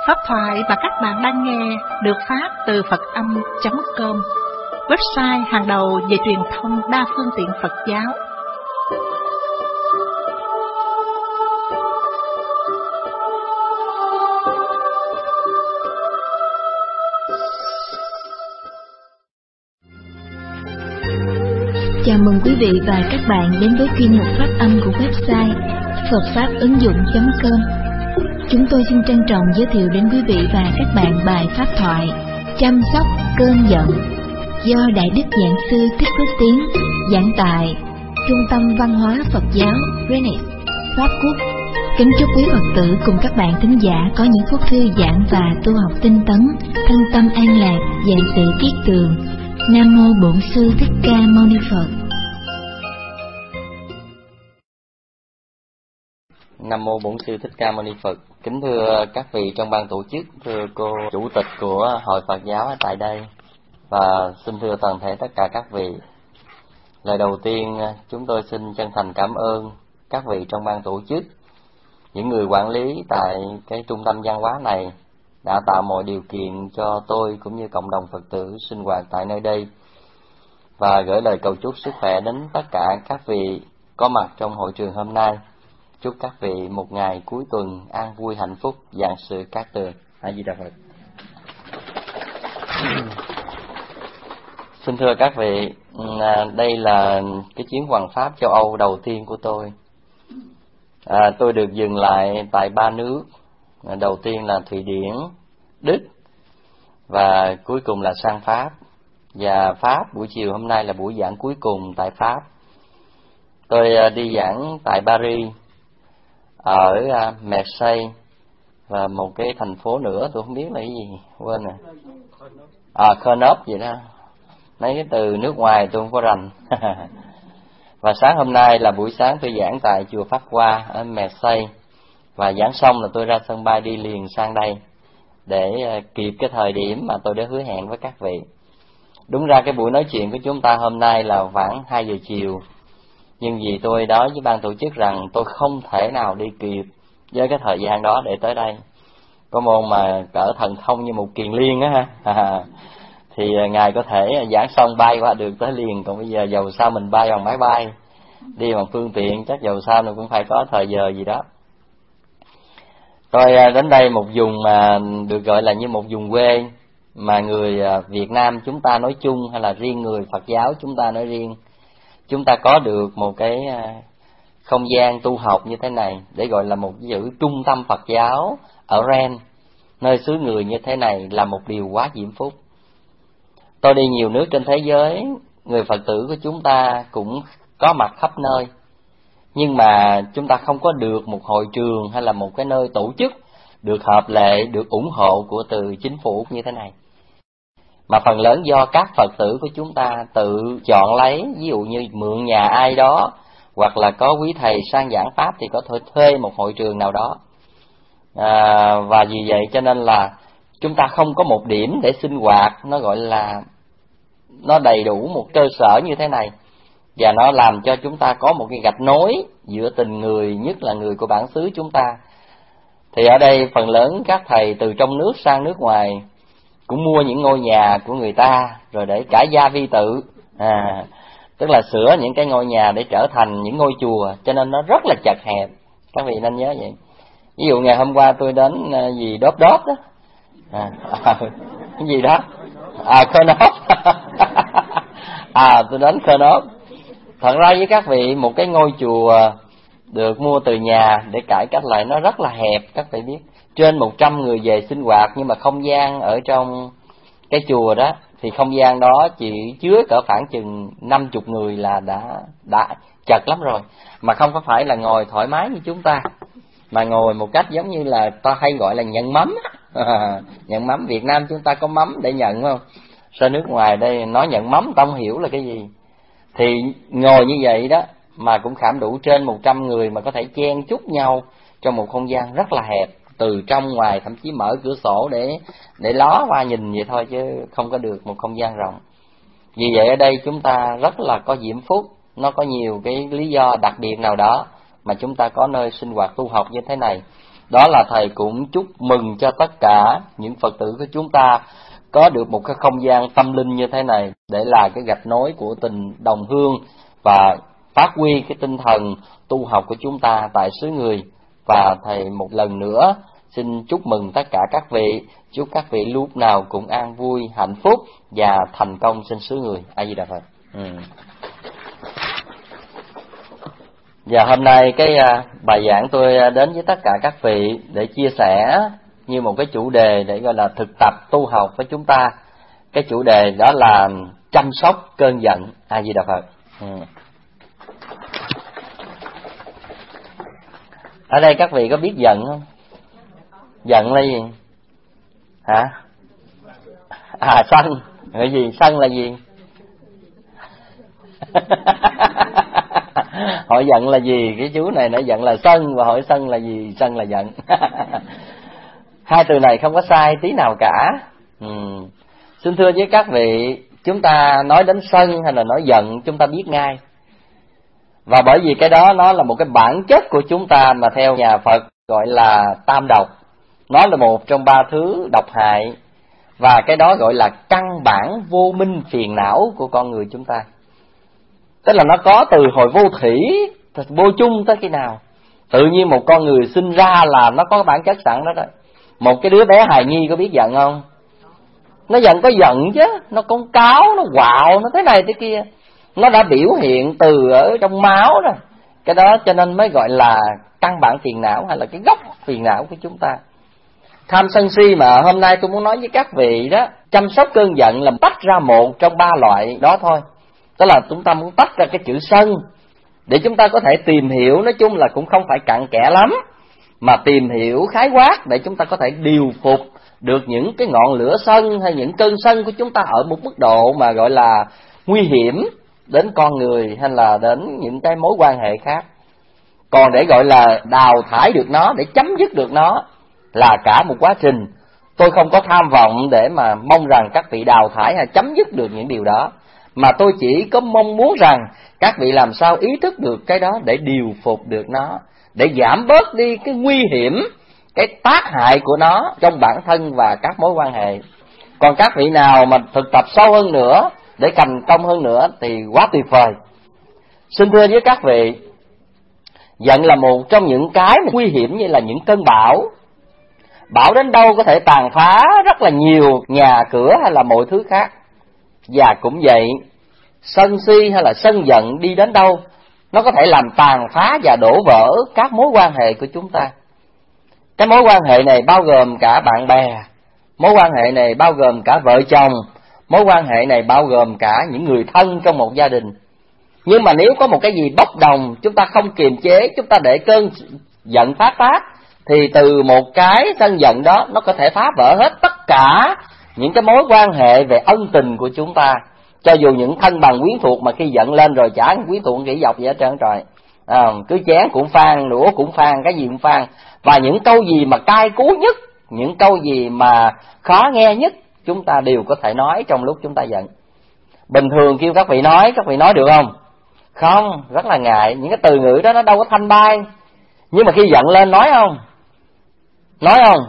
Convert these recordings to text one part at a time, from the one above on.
Pháp thoại mà các bạn đang nghe được phát từ Phật âm.com, website hàng đầu về truyền thông đa phương tiện Phật giáo. Chào mừng quý vị và các bạn đến với chuyên mục phát âm của website phậtfáp-ứng-dụng.com. Chúng tôi xin trân trọng giới thiệu đến quý vị và các bạn bài pháp thoại Chăm sóc cơn giận do Đại Đức Giảng Sư Thích Phước Tiến giảng tại Trung tâm Văn hóa Phật giáo Greenwich, Pháp Quốc. Kính chúc quý Phật tử cùng các bạn thính giả có những phút thư giãn và tu học tinh tấn, thân tâm an lạc, vạn sự kiết tường. Nam mô Bổn Sư Thích Ca Mâu Ni Phật. Nam mô Bổn Sư Thích Ca Mâu Ni Phật. Kính thưa các vị trong ban tổ chức, thưa cô chủ tịch của Hội Phật giáo ở tại đây, và xin thưa toàn thể tất cả các vị. Lời đầu tiên chúng tôi xin chân thành cảm ơn các vị trong ban tổ chức, những người quản lý tại cái trung tâm văn hóa này đã tạo mọi điều kiện cho tôi cũng như cộng đồng Phật tử sinh hoạt tại nơi đây, và gửi lời cầu chúc sức khỏe đến tất cả các vị có mặt trong hội trường hôm nay. Chúc các vị một ngày cuối tuần an vui hạnh phúc, vạn sự cát tường. A Di Đà Phật. Xin thưa các vị, đây là cái chuyến hoằng pháp châu Âu đầu tiên của tôi. Tôi được dừng lại tại 3 nước. Đầu tiên là Thụy Điển, Đức và cuối cùng là sang Pháp. Và Pháp, buổi chiều hôm nay là buổi giảng cuối cùng tại Pháp. Tôi đi giảng tại Paris, ở Marseille và một cái thành phố nữa tôi không biết là cái gì, quên rồi. Grenoble vậy đó. Mấy cái từ nước ngoài tôi không có rành. Và sáng hôm nay là buổi sáng tôi giảng tại chùa Pháp Hoa ở Marseille, và giảng xong là tôi ra sân bay đi liền sang đây để kịp cái thời điểm mà tôi đã hứa hẹn với các vị. Đúng ra cái buổi nói chuyện của chúng ta hôm nay là khoảng 2 giờ chiều, nhưng vì tôi nói với ban tổ chức rằng tôi không thể nào đi kịp với cái thời gian đó để tới đây. Có môn mà cỡ thần thông như một kiền liên á ha, thì ngài có thể giảng xong bay qua được tới liền. Còn bây giờ dầu sao mình bay bằng máy bay, đi bằng phương tiện, chắc dầu sao nó cũng phải có thời giờ gì đó. Tôi đến đây một vùng mà được gọi là như một vùng quê, mà người Việt Nam chúng ta nói chung hay là riêng người Phật giáo chúng ta nói riêng, chúng ta có được một cái không gian tu học như thế này, để gọi là một ví dụ trung tâm Phật giáo ở Rennes, nơi xứ người như thế này là một điều quá diễm phúc. Tôi đi nhiều nước trên thế giới, người Phật tử của chúng ta cũng có mặt khắp nơi, nhưng mà chúng ta không có được một hội trường hay là một cái nơi tổ chức được hợp lệ, được ủng hộ của từ chính phủ như thế này. Mà phần lớn do các Phật tử của chúng ta tự chọn lấy, ví dụ như mượn nhà ai đó, hoặc là có quý thầy sang giảng pháp thì có thể thuê một hội trường nào đó. Và vì vậy cho nên là chúng ta không có một điểm để sinh hoạt, nó gọi là nó đầy đủ một cơ sở như thế này, và nó làm cho chúng ta có một cái gạch nối giữa tình người, nhất là người của bản xứ chúng ta. Thì ở đây phần lớn các thầy từ trong nước sang nước ngoài cũng mua những ngôi nhà của người ta rồi để cải gia vi tự, tức là sửa những cái ngôi nhà để trở thành những ngôi chùa, cho nên nó rất là chật hẹp. Các vị nên nhớ vậy. Ví dụ ngày hôm qua tôi đến gì đốp đó, cái gì đó, Grenoble. Tôi đến Grenoble. Thật ra với các vị, một cái ngôi chùa được mua từ nhà để cải cách lại nó rất là hẹp. Các vị biết, trên 100 người về sinh hoạt, nhưng mà không gian ở trong cái chùa đó thì không gian đó chỉ chứa cỡ khoảng chừng 50 người là đã chật lắm rồi. Mà không có phải là ngồi thoải mái như chúng ta, mà ngồi một cách giống như là ta hay gọi là nhận mắm. Nhận mắm, Việt Nam chúng ta có mắm để nhận không? Ra nước ngoài đây nói nhận mắm ta không hiểu là cái gì. Thì ngồi như vậy đó mà cũng khảm đủ trên 100 người, mà có thể chen chúc nhau trong một không gian rất là hẹp, từ trong ngoài thậm chí mở cửa sổ để ló qua nhìn vậy thôi, chứ không có được một không gian rộng. Vì vậy ở đây chúng ta rất là có diễm phúc, nó có nhiều cái lý do đặc biệt nào đó mà chúng ta có nơi sinh hoạt tu học như thế này. Đó là thầy cũng chúc mừng cho tất cả những Phật tử của chúng ta có được một cái không gian tâm linh như thế này, để là cái gạch nối của tình đồng hương và phát huy cái tinh thần tu học của chúng ta tại xứ người. Và thầy một lần nữa xin chúc mừng tất cả các vị, chúc các vị lúc nào cũng an vui, hạnh phúc và thành công trên xứ người. A Di Đà Phật. Và hôm nay cái bài giảng tôi đến với tất cả các vị để chia sẻ như một cái chủ đề để gọi là thực tập tu học với chúng ta. Cái chủ đề đó là chăm sóc cơn giận. A Di Đà Phật. Ở đây các vị có biết giận không? Giận là gì? Hả? Sân. Cái gì? Sân là gì? Hỏi giận là gì? Cái chú này nó giận là sân, và hỏi sân là gì? Sân là giận. Hai từ này không có sai tí nào cả. Xin thưa với các vị, chúng ta nói đến sân hay là nói giận chúng ta biết ngay. Và bởi vì cái đó nó là một cái bản chất của chúng ta mà theo nhà Phật gọi là tam độc. Nó là một trong ba thứ độc hại, và cái đó gọi là căn bản vô minh phiền não của con người chúng ta. Tức là nó có từ hồi vô thủy, vô chung tới khi nào. Tự nhiên một con người sinh ra là nó có cái bản chất sẵn đó rồi. Một cái đứa bé hài nhi có biết giận không? Nó giận có giận chứ, nó con cáo, nó quạo, nó thế này thế kia. Nó đã biểu hiện từ ở trong máu rồi. Cái đó cho nên mới gọi là căn bản phiền não, hay là cái gốc phiền não của chúng ta. Tham sân si mà hôm nay tôi muốn nói với các vị đó, chăm sóc cơn giận là tách ra một trong ba loại đó thôi. Tức là chúng ta muốn tách ra cái chữ sân để chúng ta có thể tìm hiểu, nói chung là cũng không phải cặn kẽ lắm, mà tìm hiểu khái quát để chúng ta có thể điều phục được những cái ngọn lửa sân hay những cơn sân của chúng ta ở một mức độ mà gọi là nguy hiểm đến con người hay là đến những cái mối quan hệ khác. Còn để gọi là đào thải được nó, để chấm dứt được nó là cả một quá trình. Tôi không có tham vọng để mà mong rằng các vị đào thải hay chấm dứt được những điều đó, mà tôi chỉ có mong muốn rằng các vị làm sao ý thức được cái đó để điều phục được nó, để giảm bớt đi cái nguy hiểm, cái tác hại của nó trong bản thân và các mối quan hệ. Còn các vị nào mà thực tập sâu hơn nữa để thành công hơn nữa thì quá tuyệt vời. Xin thưa với các vị, giận là một trong những cái nguy hiểm như là những cơn bão. Bão đến đâu có thể tàn phá rất là nhiều nhà cửa hay là mọi thứ khác. Và cũng vậy, sân si hay là sân giận đi đến đâu, nó có thể làm tàn phá và đổ vỡ các mối quan hệ của chúng ta. Cái mối quan hệ này bao gồm cả bạn bè, mối quan hệ này bao gồm cả vợ chồng, mối quan hệ này bao gồm cả những người thân trong một gia đình. Nhưng mà nếu có một cái gì bốc đồng, chúng ta không kiềm chế, chúng ta để cơn giận phát tác, thì từ một cái sân giận đó nó có thể phá vỡ hết tất cả những cái mối quan hệ về ân tình của chúng ta. Cho dù những thân bằng quyến thuộc mà khi giận lên rồi chả quyến thuộc nghĩ dọc gì hết trơn trời. Cứ chén cũng phan, đũa cũng phan, cái gì cũng phan. Và những câu gì mà cay cú nhất, những câu gì mà khó nghe nhất, chúng ta đều có thể nói trong lúc chúng ta giận. Bình thường kêu các vị nói được không? Không, rất là ngại. Những cái từ ngữ đó nó đâu có thanh bay. Nhưng mà khi giận lên nói không? Nói không?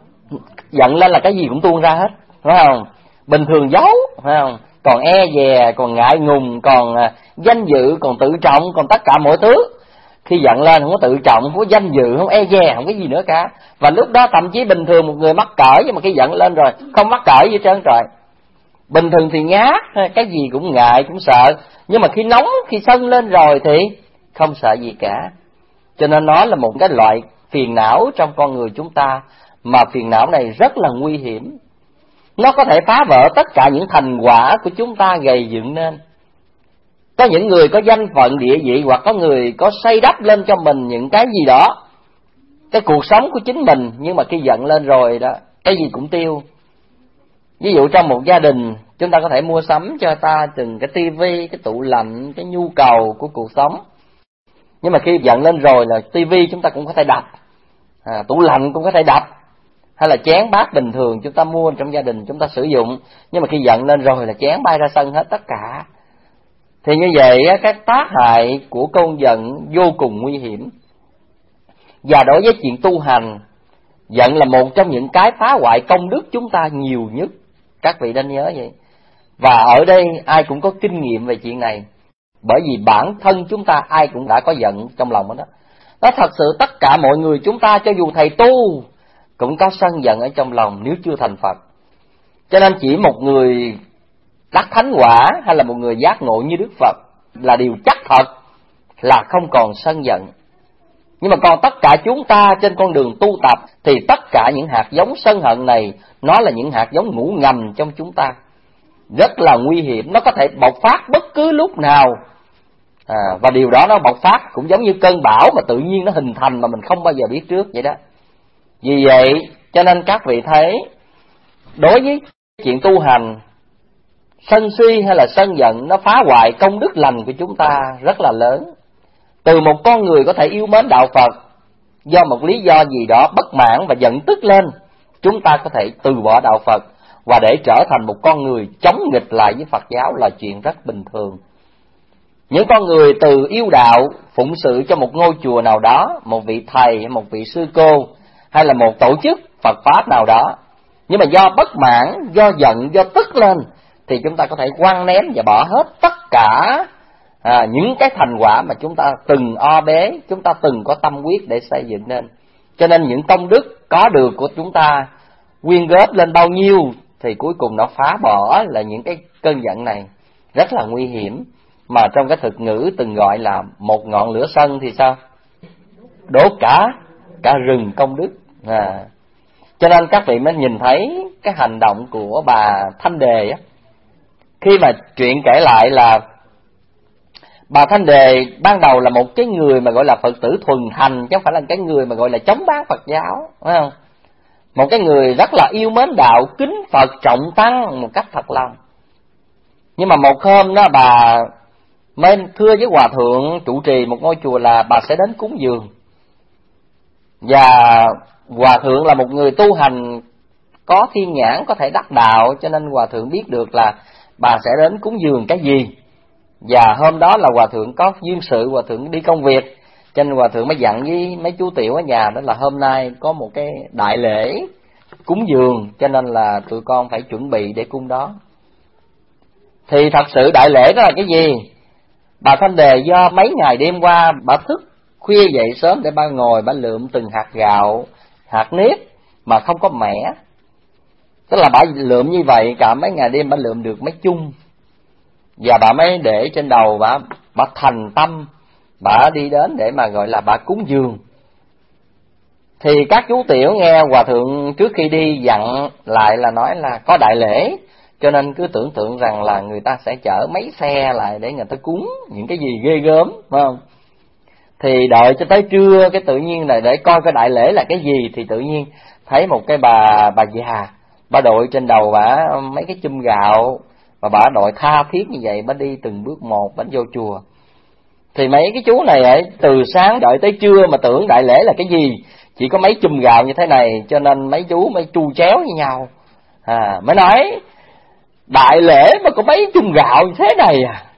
Giận lên là cái gì cũng tuôn ra hết, phải không? Bình thường giấu, phải không? Còn e dè, còn ngại ngùng, còn danh dự, còn tự trọng, còn tất cả mọi thứ. Khi giận lên không có tự trọng, không có danh dự, không e dè, không có gì nữa cả. Và lúc đó thậm chí bình thường một người mắc cỡ, nhưng mà khi giận lên rồi không mắc cỡ gì trơn trời. Bình thường thì nhát, cái gì cũng ngại, cũng sợ. Nhưng mà khi nóng, khi sân lên rồi thì không sợ gì cả. Cho nên nó là một cái loại phiền não trong con người chúng ta, mà phiền não này rất là nguy hiểm. Nó có thể phá vỡ tất cả những thành quả của chúng ta gầy dựng nên. Có những người có danh phận địa vị, hoặc có người có xây đắp lên cho mình những cái gì đó, cái cuộc sống của chính mình, nhưng mà khi giận lên rồi đó, cái gì cũng tiêu. Ví dụ trong một gia đình, chúng ta có thể mua sắm cho ta từng cái tivi, cái tủ lạnh, cái nhu cầu của cuộc sống. Nhưng mà khi giận lên rồi là tivi chúng ta cũng có thể đập, tủ lạnh cũng có thể đập, hay là chén bát bình thường chúng ta mua trong gia đình chúng ta sử dụng, nhưng mà khi giận lên rồi là chén bay ra sân hết tất cả. Thì như vậy cái tác hại của cơn giận vô cùng nguy hiểm. Và đối với chuyện tu hành Giận là một trong những cái phá hoại công đức chúng ta nhiều nhất. Các vị nên nhớ vậy. Và ở đây ai cũng có kinh nghiệm về chuyện này. Bởi vì bản thân chúng ta ai cũng đã có giận trong lòng đó. Đó thật sự tất cả mọi người chúng ta, cho dù thầy tu, cũng có sân giận ở trong lòng nếu chưa thành Phật. Cho nên chỉ một người đắc thánh quả hay là một người giác ngộ như Đức Phật là điều chắc thật là không còn sân giận. Nhưng mà còn tất cả chúng ta trên con đường tu tập thì tất cả những hạt giống sân hận này nó là những hạt giống ngủ ngầm trong chúng ta, rất là nguy hiểm, nó có thể bộc phát bất cứ lúc nào. Và điều đó nó bộc phát cũng giống như cơn bão mà tự nhiên nó hình thành mà mình không bao giờ biết trước vậy đó. Vì vậy cho nên các vị thấy, đối với chuyện tu hành, sân si hay là sân giận nó phá hoại công đức lành của chúng ta rất là lớn. Từ một con người có thể yêu mến đạo Phật, do một lý do gì đó bất mãn và giận tức lên, chúng ta có thể từ bỏ đạo Phật và để trở thành một con người chống nghịch lại với Phật giáo là chuyện rất bình thường. Những con người từ yêu đạo phụng sự cho một ngôi chùa nào đó, một vị thầy, một vị sư cô hay là một tổ chức Phật Pháp nào đó, nhưng mà do bất mãn, do giận, do tức lên thì chúng ta có thể quăng ném và bỏ hết tất cả những cái thành quả mà chúng ta từng o bế, chúng ta từng có tâm huyết để xây dựng nên. Cho nên những công đức có được của chúng ta quyên góp lên bao nhiêu thì cuối cùng nó phá bỏ là những cái cơn giận này, rất là nguy hiểm. Mà trong cái thực ngữ từng gọi là một ngọn lửa sân thì sao? Đốt cả rừng công đức. Cho nên các vị mới nhìn thấy cái hành động của bà Thanh Đề á. Khi mà chuyện kể lại là bà Thanh Đề ban đầu là một cái người mà gọi là Phật tử thuần thành, chứ không phải là cái người mà gọi là chống bán Phật giáo, phải không? Một cái người rất là yêu mến đạo, kính Phật, trọng tăng một cách thật lòng. Nhưng mà một hôm đó bà mới thưa với hòa thượng trụ trì một ngôi chùa là bà sẽ đến cúng dường. Và hòa thượng là một người tu hành có thiên nhãn, có thể đắc đạo, cho nên hòa thượng biết được là bà sẽ đến cúng dường cái gì. Và hôm đó là hòa thượng có duyên sự, hòa thượng đi công việc, cho nên hòa thượng mới dặn với mấy chú tiểu ở nhà đó là hôm nay có một cái đại lễ cúng dường, cho nên là tụi con phải chuẩn bị để cúng đó. Thì thật sự đại lễ đó là cái gì? Bà Thanh Đề do mấy ngày đêm qua bà thức khuya dậy sớm để bà ngồi bà lượm từng hạt gạo, hạt nếp mà không có mẻ. Tức là bà lượm như vậy cả mấy ngày đêm bà lượm được mấy chung. Và bà mới để trên đầu bà thành tâm, bà đi đến để mà gọi là bà cúng dường. Thì các chú tiểu nghe hòa thượng trước khi đi dặn lại là nói là có đại lễ, cho nên cứ tưởng tượng rằng là người ta sẽ chở mấy xe lại để người ta cúng những cái gì ghê gớm, phải không? Thì đợi cho tới trưa, cái tự nhiên là để coi cái đại lễ là cái gì, thì tự nhiên thấy một cái bà già, bà đội trên đầu bà mấy cái chum gạo, và bà đội tha thiết như vậy, bà đi từng bước một, bà vô chùa. Thì mấy cái chú này ấy, từ sáng đợi tới trưa mà tưởng đại lễ là cái gì, chỉ có mấy chum gạo như thế này, cho nên mấy chú mới tru chéo với nhau, mới nói đại lễ mà có mấy chum gạo như thế này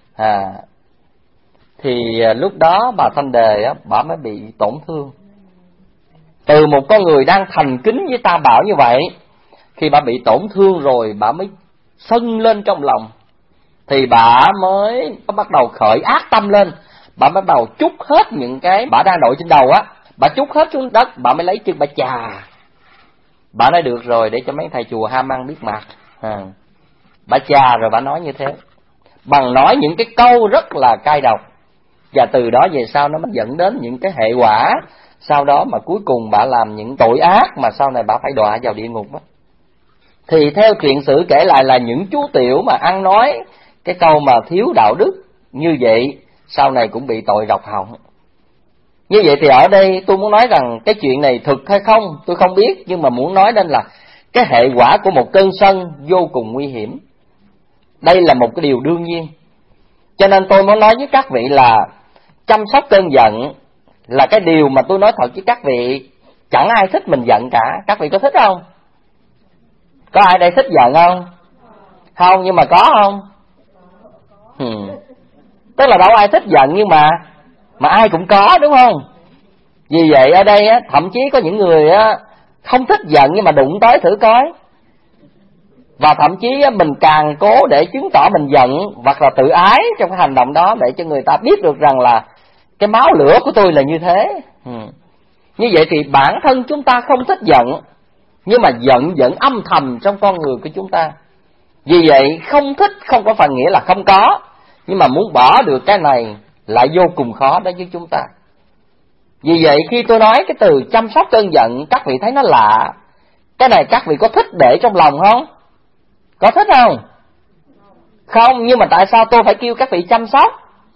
Thì lúc đó bà Thanh Đề á, bà mới bị tổn thương. Từ một con người đang thành kính với Tam Bảo như vậy, khi bà bị tổn thương rồi bà mới sân lên trong lòng, thì bà mới bắt đầu khởi ác tâm lên. Bà bắt đầu trút hết những cái bà đang đội trên đầu á, bà trút hết xuống đất, bà mới lấy chân bà chà. Bà nói được rồi, để cho mấy thầy chùa ham ăn biết mặt. Bà chà rồi bà nói như thế, bằng nói những cái câu rất là cay độc. Và từ đó về sau nó mới dẫn đến những cái hệ quả, sau đó mà cuối cùng bà làm những tội ác mà sau này bà phải đọa vào địa ngục đó. Thì theo chuyện sử kể lại là những chú tiểu mà ăn nói cái câu mà thiếu đạo đức như vậy, sau này cũng bị tội độc họng. Như vậy thì ở đây tôi muốn nói rằng cái chuyện này thực hay không tôi không biết, nhưng mà muốn nói đến là cái hệ quả của một cơn sân vô cùng nguy hiểm. Đây là một cái điều đương nhiên. Cho nên tôi muốn nói với các vị là chăm sóc cơn giận là cái điều mà tôi nói thật với các vị, chẳng ai thích mình giận cả. Các vị có thích không? Có ai đây thích giận không? Không, nhưng mà có không? Tức là đâu ai thích giận, nhưng mà ai cũng có, đúng không? Vì vậy ở đây á, thậm chí có những người á Không thích giận nhưng mà đụng tới thử coi. Và thậm chí mình càng cố để chứng tỏ mình giận hoặc là tự ái trong cái hành động đó, để cho người ta biết được rằng là cái máu lửa của tôi là như thế. Như vậy thì bản thân chúng ta không thích giận, nhưng mà giận vẫn âm thầm trong con người của chúng ta. Vì vậy không thích không có phần nghĩa là không có, nhưng mà muốn bỏ được cái này lại vô cùng khó đối với chúng ta. Vì vậy khi tôi nói cái từ chăm sóc cơn giận, các vị thấy nó lạ. Cái này các vị có thích để trong lòng không? Có thích không? Không, nhưng mà tại sao tôi phải kêu các vị chăm sóc?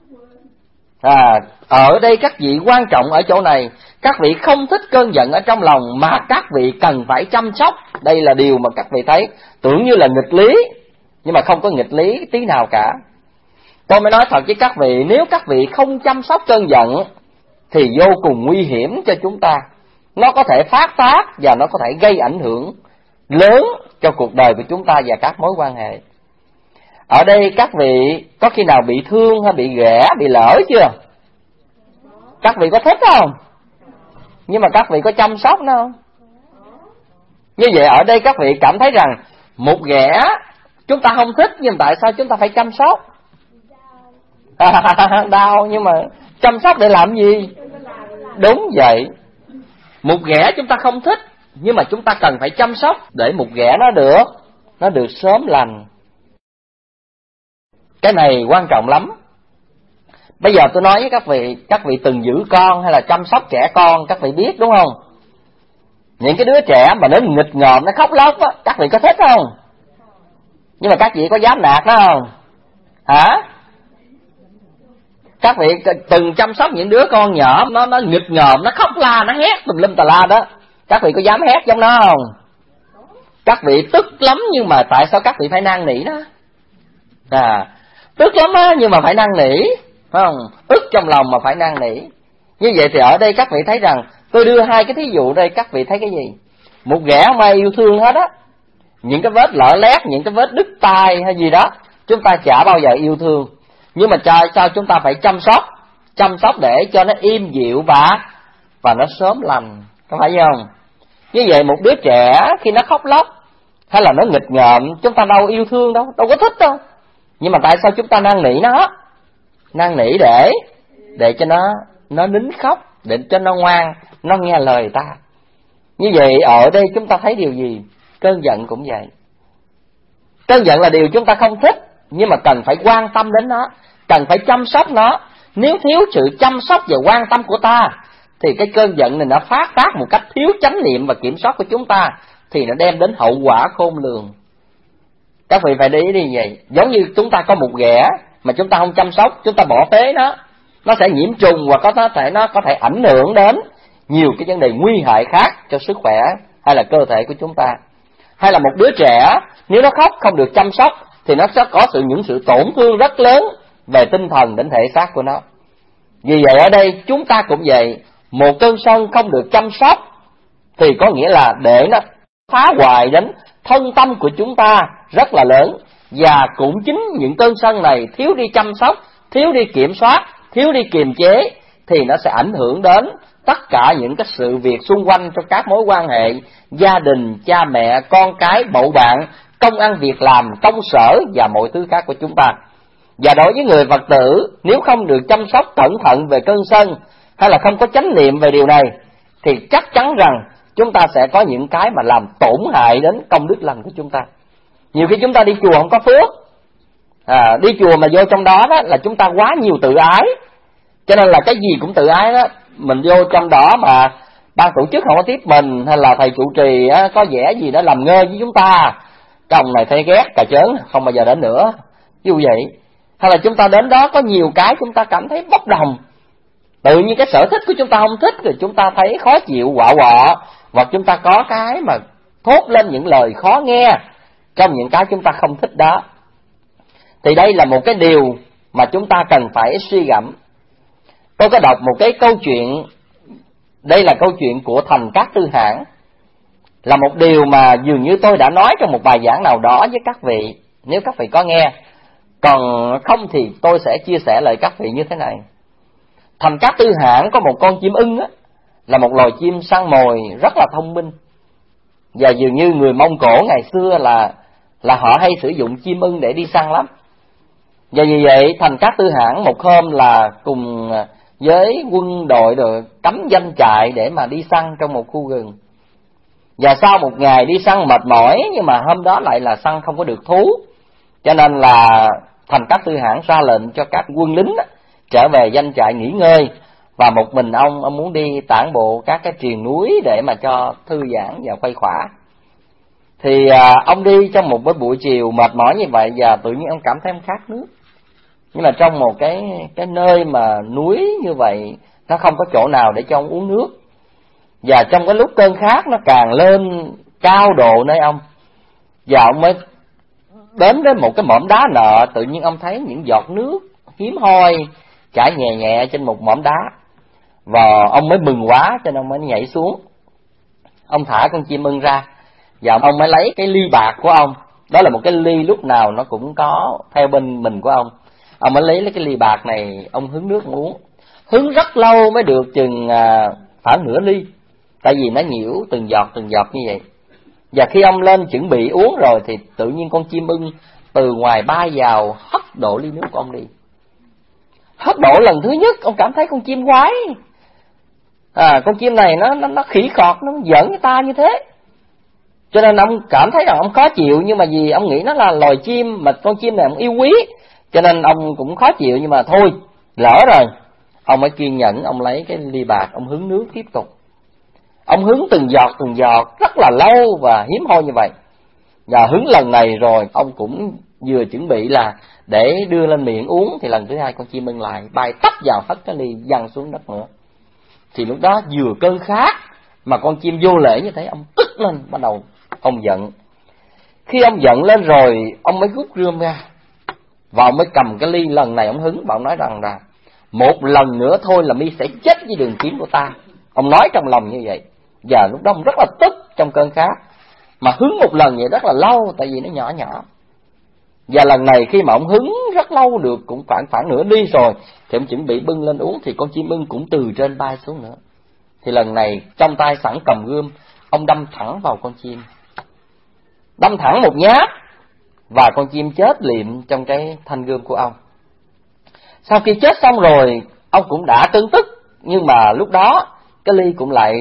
Ở đây các vị quan trọng ở chỗ này, các vị không thích cơn giận ở trong lòng mà các vị cần phải chăm sóc. Đây là điều mà các vị thấy tưởng như là nghịch lý, nhưng mà không có nghịch lý tí nào cả. Tôi mới nói thật với các vị, nếu các vị không chăm sóc cơn giận thì vô cùng nguy hiểm cho chúng ta. Nó có thể phát tác và nó có thể gây ảnh hưởng lớn cho cuộc đời của chúng ta và các mối quan hệ. Ở đây các vị có khi nào bị thương hay bị ghẻ, bị lỡ chưa? Các vị có thích không? Nhưng mà các vị có chăm sóc nó không? Như vậy ở đây các vị cảm thấy rằng một ghẻ chúng ta không thích, nhưng tại sao chúng ta phải chăm sóc? Đau, nhưng mà chăm sóc để làm gì? Đúng vậy. Một ghẻ chúng ta không thích, nhưng mà chúng ta cần phải chăm sóc để một ghẻ nó được sớm lành. Cái này quan trọng lắm. Bây giờ tôi nói với các vị từng giữ con hay là chăm sóc trẻ con, các vị biết đúng không? Những cái đứa trẻ mà nó nghịch ngợm, nó khóc lóc á, các vị có thích không? Nhưng mà các vị có dám nạt nó không? Hả? Các vị từng chăm sóc những đứa con nhỏ, nó nghịch ngợm, nó khóc la, nó hét tùm lum tà la đó, các vị có dám hét giống nó không? Các vị tức lắm, nhưng mà tại sao các vị phải năn nỉ nó? Tức lắm á, nhưng mà phải năn nỉ, phải không? Tức trong lòng mà phải năn nỉ. Như vậy thì ở đây các vị thấy rằng, tôi đưa hai cái thí dụ đây, các vị thấy cái gì? Một ghẻ không ai yêu thương hết á. Những cái vết lở lét, những cái vết đứt tai hay gì đó, chúng ta chả bao giờ yêu thương. Nhưng mà sao chúng ta phải chăm sóc để cho nó im dịu và nó sớm lành, có phải không? Như vậy một đứa trẻ khi nó khóc lóc hay là nó nghịch ngợm, chúng ta đâu yêu thương đâu có thích đâu. Nhưng mà tại sao chúng ta năn nỉ nó? Năn nỉ để cho nó nín khóc, để cho nó ngoan, nó nghe lời ta. Như vậy ở đây chúng ta thấy điều gì? Cơn giận cũng vậy. Cơn giận là điều chúng ta không thích, nhưng mà cần phải quan tâm đến nó, cần phải chăm sóc nó. Nếu thiếu sự chăm sóc và quan tâm của ta thì cái cơn giận này nó phát tác một cách thiếu chánh niệm và kiểm soát của chúng ta, thì nó đem đến hậu quả khôn lường. Các vị phải để ý đi vậy. Giống như chúng ta có một ghẻ mà chúng ta không chăm sóc, chúng ta bỏ phế nó sẽ nhiễm trùng và nó có thể ảnh hưởng đến nhiều cái vấn đề nguy hại khác cho sức khỏe hay là cơ thể của chúng ta. Hay là một đứa trẻ nếu nó khóc không được chăm sóc thì nó sẽ có những sự tổn thương rất lớn về tinh thần đến thể xác của nó. Vì vậy ở đây chúng ta cũng vậy, một cơn sân không được chăm sóc thì có nghĩa là để nó phá hoại đến thân tâm của chúng ta rất là lớn. Và cũng chính những cơn sân này thiếu đi chăm sóc, thiếu đi kiểm soát, thiếu đi kiềm chế thì nó sẽ ảnh hưởng đến tất cả những cái sự việc xung quanh trong các mối quan hệ, gia đình, cha mẹ, con cái, bầu bạn, công ăn việc làm, công sở và mọi thứ khác của chúng ta. Và đối với người Phật tử, nếu không được chăm sóc cẩn thận về cơn sân hay là không có chánh niệm về điều này thì chắc chắn rằng chúng ta sẽ có những cái mà làm tổn hại đến công đức lành của chúng ta. Nhiều khi chúng ta đi chùa không có phước, đi chùa mà vô trong đó là chúng ta quá nhiều tự ái, cho nên là cái gì cũng tự ái đó. Mình vô trong đó mà ban tổ chức không có tiếp mình, hay là thầy trụ trì có vẻ gì đó làm ngơ với chúng ta, chồng này thấy ghét cà chớn, không bao giờ đến nữa, như vậy. Hay là chúng ta đến đó có nhiều cái chúng ta cảm thấy bốc đồng, tự nhiên cái sở thích của chúng ta không thích rồi chúng ta thấy khó chịu, quạ, hoặc chúng ta có cái mà thốt lên những lời khó nghe trong những cái chúng ta không thích đó. Thì đây là một cái điều mà chúng ta cần phải suy gẫm. Tôi có đọc một cái câu chuyện, đây là câu chuyện của Thành Cát Tư Hãn, là một điều mà dường như tôi đã nói trong một bài giảng nào đó với các vị, nếu các vị có nghe. Còn không thì tôi sẽ chia sẻ lại các vị như thế này. Thành Cát Tư Hãn có một con chim ưng á, là một loài chim săn mồi rất là thông minh. Và dường như người Mông Cổ ngày xưa là họ hay sử dụng chim ưng để đi săn lắm. Và vì vậy Thành Cát Tư Hãn một hôm là cùng với quân đội rồi cắm doanh trại để mà đi săn trong một khu rừng. Và sau một ngày đi săn mệt mỏi, nhưng mà hôm đó lại là săn không có được thú, cho nên là Thành Cát Tư Hãn ra lệnh cho các quân lính trở về doanh trại nghỉ ngơi. Và một mình ông muốn đi tản bộ các cái triền núi để mà cho thư giãn và khuây khỏa. Thì ông đi trong một buổi chiều mệt mỏi như vậy, và tự nhiên ông cảm thấy ông khát nước. Nhưng mà trong một cái nơi mà núi như vậy, nó không có chỗ nào để cho ông uống nước. Và trong cái lúc cơn khát nó càng lên cao độ nơi ông, và ông mới đến một cái mỏm đá nợ. Tự nhiên ông thấy những giọt nước hiếm hoi chảy nhẹ nhẹ trên một mỏm đá, và ông mới mừng quá cho nên ông mới nhảy xuống. Ông thả con chim ưng ra, và ông mới lấy cái ly bạc của ông. Đó là một cái ly lúc nào nó cũng có theo bên mình của ông. Ông mới lấy cái ly bạc này, ông hứng nước uống. Hứng rất lâu mới được chừng khoảng nửa ly, tại vì nó nhiễu từng giọt như vậy. Và khi ông lên chuẩn bị uống rồi thì tự nhiên con chim ưng từ ngoài bay vào hất đổ ly nước của ông đi. Hất đổ lần thứ nhất, ông cảm thấy con chim quái. Con chim này nó khỉ khọt, nó giỡn với ta như thế. Cho nên ông cảm thấy rằng ông khó chịu, nhưng mà vì ông nghĩ nó là loài chim, mà con chim này ông yêu quý, cho nên ông cũng khó chịu. Nhưng mà thôi, lỡ rồi, ông mới kiên nhẫn, ông lấy cái ly bạc, ông hứng nước tiếp tục. Ông hứng từng giọt rất là lâu và hiếm hoi như vậy. Và hứng lần này rồi, ông cũng vừa chuẩn bị là để đưa lên miệng uống, thì lần thứ hai con chim ưng lại bay tấp vào hất cái ly văng xuống đất nữa. Thì lúc đó vừa cơn khát mà con chim vô lễ như thế, ông tức lên, bắt đầu ông giận. Khi ông giận lên rồi, ông mới rút rươm ra và ông mới cầm cái ly. Lần này ông hứng, và ông nói rằng là một lần nữa thôi là mi sẽ chết với đường kiếm của ta. Ông nói trong lòng như vậy. Và lúc đó ông rất là tức trong cơn khát, mà hứng một lần vậy rất là lâu, tại vì nó nhỏ nhỏ. Và lần này khi mà ông hứng rất lâu, được cũng khoảng nửa ly rồi, thì ông chuẩn bị bưng lên uống, thì con chim ưng cũng từ trên bay xuống nữa. Thì lần này trong tay sẵn cầm gươm, ông đâm thẳng vào con chim, đâm thẳng một nhát, và con chim chết liệm trong cái thanh gươm của ông. Sau khi chết xong rồi, ông cũng đã cơn tức, nhưng mà lúc đó cái ly cũng lại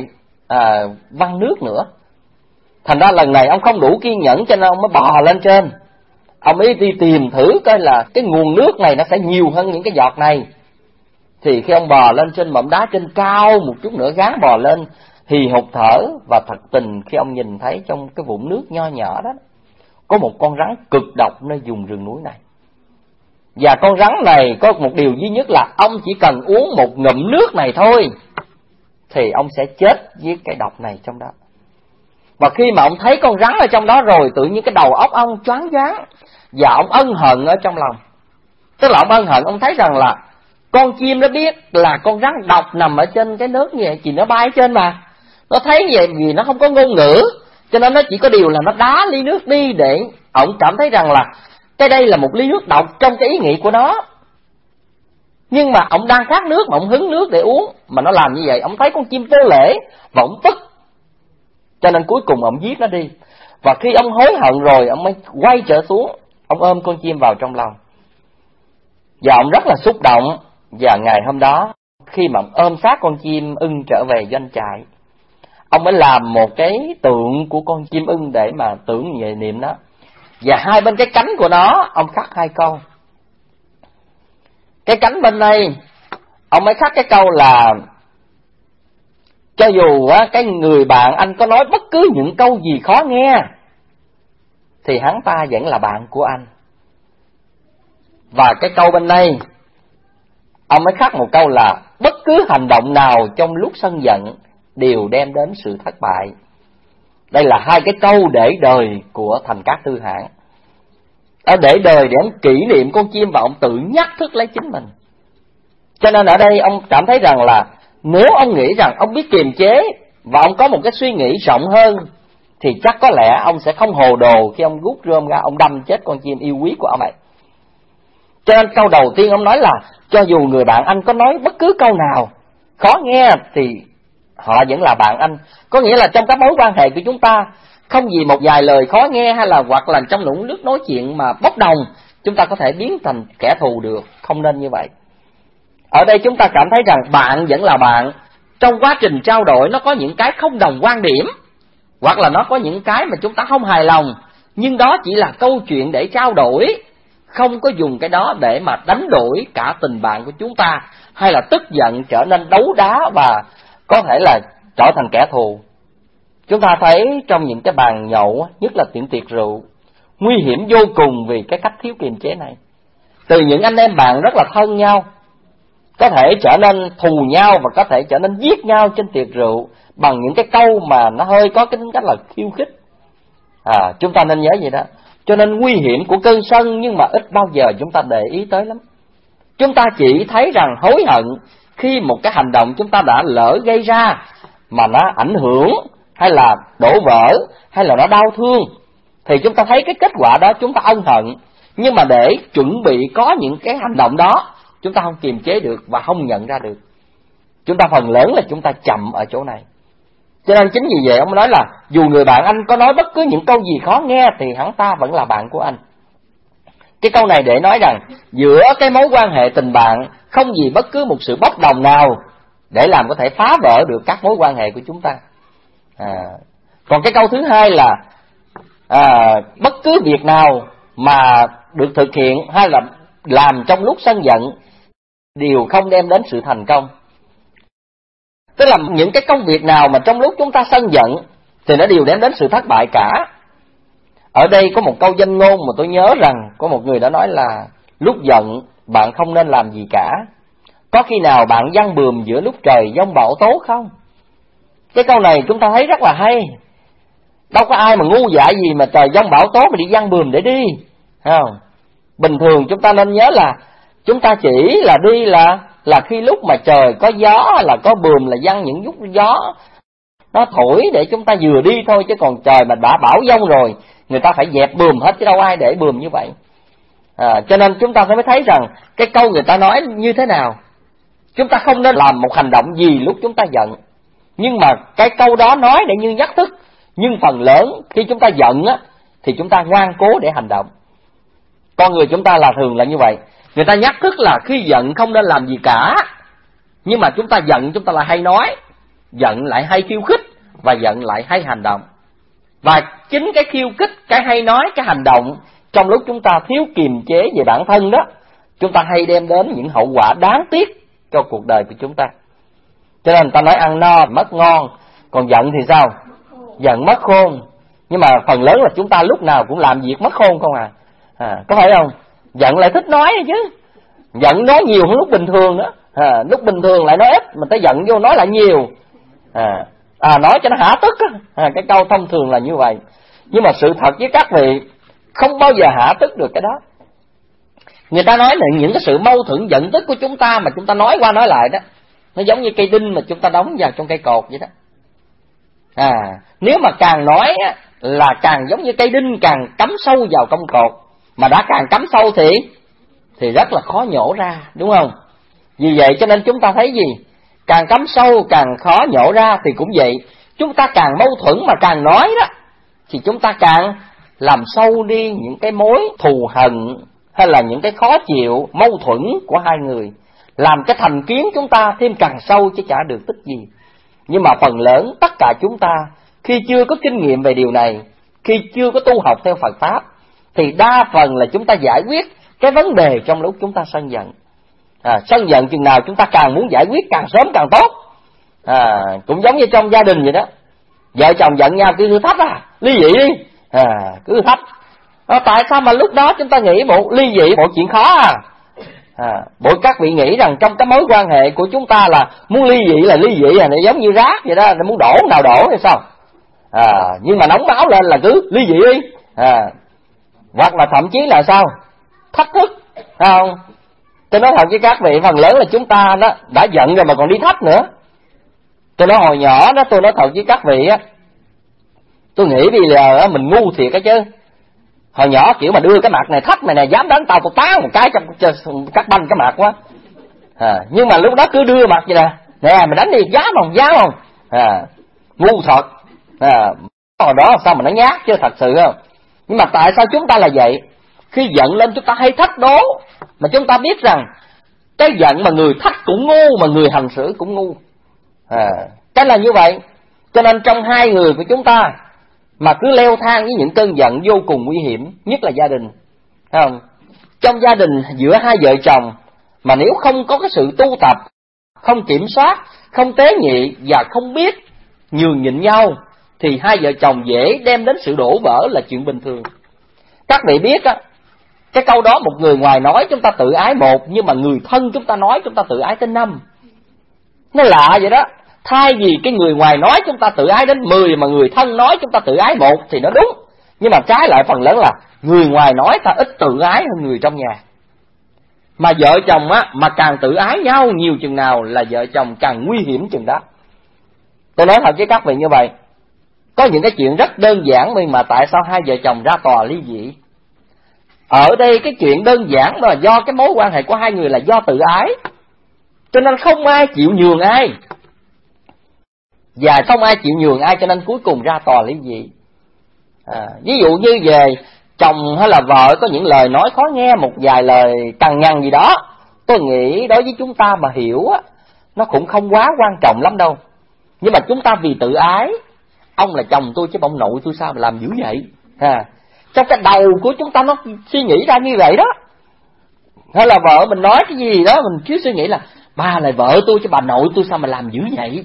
văng nước nữa. Thành ra lần này ông không đủ kiên nhẫn, cho nên ông mới bò lên trên. Ông mới đi tìm thử coi là cái nguồn nước này nó sẽ nhiều hơn những cái giọt này. Thì khi ông bò lên trên mỏm đá trên cao một chút nữa, gắng bò lên, hì hục thở, và thật tình khi ông nhìn thấy trong cái vũng nước nho nhỏ đó có một con rắn cực độc nơi vùng rừng núi này. Và con rắn này có một điều duy nhất là ông chỉ cần uống một ngụm nước này thôi thì ông sẽ chết với cái độc này trong đó. Và khi mà ông thấy con rắn ở trong đó rồi, tự nhiên cái đầu óc ông choáng váng, và ông ân hận ở trong lòng. Tức là ông ân hận, ông thấy rằng là con chim nó biết là con rắn độc nằm ở trên cái nước như vậy, chỉ nó bay trên mà. Nó thấy như vậy vì nó không có ngôn ngữ, cho nên nó chỉ có điều là nó đá ly nước đi, để ông cảm thấy rằng là cái đây là một ly nước độc trong cái ý nghĩ của nó. Nhưng mà ông đang khát nước mà ông hứng nước để uống, mà nó làm như vậy, ông thấy con chim vô lễ và ông tức. Cho nên cuối cùng ông giết nó đi. Và khi ông hối hận rồi, ông mới quay trở xuống, ông ôm con chim vào trong lòng. Và ông rất là xúc động. Và ngày hôm đó, khi mà ông ôm xác con chim ưng trở về doanh trại, ông mới làm một cái tượng của con chim ưng để mà tưởng về niệm nó. Và hai bên cái cánh của nó, ông khắc hai câu. Cái cánh bên đây, ông mới khắc cái câu là: cho dù cái người bạn anh có nói bất cứ những câu gì khó nghe, thì hắn ta vẫn là bạn của anh. Và cái câu bên đây, ông mới khắc một câu là: bất cứ hành động nào trong lúc sân giận đều đem đến sự thất bại. Đây là hai cái câu để đời của Thành Cát Tư Hãn. Để đời để ông kỷ niệm con chim, và ông tự nhắc thức lấy chính mình. Cho nên ở đây ông cảm thấy rằng là nếu ông nghĩ rằng ông biết kiềm chế, và ông có một cái suy nghĩ rộng hơn, thì chắc có lẽ ông sẽ không hồ đồ khi ông rút rơm ra, ông đâm chết con chim yêu quý của ông ấy. Cho nên câu đầu tiên ông nói là: cho dù người bạn anh có nói bất cứ câu nào khó nghe, thì họ vẫn là bạn anh. Có nghĩa là trong các mối quan hệ của chúng ta, không vì một vài lời khó nghe hay là hoặc là trong những lúc nói chuyện mà bốc đồng, chúng ta có thể biến thành kẻ thù được. Không nên như vậy. Ở đây chúng ta cảm thấy rằng bạn vẫn là bạn. Trong quá trình trao đổi nó có những cái không đồng quan điểm, hoặc là nó có những cái mà chúng ta không hài lòng, nhưng đó chỉ là câu chuyện để trao đổi, không có dùng cái đó để mà đánh đổi cả tình bạn của chúng ta, hay là tức giận trở nên đấu đá và có thể là trở thành kẻ thù. Chúng ta thấy trong những cái bàn nhậu, nhất là tiệc rượu, nguy hiểm vô cùng vì cái cách thiếu kiềm chế này. Từ những anh em bạn rất là thân nhau, có thể trở nên thù nhau và có thể trở nên giết nhau trên tiệc rượu bằng những cái câu mà nó hơi có cái tính cách là khiêu khích. Chúng ta nên nhớ vậy đó. Cho nên nguy hiểm của cơn sân nhưng mà ít bao giờ chúng ta để ý tới lắm. Chúng ta chỉ thấy rằng hối hận khi một cái hành động chúng ta đã lỡ gây ra mà nó ảnh hưởng hay là đổ vỡ hay là nó đau thương, thì chúng ta thấy cái kết quả đó chúng ta ân hận. Nhưng mà để chuẩn bị có những cái hành động đó, chúng ta không kiềm chế được và không nhận ra được. Chúng ta phần lớn là chúng ta chậm ở chỗ này. Cho nên chính vì vậy ông nói là dù người bạn anh có nói bất cứ những câu gì khó nghe thì hắn ta vẫn là bạn của anh. Cái câu này để nói rằng giữa cái mối quan hệ tình bạn không vì bất cứ một sự bốc đồng nào để làm có thể phá vỡ được các mối quan hệ của chúng ta. Còn cái câu thứ hai là bất cứ việc nào mà được thực hiện hay là làm trong lúc sân giận đều không đem đến sự thành công. Tức là những cái công việc nào mà trong lúc chúng ta sân giận thì nó đều đem đến sự thất bại cả. Ở đây có một câu danh ngôn mà tôi nhớ rằng có một người đã nói là lúc giận bạn không nên làm gì cả. Có khi nào bạn giăng bườm giữa lúc trời giông bão tố không? Cái câu này chúng ta thấy rất là hay. Đâu có ai mà ngu dại gì mà trời giông bão tố mà đi giăng bườm để đi, không? Bình thường chúng ta nên nhớ là chúng ta chỉ là đi là khi lúc mà trời có gió là có bườm là giăng những lúc gió nó thổi để chúng ta vừa đi thôi, chứ còn trời mà đã bão giông rồi người ta phải dẹp bườm hết, chứ đâu ai để bườm như vậy. Cho nên chúng ta mới thấy rằng cái câu người ta nói như thế nào. Chúng ta không nên làm một hành động gì lúc chúng ta giận, nhưng mà cái câu đó nói để như nhắc thức. Nhưng phần lớn khi chúng ta giận á thì chúng ta ngoan cố để hành động. Con người chúng ta là thường là như vậy. Người ta nhắc thức là khi giận không nên làm gì cả, nhưng mà chúng ta giận chúng ta lại hay nói, giận lại hay khiêu khích, và giận lại hay hành động. Và chính cái khiêu khích, cái hay nói, cái hành động trong lúc chúng ta thiếu kiềm chế về bản thân đó, chúng ta hay đem đến những hậu quả đáng tiếc cho cuộc đời của chúng ta. Cho nên người ta nói ăn no mất ngon, còn giận thì sao? Giận mất khôn. Nhưng mà phần lớn là chúng ta lúc nào cũng làm việc mất khôn không có phải không? Giận lại thích nói chứ, giận nói nhiều hơn lúc bình thường đó. Lúc bình thường lại nói ít, mà tới giận vô nói lại nhiều. Nói cho nó hả tức á. Cái câu thông thường là như vậy. Nhưng mà sự thật với các vị, không bao giờ hả tức được cái đó. Người ta nói là những cái sự mâu thuẫn giận tức của chúng ta mà chúng ta nói qua nói lại đó, nó giống như cây đinh mà chúng ta đóng vào trong cây cột vậy đó. Nếu mà càng nói á, là càng giống như cây đinh càng cắm sâu vào trong cột, mà đã càng cắm sâu thì rất là khó nhổ ra, đúng không? Vì vậy cho nên chúng ta thấy gì? Càng cắm sâu càng khó nhổ ra thì cũng vậy. Chúng ta càng mâu thuẫn mà càng nói đó, thì chúng ta càng làm sâu đi những cái mối thù hận hay là những cái khó chịu, mâu thuẫn của hai người, làm cái thành kiến chúng ta thêm càng sâu chứ chả được tích gì. Nhưng mà phần lớn tất cả chúng ta khi chưa có kinh nghiệm về điều này, khi chưa có tu học theo Phật Pháp, thì đa phần là chúng ta giải quyết cái vấn đề trong lúc chúng ta sân giận. Sân giận chừng nào chúng ta càng muốn giải quyết càng sớm càng tốt. Cũng giống như trong gia đình vậy đó. Vợ chồng giận nhau cứ thử thách ly dị đi. Cứ thử thách. Tại sao mà lúc đó chúng ta nghĩ bộ ly dị bộ chuyện khó bộ các vị nghĩ rằng trong cái mối quan hệ của chúng ta là muốn ly dị là ly dị nó giống như rác vậy đó, muốn đổ nào đổ hay sao? Nhưng mà nóng máu lên là cứ ly dị đi. Hoặc là thậm chí là sao? Thách thức, không? Tôi nói thật với các vị, phần lớn là chúng ta đó đã giận rồi mà còn đi thách nữa. Tôi nói hồi nhỏ đó, tôi nói thật với các vị á, tôi nghĩ bây giờ mình ngu thiệt á chứ. Hồi nhỏ kiểu mà đưa cái mặt này thách mày nè, dám đánh tao tán một cái cho cắt banh cái mặt quá. Nhưng mà lúc đó cứ đưa mặt vậy nè, mày đánh đi, dám không? Ngu thật. Hồi đó sao mà nó nhát chứ, thật sự không? Nhưng mà tại sao chúng ta là vậy? Khi giận lên chúng ta hay thách đố, mà chúng ta biết rằng cái giận mà người thách cũng ngu, mà người hành xử cũng ngu. Cái là như vậy. Cho nên trong hai người của chúng ta mà cứ leo thang với những cơn giận vô cùng nguy hiểm, nhất là gia đình, thấy không? Trong gia đình giữa hai vợ chồng mà nếu không có cái sự tu tập, không kiểm soát, không tế nhị và không biết nhường nhịn nhau, thì hai vợ chồng dễ đem đến sự đổ vỡ là chuyện bình thường. Các vị biết á, cái câu đó một người ngoài nói chúng ta tự ái một, nhưng mà người thân chúng ta nói chúng ta tự ái đến 5. Nó lạ vậy đó. Thay vì cái người ngoài nói chúng ta tự ái đến 10, mà người thân nói chúng ta tự ái 1 thì nó đúng. Nhưng mà trái lại phần lớn là người ngoài nói ta ít tự ái hơn người trong nhà. Mà vợ chồng á, mà càng tự ái nhau nhiều chừng nào là vợ chồng càng nguy hiểm chừng đó. Tôi nói thật với các vị như vậy. Có những cái chuyện rất đơn giản mà tại sao hai vợ chồng ra tòa ly dị. Ở đây cái chuyện đơn giản là do cái mối quan hệ của hai người là do tự ái, cho nên không ai chịu nhường ai, và không ai chịu nhường ai, cho nên cuối cùng ra tòa ly dị. Ví dụ như về chồng hay là vợ có những lời nói khó nghe, một vài lời cằn nhằn gì đó, tôi nghĩ đối với chúng ta mà hiểu á, nó cũng không quá quan trọng lắm đâu. Nhưng mà chúng ta vì tự ái, ông là chồng tôi chứ ông nội tôi sao mà làm dữ vậy. Trong cái đầu của chúng ta nó suy nghĩ ra như vậy đó. Hay là vợ mình nói cái gì đó mình cứ suy nghĩ là bà là vợ tôi chứ bà nội tôi sao mà làm dữ vậy.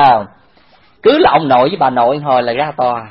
Cứ là ông nội với bà nội hồi là ra tòa.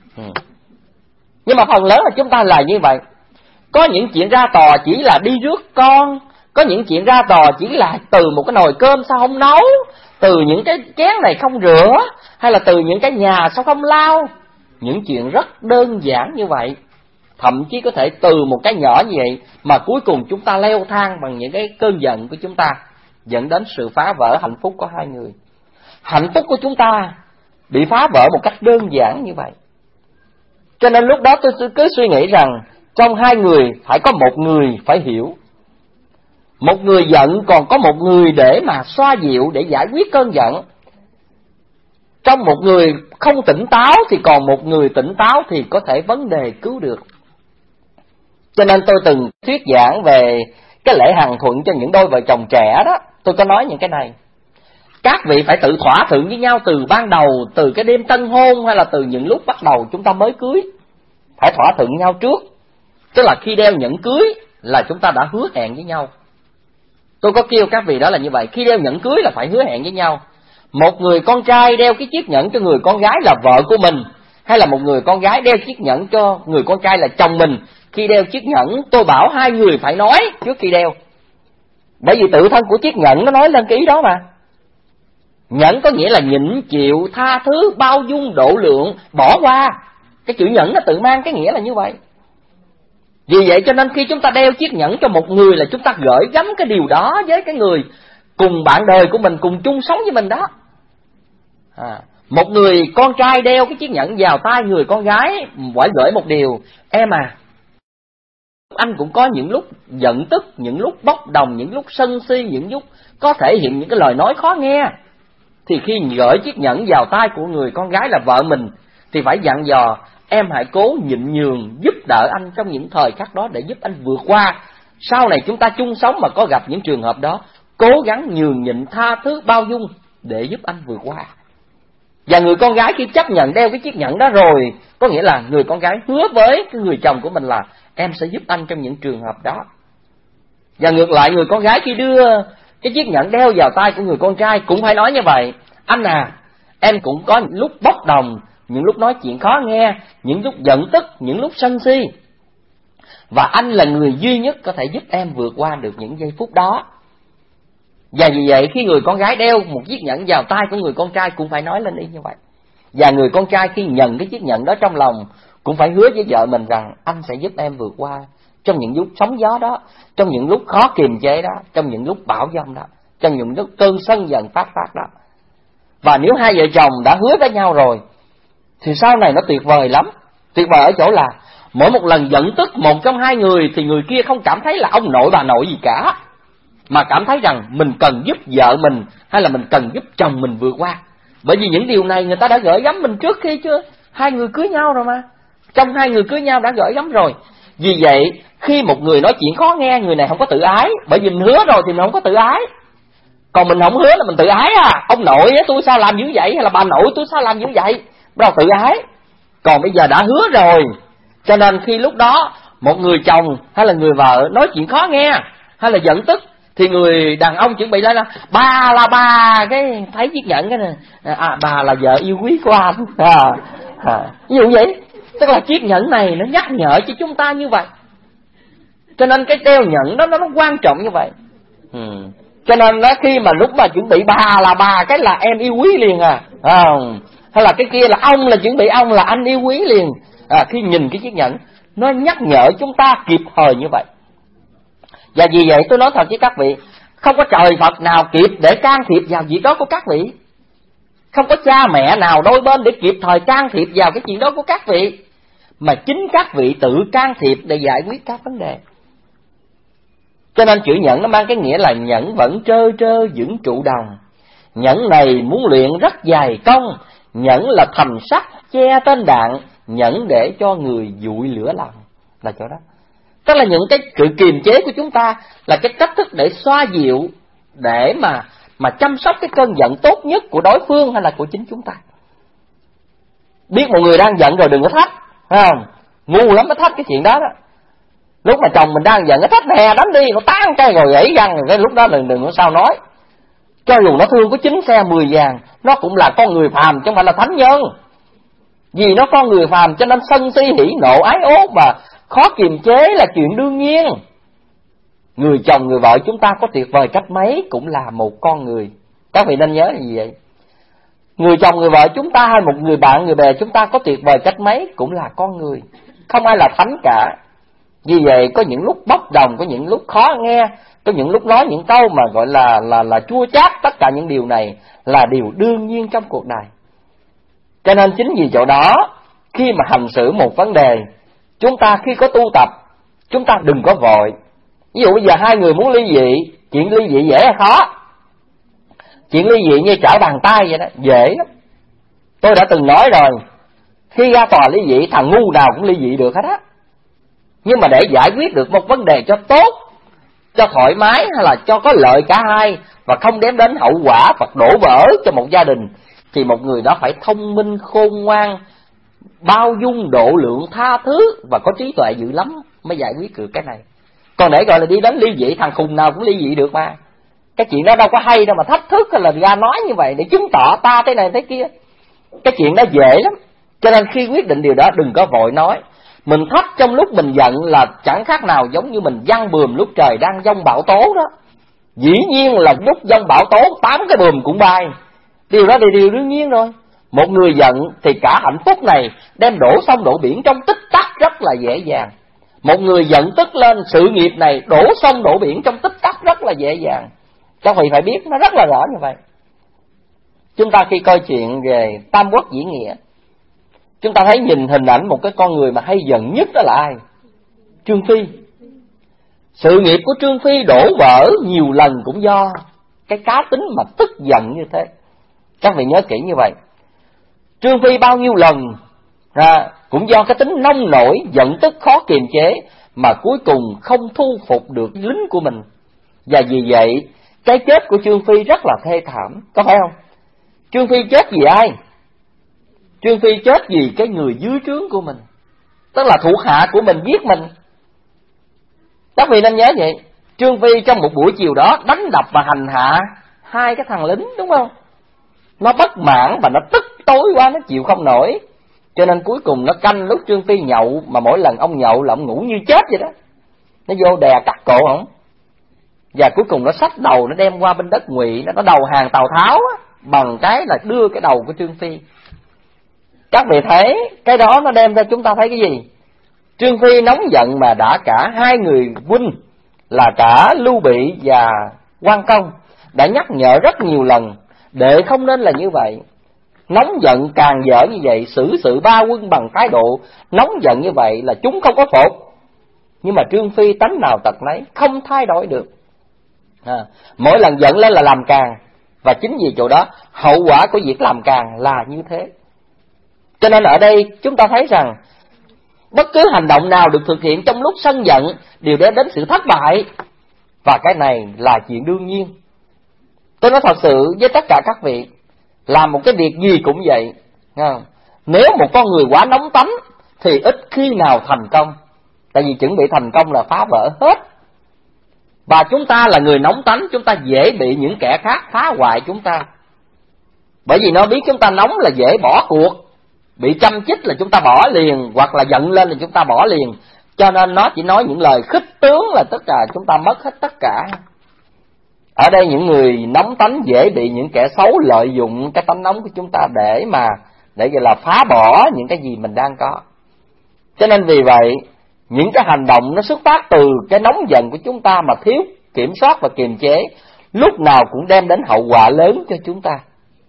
Nhưng mà phần lớn là chúng ta là như vậy. Có những chuyện ra tòa chỉ là đi rước con, có những chuyện ra tòa chỉ là từ một cái nồi cơm sao không nấu, từ những cái chén này không rửa, hay là từ những cái nhà sao không lau. Những chuyện rất đơn giản như vậy, thậm chí có thể từ một cái nhỏ như vậy mà cuối cùng chúng ta leo thang bằng những cái cơn giận của chúng ta, dẫn đến sự phá vỡ hạnh phúc của hai người. Hạnh phúc của chúng ta bị phá vỡ một cách đơn giản như vậy. Cho nên lúc đó tôi cứ suy nghĩ rằng trong hai người phải có một người phải hiểu. Một người giận còn có một người để mà xoa dịu, để giải quyết cơn giận. Trong một người không tỉnh táo thì còn một người tỉnh táo thì có thể vấn đề cứu được. Cho nên tôi từng thuyết giảng về cái lễ hằng thuận cho những đôi vợ chồng trẻ đó. Tôi có nói những cái này. Các vị phải tự thỏa thuận với nhau từ ban đầu, từ cái đêm tân hôn hay là từ những lúc bắt đầu chúng ta mới cưới. Phải thỏa thuận nhau trước. Tức là khi đeo nhẫn cưới là chúng ta đã hứa hẹn với nhau. Tôi có kêu các vị đó là như vậy. Khi đeo nhẫn cưới là phải hứa hẹn với nhau. Một người con trai đeo cái chiếc nhẫn cho người con gái là vợ của mình, hay là một người con gái đeo chiếc nhẫn cho người con trai là chồng mình. Khi đeo chiếc nhẫn tôi bảo hai người phải nói trước khi đeo. Bởi vì tự thân của chiếc nhẫn nó nói lên cái ý đó mà. Nhẫn có nghĩa là nhịn chịu, tha thứ, bao dung, độ lượng, bỏ qua. Cái chữ nhẫn nó tự mang cái nghĩa là như vậy. Vì vậy cho nên khi chúng ta đeo chiếc nhẫn cho một người là chúng ta gửi gắm cái điều đó với cái người cùng bạn đời của mình, cùng chung sống với mình đó. Một người con trai đeo cái chiếc nhẫn vào tay người con gái phải gửi một điều: em à, anh cũng có những lúc giận tức, những lúc bốc đồng, những lúc sân si, những lúc có thể hiện những cái lời nói khó nghe. Thì khi gửi chiếc nhẫn vào tay của người con gái là vợ mình thì phải dặn dò: em hãy cố nhịn nhường, giúp đỡ anh trong những thời khắc đó để giúp anh vượt qua. Sau này chúng ta chung sống mà có gặp những trường hợp đó, cố gắng nhường nhịn, tha thứ, bao dung để giúp anh vượt qua. Và người con gái khi chấp nhận đeo cái chiếc nhẫn đó rồi, có nghĩa là người con gái hứa với cái người chồng của mình là em sẽ giúp anh trong những trường hợp đó. Và ngược lại, người con gái khi đưa cái chiếc nhẫn đeo vào tay của người con trai cũng phải nói như vậy: anh à, em cũng có những lúc bốc đồng, những lúc nói chuyện khó nghe, những lúc giận tức, những lúc sân si. Và anh là người duy nhất có thể giúp em vượt qua được những giây phút đó. Và vì vậy khi người con gái đeo một chiếc nhẫn vào tay của người con trai cũng phải nói lên y như vậy. Và người con trai khi nhận cái chiếc nhẫn đó trong lòng cũng phải hứa với vợ mình rằng anh sẽ giúp em vượt qua trong những lúc sóng gió đó, trong những lúc khó kiềm chế đó, trong những lúc bão giông đó, trong những lúc cơn sân giận phát đó. Và nếu hai vợ chồng đã hứa với nhau rồi thì sau này nó tuyệt vời lắm. Tuyệt vời ở chỗ là mỗi một lần giận tức một trong hai người thì người kia không cảm thấy là ông nội bà nội gì cả, mà cảm thấy rằng mình cần giúp vợ mình hay là mình cần giúp chồng mình vượt qua. Bởi vì những điều này người ta đã gửi gắm mình trước khi chưa Hai người cưới nhau rồi mà, trong hai người cưới nhau đã gửi gắm rồi. Vì vậy khi một người nói chuyện khó nghe, người này không có tự ái, bởi vì mình hứa rồi thì mình không có tự ái. Còn mình không hứa là mình tự ái à. Ông nội tôi sao làm dữ vậy, hay là bà nội tôi sao làm dữ vậy, bắt đầu tự ái. Còn bây giờ đã hứa rồi, cho nên khi lúc đó một người chồng hay là người vợ nói chuyện khó nghe hay là giận tức, thì người đàn ông chuẩn bị lên là bà cái thấy chiếc nhẫn cái này, bà là vợ yêu quý của anh. Ví dụ vậy, tức là chiếc nhẫn này nó nhắc nhở cho chúng ta như vậy. Cho nên cái đeo nhẫn nó quan trọng như vậy. Cho nên đó, khi mà lúc mà chuẩn bị bà cái là em yêu quý liền hay là cái kia là ông là chuẩn bị ông là anh yêu quý liền. Khi nhìn cái chiếc nhẫn nó nhắc nhở chúng ta kịp thời như vậy. Và vì vậy tôi nói thật với các vị, không có trời Phật nào kịp để can thiệp vào việc đó của các vị. Không có cha mẹ nào đôi bên để kịp thời can thiệp vào cái chuyện đó của các vị, mà chính các vị tự can thiệp để giải quyết các vấn đề. Cho nên chữ nhẫn nó mang cái nghĩa là nhẫn vẫn trơ trơ vững trụ đồng. Nhẫn này muốn luyện rất dài công, nhẫn là thành sắt che tên đạn, nhẫn để cho người dụi lửa lòng, là chỗ đó. Tức là những cái sự kiềm chế của chúng ta là cái cách thức để xoa dịu, để mà chăm sóc cái cơn giận tốt nhất của đối phương hay là của chính chúng ta. Biết một người đang giận rồi đừng có thách, phải không? Ngu lắm mới thách cái chuyện đó đó. Lúc mà chồng mình đang giận, cái thách nè đánh đi, nó tán cái rồi gãy răng, rồi cái lúc đó đừng có sao nói. Cho dù nó thương có 9 xe 10 vàng, nó cũng là con người phàm chứ không phải là thánh nhân. Vì nó con người phàm cho nên sân si hỉ nộ ái ố và khó kiềm chế là chuyện đương nhiên. Người chồng người vợ chúng ta có tuyệt vời cách mấy cũng là một con người. Các vị nên nhớ là gì vậy? Người chồng người vợ chúng ta hay một người bạn người bè chúng ta có tuyệt vời cách mấy cũng là con người, không ai là thánh cả. Vì vậy có những lúc bốc đồng, có những lúc khó nghe, có những lúc nói những câu mà gọi là chua chát. Tất cả những điều này là điều đương nhiên trong cuộc đời. Cho nên chính vì chỗ đó, khi mà hành xử một vấn đề, chúng ta khi có tu tập, chúng ta đừng có vội. Ví dụ bây giờ hai người muốn ly dị, chuyện ly dị dễ hay khó? Chuyện ly dị như trở bàn tay vậy đó, dễ lắm. Tôi đã từng nói rồi, khi ra tòa ly dị, thằng ngu nào cũng ly dị được hết á. Nhưng mà để giải quyết được một vấn đề cho tốt, cho thoải mái hay là cho có lợi cả hai và không đem đến hậu quả hoặc đổ vỡ cho một gia đình, thì một người đó phải thông minh, khôn ngoan, bao dung, độ lượng, tha thứ và có trí tuệ dữ lắm mới giải quyết được cái này. Còn để gọi là đi đến ly dị, thằng khùng nào cũng ly dị được mà. Cái chuyện đó đâu có hay đâu mà thách thức hay là ra nói như vậy để chứng tỏ ta thế này thế kia. Cái chuyện đó dễ lắm. Cho nên khi quyết định điều đó đừng có vội nói. Mình thách trong lúc mình giận là chẳng khác nào giống như mình giăng bườm lúc trời đang giông bão tố đó. Dĩ nhiên là lúc giông bão tố 8 cái bườm cũng bay. Điều đó là điều đương nhiên rồi. Một người giận thì cả hạnh phúc này đem đổ sông đổ biển trong tích tắc rất là dễ dàng. Một người giận tức lên, sự nghiệp này đổ sông đổ biển trong tích tắc rất là dễ dàng. Các vị phải biết nó rất là rõ như vậy. Chúng ta khi coi chuyện về Tam Quốc Diễn Nghĩa, chúng ta thấy nhìn hình ảnh một cái con người mà hay giận nhất đó là ai? Trương Phi. Sự nghiệp của Trương Phi đổ vỡ nhiều lần cũng do cái cá tính mà tức giận như thế. Các vị nhớ kỹ như vậy. Trương Phi bao nhiêu lần cũng do cái tính nông nổi, giận tức khó kiềm chế mà cuối cùng không thu phục được lính của mình. Và vì vậy cái chết của Trương Phi rất là thê thảm, có phải không? Trương Phi chết vì ai? Trương Phi chết vì cái người dưới trướng của mình, tức là thuộc hạ của mình giết mình. Các vị nên nhớ vậy. Trương Phi trong một buổi chiều đó đánh đập và hành hạ 2 cái thằng lính, đúng không? Nó bất mãn và nó tức tối quá, nó chịu không nổi. Cho nên cuối cùng nó canh lúc Trương Phi nhậu, mà mỗi lần ông nhậu là ông ngủ như chết vậy đó. Nó vô đè cắt cổ ổng. Và cuối cùng nó xách đầu, nó đem qua bên đất Ngụy, nó đầu hàng Tào Tháo á, bằng cái là đưa cái đầu của Trương Phi. Các vị thấy cái đó nó đem ra chúng ta thấy cái gì? Trương Phi nóng giận mà đã cả 2 người huynh là cả Lưu Bị và Quan Công đã nhắc nhở rất nhiều lần để không nên là như vậy. Nóng giận càng dở như vậy, xử sự 3 quân bằng thái độ nóng giận như vậy là chúng không có phục. Nhưng mà Trương Phi tánh nào tật nấy, không thay đổi được. Mỗi lần giận lên là làm càng. Và chính vì chỗ đó hậu quả của việc làm càng là như thế. Cho Cho nên ở đây chúng ta thấy rằng bất cứ hành động nào được thực hiện trong lúc sân giận đều đem đến sự thất bại. Và cái này là chuyện đương nhiên. Tôi nói thật sự với tất cả các vị, làm một cái việc gì cũng vậy. Nếu một con người quá nóng tánh thì ít khi nào thành công. Tại vì chuẩn bị thành công là phá vỡ hết. Và chúng ta là người nóng tánh, chúng ta dễ bị những kẻ khác phá hoại chúng ta. Bởi vì nó biết chúng ta nóng là dễ bỏ cuộc, bị chăm chích là chúng ta bỏ liền, hoặc là giận lên là chúng ta bỏ liền. Cho nên nó chỉ nói những lời khích tướng là tất cả chúng ta mất hết tất cả. Ở đây những người nóng tánh dễ bị những kẻ xấu lợi dụng cái tánh nóng của chúng ta để gọi là phá bỏ những cái gì mình đang có. Cho nên vì vậy, những cái hành động nó xuất phát từ cái nóng giận của chúng ta mà thiếu kiểm soát và kiềm chế, lúc nào cũng đem đến hậu quả lớn cho chúng ta.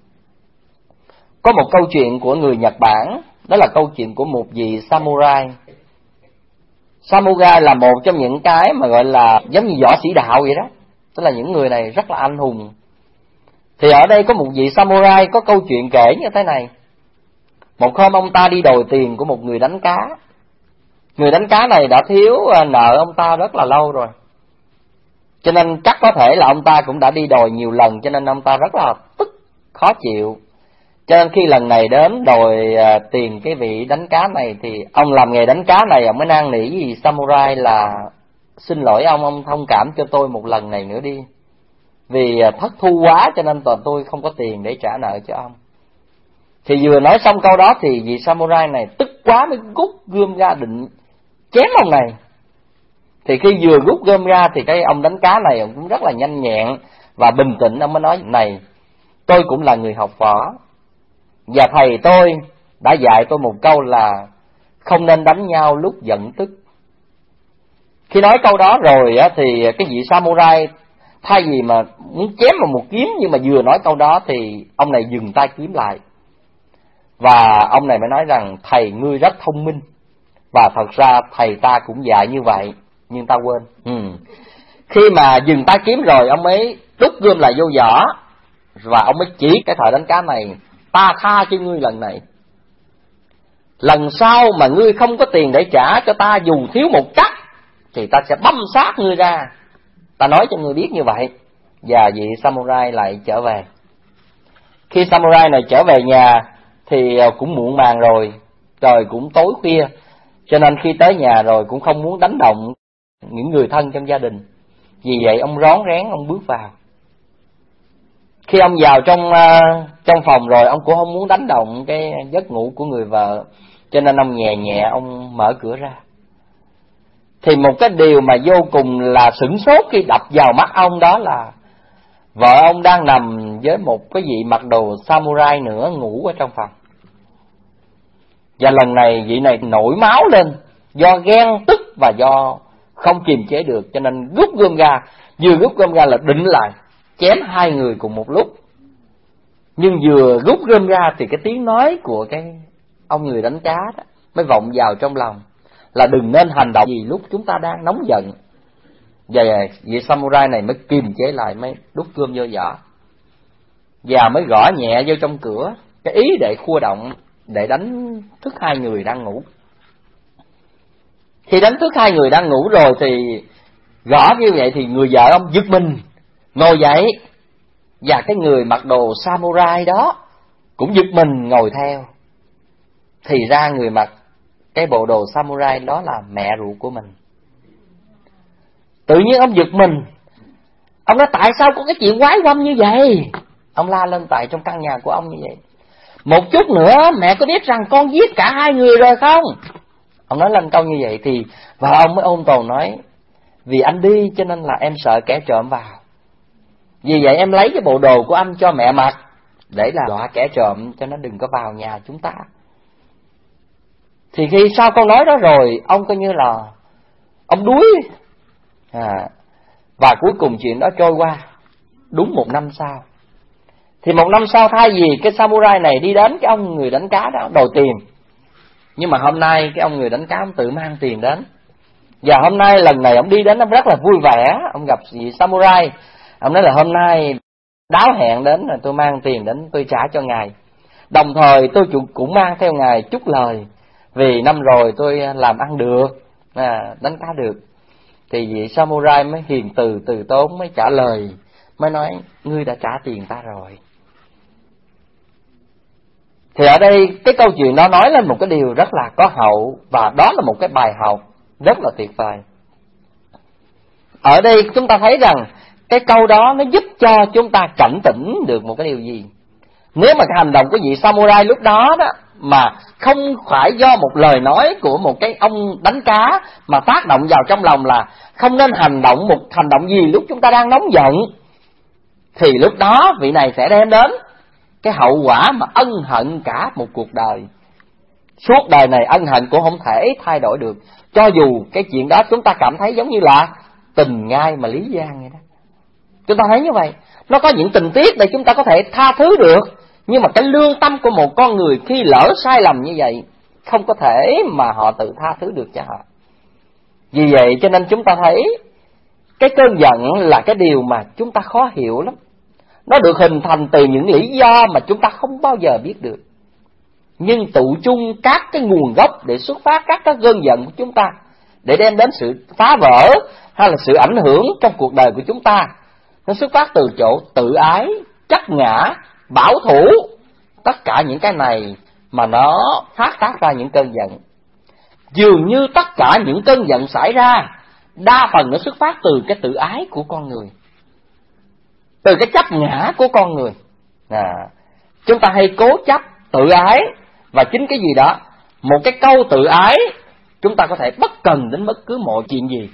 Có một câu chuyện của người Nhật Bản, đó là câu chuyện của một vị samurai. Samurai là một trong những cái mà gọi là giống như võ sĩ đạo vậy đó. Tức là những người này rất là anh hùng. Thì ở đây có một vị samurai có câu chuyện kể như thế này. Một hôm ông ta đi đòi tiền của một người đánh cá. Người đánh cá này đã thiếu nợ ông ta rất là lâu rồi. Cho nên chắc có thể là ông ta cũng đã đi đòi nhiều lần, cho nên ông ta rất là tức, khó chịu. Cho nên khi lần này đến đòi tiền cái vị đánh cá này, thì ông làm nghề đánh cá này, ông mới năn nỉ với samurai là xin lỗi ông thông cảm cho tôi một lần này nữa đi. Vì thất thu quá cho nên tôi không có tiền để trả nợ cho ông. Thì vừa nói xong câu đó thì vị samurai này tức quá mới rút gươm ra định chém ông này. Thì khi vừa rút gươm ra thì cái ông đánh cá này ông cũng rất là nhanh nhẹn và bình tĩnh. Ông mới nói này, tôi cũng là người học võ, và thầy tôi đã dạy tôi một câu là không nên đánh nhau lúc giận tức. Khi nói câu đó rồi thì cái vị samurai thay vì mà muốn chém vào một kiếm, nhưng mà vừa nói câu đó thì ông này dừng tay kiếm lại. Và ông này mới nói rằng thầy ngươi rất thông minh, và thật ra thầy ta cũng dạy như vậy, nhưng ta quên. Khi mà dừng tay kiếm rồi, ông mới rút gươm lại vô vỏ, và ông mới chỉ cái thợ đánh cá này, ta tha cho ngươi lần này. Lần sau mà ngươi không có tiền để trả cho ta dù thiếu một cắc, thì ta sẽ băm xác ngươi ra. Ta nói cho ngươi biết như vậy. Và vị samurai lại trở về. Khi samurai này trở về nhà thì cũng muộn màng rồi, trời cũng tối khuya. Cho nên khi tới nhà rồi cũng không muốn đánh động những người thân trong gia đình. Vì vậy ông rón rén ông bước vào. Khi ông vào trong phòng rồi, ông cũng không muốn đánh động cái giấc ngủ của người vợ, cho nên ông nhẹ nhẹ ông mở cửa ra. Thì một cái điều mà vô cùng là sửng sốt khi đập vào mắt ông, đó là vợ ông đang nằm với một cái vị mặc đồ samurai nữa ngủ ở trong phòng. Và lần này vị này nổi máu lên do ghen tức và do không kiềm chế được, cho nên rút gươm ra. Vừa rút gươm ra là định lại chém hai người cùng một lúc. Nhưng vừa rút gươm ra thì cái tiếng nói của cái ông người đánh cá đó mới vọng vào trong lòng là đừng nên hành động gì lúc chúng ta đang nóng giận. Và vị samurai này mới kiềm chế lại, mới đút gươm vô vỏ và mới gõ nhẹ vô trong cửa, cái ý để khua động, để đánh thức hai người đang ngủ. Khi đánh thức hai người đang ngủ rồi thì gõ như vậy thì người vợ ông giật mình ngồi dậy, và cái người mặc đồ samurai đó cũng giật mình ngồi theo. Thì ra người mặc cái bộ đồ samurai đó là mẹ ruột của mình. Tự nhiên ông giật mình, ông nói tại sao có cái chuyện quái quăm như vậy? Ông la lên tại trong căn nhà của ông như vậy. Một chút nữa mẹ có biết rằng con giết cả hai người rồi không? Ông nói lên câu như vậy thì vợ ông mới ôn tồn nói, vì anh đi cho nên là em sợ kẻ trộm vào, vì vậy em lấy cái bộ đồ của anh cho mẹ mặc để là dọa kẻ trộm cho nó đừng có vào nhà chúng ta. Thì khi sau câu nói đó rồi, ông coi như là ông đuối. Và cuối cùng chuyện đó trôi qua. Đúng 1 năm sau, thì 1 năm sau thay vì cái samurai này đi đến cái ông người đánh cá đó đòi tiền, nhưng mà hôm nay cái ông người đánh cá ông tự mang tiền đến. Và hôm nay lần này ông đi đến ông rất là vui vẻ. Ông gặp vị samurai, ông nói là hôm nay đáo hẹn đến là tôi mang tiền đến tôi trả cho ngài. Đồng thời tôi cũng mang theo Ngài chúc lời, vì năm rồi tôi làm ăn được, đánh cá được. Thì vị Samurai mới hiền từ từ tốn, mới trả lời, mới nói ngươi đã trả tiền ta rồi. Thì ở đây cái câu chuyện đó nói lên một cái điều rất là có hậu, và đó là một cái bài học rất là tuyệt vời. Ở đây chúng ta thấy rằng cái câu đó nó giúp cho chúng ta cảnh tỉnh được một cái điều gì. Nếu mà cái hành động của vị Samurai lúc đó đó mà không phải do một lời nói của một cái ông đánh cá mà tác động vào trong lòng là không nên hành động một hành động gì lúc chúng ta đang nóng giận, thì lúc đó vị này sẽ đem đến cái hậu quả mà ân hận cả một cuộc đời. Suốt đời này ân hận cũng không thể thay đổi được, cho dù cái chuyện đó chúng ta cảm thấy giống như là tình ngai mà lý gian vậy đó. Chúng ta thấy như vậy, nó có những tình tiết để chúng ta có thể tha thứ được, nhưng mà cái lương tâm của một con người khi lỡ sai lầm như vậy, không có thể mà họ tự tha thứ được cho họ. Vì vậy cho nên chúng ta thấy cái cơn giận là cái điều mà chúng ta khó hiểu lắm. Nó được hình thành từ những lý do mà chúng ta không bao giờ biết được. Nhưng tụ chung các cái nguồn gốc để xuất phát các cái cơn giận của chúng ta, để đem đến sự phá vỡ hay là sự ảnh hưởng trong cuộc đời của chúng ta, nó xuất phát từ chỗ tự ái, chấp ngã, bảo thủ. Tất cả những cái này mà nó phát tác ra những cơn giận. Dường như tất cả những cơn giận xảy ra đa phần nó xuất phát từ cái tự ái của con người, từ cái chấp ngã của con người. Chúng ta hay cố chấp tự ái, và chính cái gì đó, một cái câu tự ái, chúng ta có thể bất cần đến bất cứ mọi chuyện gì.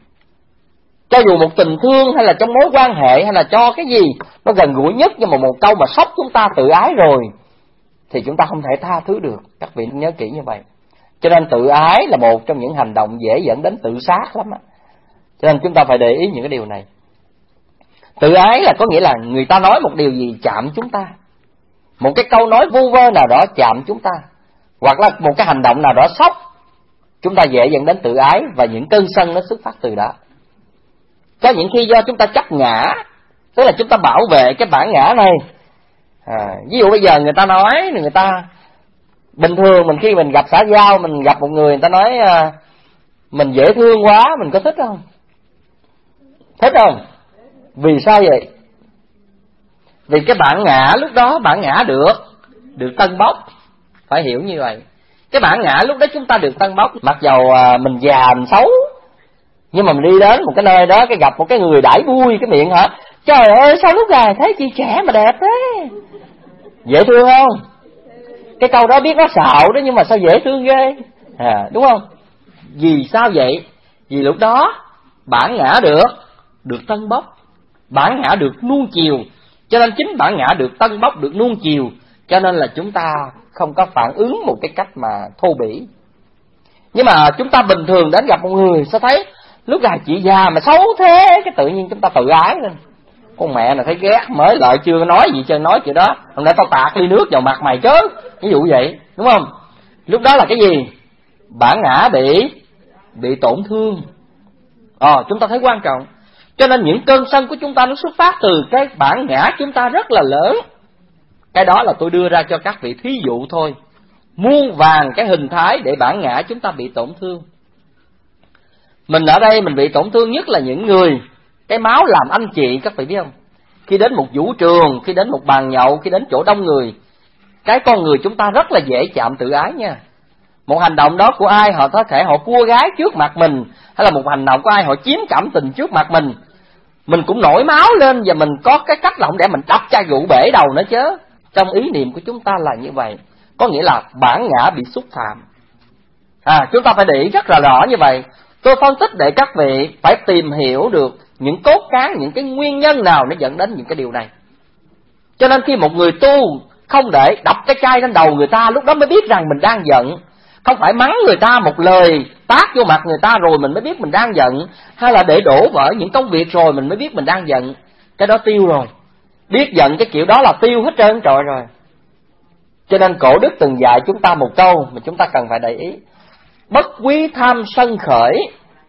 Cho dù một tình thương hay là trong mối quan hệ hay là cho cái gì nó gần gũi nhất, nhưng mà một câu mà sốc chúng ta tự ái rồi thì chúng ta không thể tha thứ được. Các vị nhớ kỹ như vậy. Cho nên tự ái là một trong những hành động dễ dẫn đến tự sát lắm á. Cho nên chúng ta phải để ý những cái điều này. Tự ái là có nghĩa là người ta nói một điều gì chạm chúng ta, một cái câu nói vu vơ nào đó chạm chúng ta, hoặc là một cái hành động nào đó sốc, chúng ta dễ dẫn đến tự ái, và những cơn sân nó xuất phát từ đó. Có những khi do chúng ta chấp ngã, tức là chúng ta bảo vệ cái bản ngã này. Ví dụ bây giờ người ta nói, người ta bình thường mình khi mình gặp xã giao, mình gặp một người ta nói mình dễ thương quá, mình có thích không? Thích không? Vì sao vậy? Vì cái bản ngã lúc đó, bản ngã được tân bốc, phải hiểu như vậy. Cái bản ngã lúc đó chúng ta được tân bốc, mặc dầu mình già mình xấu, nhưng mà mình đi đến một cái nơi đó, cái gặp một cái người đãi vui cái miệng hả? Trời ơi, sao lúc này thấy chị trẻ mà đẹp thế? Dễ thương không? Cái câu đó biết nó xạo đó, nhưng mà sao dễ thương ghê, đúng không? Vì sao vậy? Vì lúc đó bản ngã được tân bốc, bản ngã được nuông chiều. Cho nên chính bản ngã được tân bốc, được nuông chiều, cho nên là chúng ta không có phản ứng một cái cách mà thô bỉ. Nhưng mà chúng ta bình thường đến gặp một người, sao thấy lúc này chị già mà xấu thế, cái tự nhiên chúng ta tự ái lên. Con mẹ này thấy ghét, mới lại chưa nói gì chứ nói chuyện đó, hôm nay tao tạt ly nước vào mặt mày chứ, ví dụ vậy, đúng không? Lúc đó là cái gì? Bản ngã bị tổn thương. Chúng ta thấy quan trọng. Cho nên những cơn sân của chúng ta nó xuất phát từ cái bản ngã chúng ta rất là lớn. Cái đó là tôi đưa ra cho các vị thí dụ thôi. Muôn vàn cái hình thái để bản ngã chúng ta bị tổn thương. Mình ở đây mình bị tổn thương nhất là những người cái máu làm anh chị, các vị biết không? Khi đến một vũ trường, khi đến một bàn nhậu, khi đến chỗ đông người, cái con người chúng ta rất là dễ chạm tự ái nha. Một hành động đó của ai họ có thể họ cua gái trước mặt mình, hay là một hành động của ai họ chiếm cảm tình trước mặt mình cũng nổi máu lên, và mình có cái cách là không để mình đập chai rượu bể đầu nữa chứ. Trong ý niệm của chúng ta là như vậy, có nghĩa là bản ngã bị xúc phạm. Chúng ta phải để ý rất là rõ như vậy. Tôi phân tích để các vị phải tìm hiểu được những cốt cán, những cái nguyên nhân nào nó dẫn đến những cái điều này. Cho nên khi một người tu không để đập cái chai lên đầu người ta, lúc đó mới biết rằng mình đang giận. Không phải mắng người ta một lời tát vô mặt người ta rồi mình mới biết mình đang giận, hay là để đổ vỡ những công việc rồi mình mới biết mình đang giận. Cái đó tiêu rồi. Biết giận cái kiểu đó là tiêu hết trơn trọi rồi. Cho nên Cổ Đức từng dạy chúng ta một câu mà chúng ta cần phải để ý. Bất quý tham sân khởi,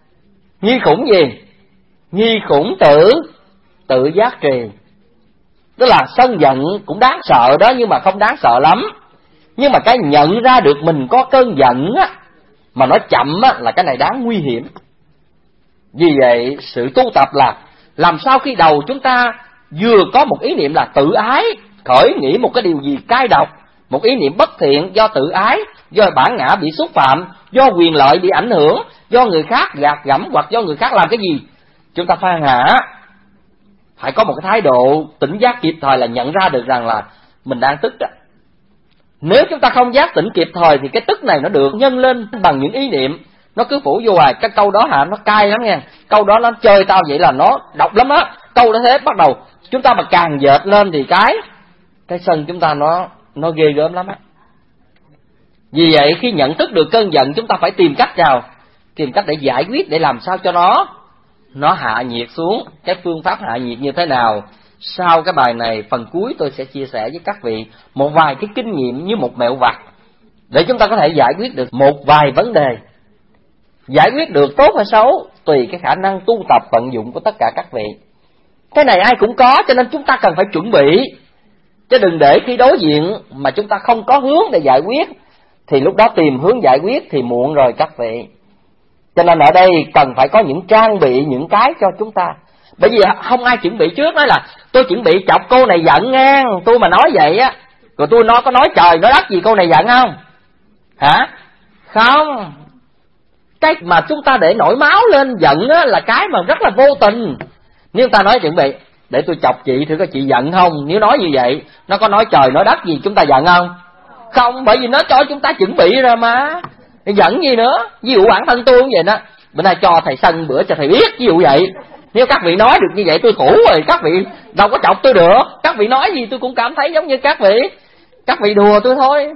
nhi khủng gì? Nhi khủng tự giác trì. Tức là sân giận cũng đáng sợ đó, nhưng mà không đáng sợ lắm. Nhưng mà cái nhận ra được mình có cơn giận á, mà nó chậm á, là cái này đáng nguy hiểm. Vì vậy sự tu tập là làm sao khi đầu chúng ta vừa có một ý niệm là tự ái, khởi nghĩ một cái điều gì cay độc, một ý niệm bất thiện do tự ái, do bản ngã bị xúc phạm, do quyền lợi bị ảnh hưởng, do người khác gạt gẫm hoặc do người khác làm cái gì, chúng ta phải hạ, phải có một cái thái độ tỉnh giác kịp thời là nhận ra được rằng là mình đang tức đó. Nếu chúng ta không giác tỉnh kịp thời thì cái tức này nó được nhân lên bằng những ý niệm, nó cứ phủ vô hoài. Cái câu đó nó cay lắm nha, câu đó nó chơi tao vậy là nó độc lắm á. Câu đó thế bắt đầu chúng ta mà càng dệt lên thì cái sân chúng ta nó ghê gớm lắm á. Vì vậy khi nhận thức được cơn giận, chúng ta phải tìm cách nào, tìm cách để giải quyết, để làm sao cho nó hạ nhiệt xuống. Cái phương pháp hạ nhiệt như thế nào, sau cái bài này phần cuối tôi sẽ chia sẻ với các vị một vài cái kinh nghiệm như một mẹo vặt để chúng ta có thể giải quyết được một vài vấn đề. Giải quyết được tốt hay xấu tùy cái khả năng tu tập vận dụng của tất cả các vị. Cái này ai cũng có, cho nên chúng ta cần phải chuẩn bị, chứ đừng để khi đối diện mà chúng ta không có hướng để giải quyết thì lúc đó tìm hướng giải quyết thì muộn rồi các vị. Cho nên ở đây cần phải có những trang bị, những cái cho chúng ta. Bởi vì không ai chuẩn bị trước, nói là tôi chuẩn bị chọc cô này giận ngang, tôi mà nói vậy á, rồi tôi có nói trời nói đất gì cô này giận không? Hả? Không. Cái mà chúng ta để nổi máu lên giận á là cái mà rất là vô tình. Nếu ta nói chuẩn bị để tôi chọc chị thử coi chị giận không, nếu nói như vậy nó có nói trời nói đất gì chúng ta giận không? Không, bởi vì nó cho chúng ta chuẩn bị rồi mà. Giận gì nữa? Ví dụ bản thân tôi cũng vậy đó, bữa nay cho thầy sân bữa cho thầy biết, ví dụ vậy. Nếu các vị nói được như vậy tôi khổ rồi, các vị đâu có chọc tôi được. Các vị nói gì tôi cũng cảm thấy giống như các vị đùa tôi thôi.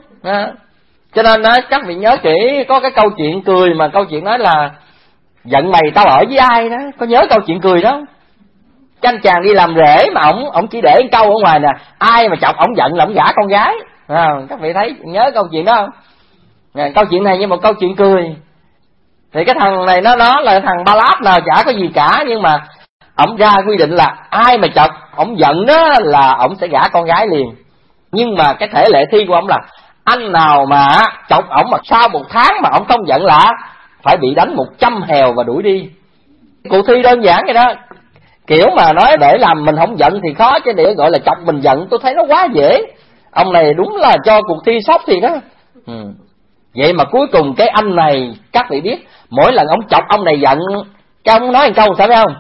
Cho nên các vị nhớ kỹ, có cái câu chuyện cười mà câu chuyện nói là giận mày tao ở với ai đó, có nhớ câu chuyện cười đó? Cái anh chàng đi làm rể mà ổng chỉ để câu ở ngoài nè, ai mà chọc ổng giận là ổng gả con gái. Các vị thấy nhớ câu chuyện đó không? Câu chuyện này như một câu chuyện cười. Thì cái thằng này nó là thằng ba láp nào chả có gì cả, nhưng mà ổng ra quy định là ai mà chọc ổng giận đó là ổng sẽ gả con gái liền. Nhưng mà cái thể lệ thi của ổng là anh nào mà chọc ổng mà sau 1 tháng mà ổng không giận lạ phải bị đánh 100 hèo và đuổi đi. Cuộc thi đơn giản vậy đó. Kiểu mà nói để làm mình không giận thì khó, chứ để gọi là chọc mình giận tôi thấy nó quá dễ. Ông này đúng là cho cuộc thi sốc thì đó. Vậy mà cuối cùng cái anh này các vị biết, mỗi lần ông chọc ông này giận, cái ông nói một câu sao biết không?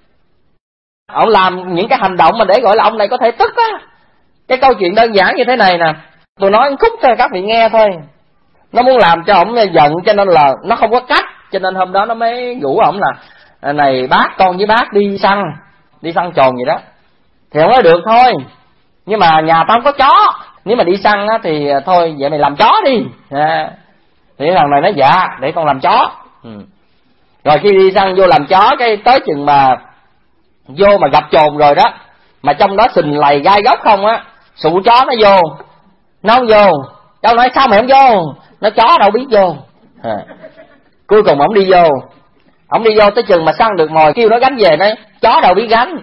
Ông làm những cái hành động mà để gọi là ông này có thể tức á. Cái câu chuyện đơn giản như thế này nè, tôi nói một khúc cho các vị nghe thôi. Nó muốn làm cho ổng giận cho nên là nó không có cách, cho nên hôm đó nó mới rủ ổng là này bác, con với bác đi săn trồn gì đó. Thì ông nói được thôi, nhưng mà nhà tao không có chó, nếu mà đi săn á thì thôi vậy mày làm chó đi. Thì thằng này nói dạ để con làm chó. Rồi khi đi săn vô làm chó, cái tới chừng mà vô mà gặp trồn rồi đó, mà trong đó sình lầy gai góc không á, sụ chó nó vô, nó không vô. Cháu nói sao mày không vô? Nó chó đâu biết vô. Cuối cùng ổng đi vô tới chừng mà săn được mồi kêu nó gánh về, nói chó đâu biết gánh.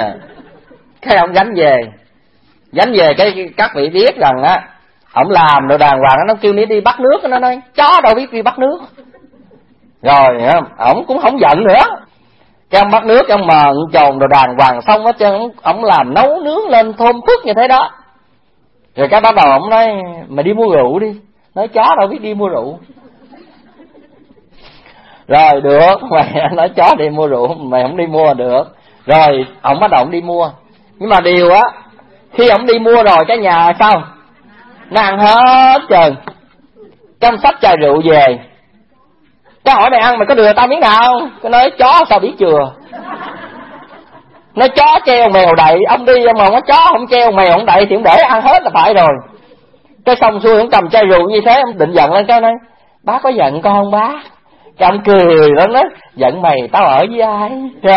Cái ông gánh về cái các vị biết rằng á, ổng làm đồ đàng hoàng, nó kêu đi bắt nước, nó nói chó đâu biết đi bắt nước. Rồi ổng cũng không giận nữa. Cái ông bắt nước, cái ông mờ trồn đồ đàng hoàng xong hết trơn, ổng làm nấu nướng lên thơm phức như thế đó. Rồi cái bắt đầu ổng nói mày đi mua rượu đi. Nói chó đâu biết đi mua rượu. Rồi được, mày nói chó đi mua rượu, mày không đi mua được. Rồi ổng bắt đầu ổng đi mua. Nhưng mà điều á, khi ổng đi mua rồi cái nhà sao? Nó ăn hết trơn. Cái ông xách chai rượu về. Cái hỏi mày ăn mày có đưa tao miếng nào không? Cái nói chó sao biết chừa. Nói chó treo mèo đậy, ông đi ông mà nói chó không treo mèo không đậy thì ông để ăn hết là phải rồi. Cái xong xuôi ông cầm chai rượu như thế, ông định giận lên cái nói bác có giận con không bác? Cái ông cười lắm đó, giận mày tao ở với ai?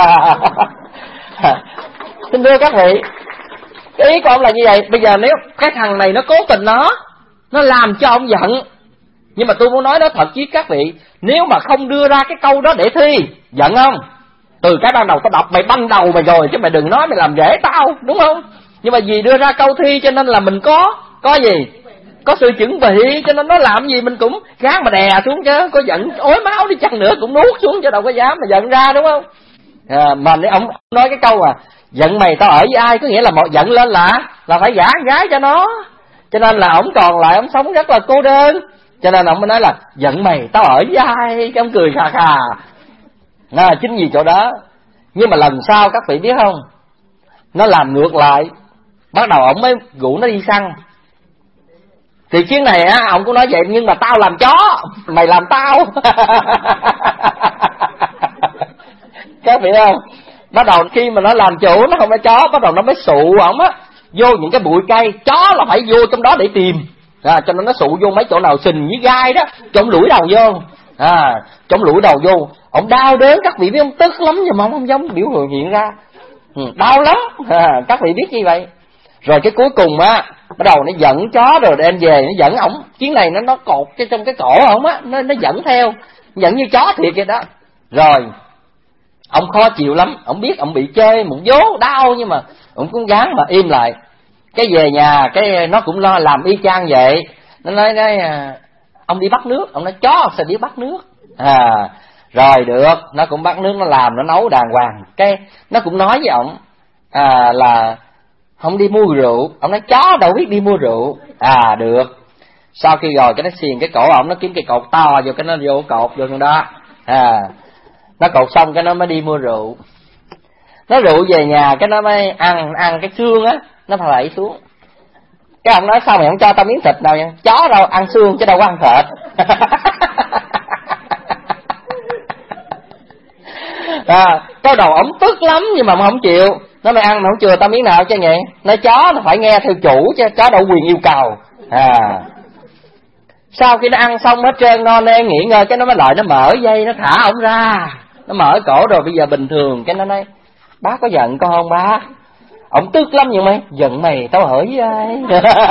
Xin thưa các vị, cái ý của ông là như vậy. Bây giờ nếu cái thằng này nó cố tình nó làm cho ông giận, nhưng mà tôi muốn nói đó thật với các vị, nếu mà không đưa ra cái câu đó để thi, giận không? Từ cái ban đầu tao đọc mày banh đầu mày rồi, chứ mày đừng nói mày làm rễ tao, đúng không? Nhưng mà vì đưa ra câu thi cho nên là mình có gì? Có sự chuẩn bị, cho nên nó làm gì mình cũng gán mà đè xuống, chứ có giận ối máu đi chăng nữa cũng nuốt xuống, chứ đâu có dám mà giận ra, đúng không? Mà ông nói cái câu giận mày tao ở với ai, có nghĩa là một giận lên là phải gả gái cho nó. Cho nên là ổng còn lại ổng sống rất là cô đơn, cho nên ổng mới nói là giận mày tao ở với ai, cái ổng cười khà khà. Chính vì chỗ đó. Nhưng mà lần sau các vị biết không, nó làm ngược lại, bắt đầu ổng mới rủ nó đi săn. Thì chuyến này ổng cũng nói vậy, nhưng mà tao làm chó, mày làm tao. Các vị không? Bắt đầu khi mà nó làm chủ, nó không phải chó, bắt đầu nó mới sụ ổng vô những cái bụi cây. Chó là phải vô trong đó để tìm, cho nên nó sụ vô mấy chỗ nào sình với gai đó, cho ổng lủi đầu vô, cho ổng lủi đầu vô. Ổng đau đớn, các vị biết ông tức lắm, nhưng mà ông không giống biểu hiện ra. Đau lắm, các vị biết như vậy. Rồi cái cuối cùng bắt đầu nó dẫn chó rồi đem về, nó dẫn ổng. Chuyến này nó cột cái trong cái cổ ổng nó dẫn theo, dẫn như chó thiệt vậy đó. Rồi ông khó chịu lắm, ông biết ông bị chơi một vố đau, nhưng mà ông cũng gắng mà im lại. Cái về nhà cái nó cũng lo làm y chang vậy. Nó nói ông đi bắt nước, ông nói chó sao biết bắt nước. Rồi được, nó cũng bắt nước, nó làm, nó nấu đàng hoàng. Cái nó cũng nói với ông là không đi mua rượu. Ông nói chó đâu biết đi mua rượu. Được. Sau khi rồi cái nó xiền cái cổ ổng, nó kiếm cái cột to vô, cái nó vô cột vô trong đó. Nó cột xong cái nó mới đi mua rượu. Nó rượu về nhà cái nó mới ăn cái xương nó thảy xuống. Cái ông nói sao mày không cho tao miếng thịt nào nha? Chó đâu ăn xương chứ đâu có ăn thịt. Cái đầu ổng tức lắm, nhưng mà không chịu. Nó mày ăn mà không chừa tao miếng nào chứ vậy. Nói chó nó phải nghe theo chủ chứ, chó đâu quyền yêu cầu. Sau khi nó ăn xong hết trơn no nê nghỉ ngơi, cái nó mới lại nó mở dây, nó thả ổng ra. Nó mở cổ rồi bây giờ bình thường. Cái nó nói bác có giận con không bác? Ổng tức lắm, nhưng mà giận mày tao ở với ai.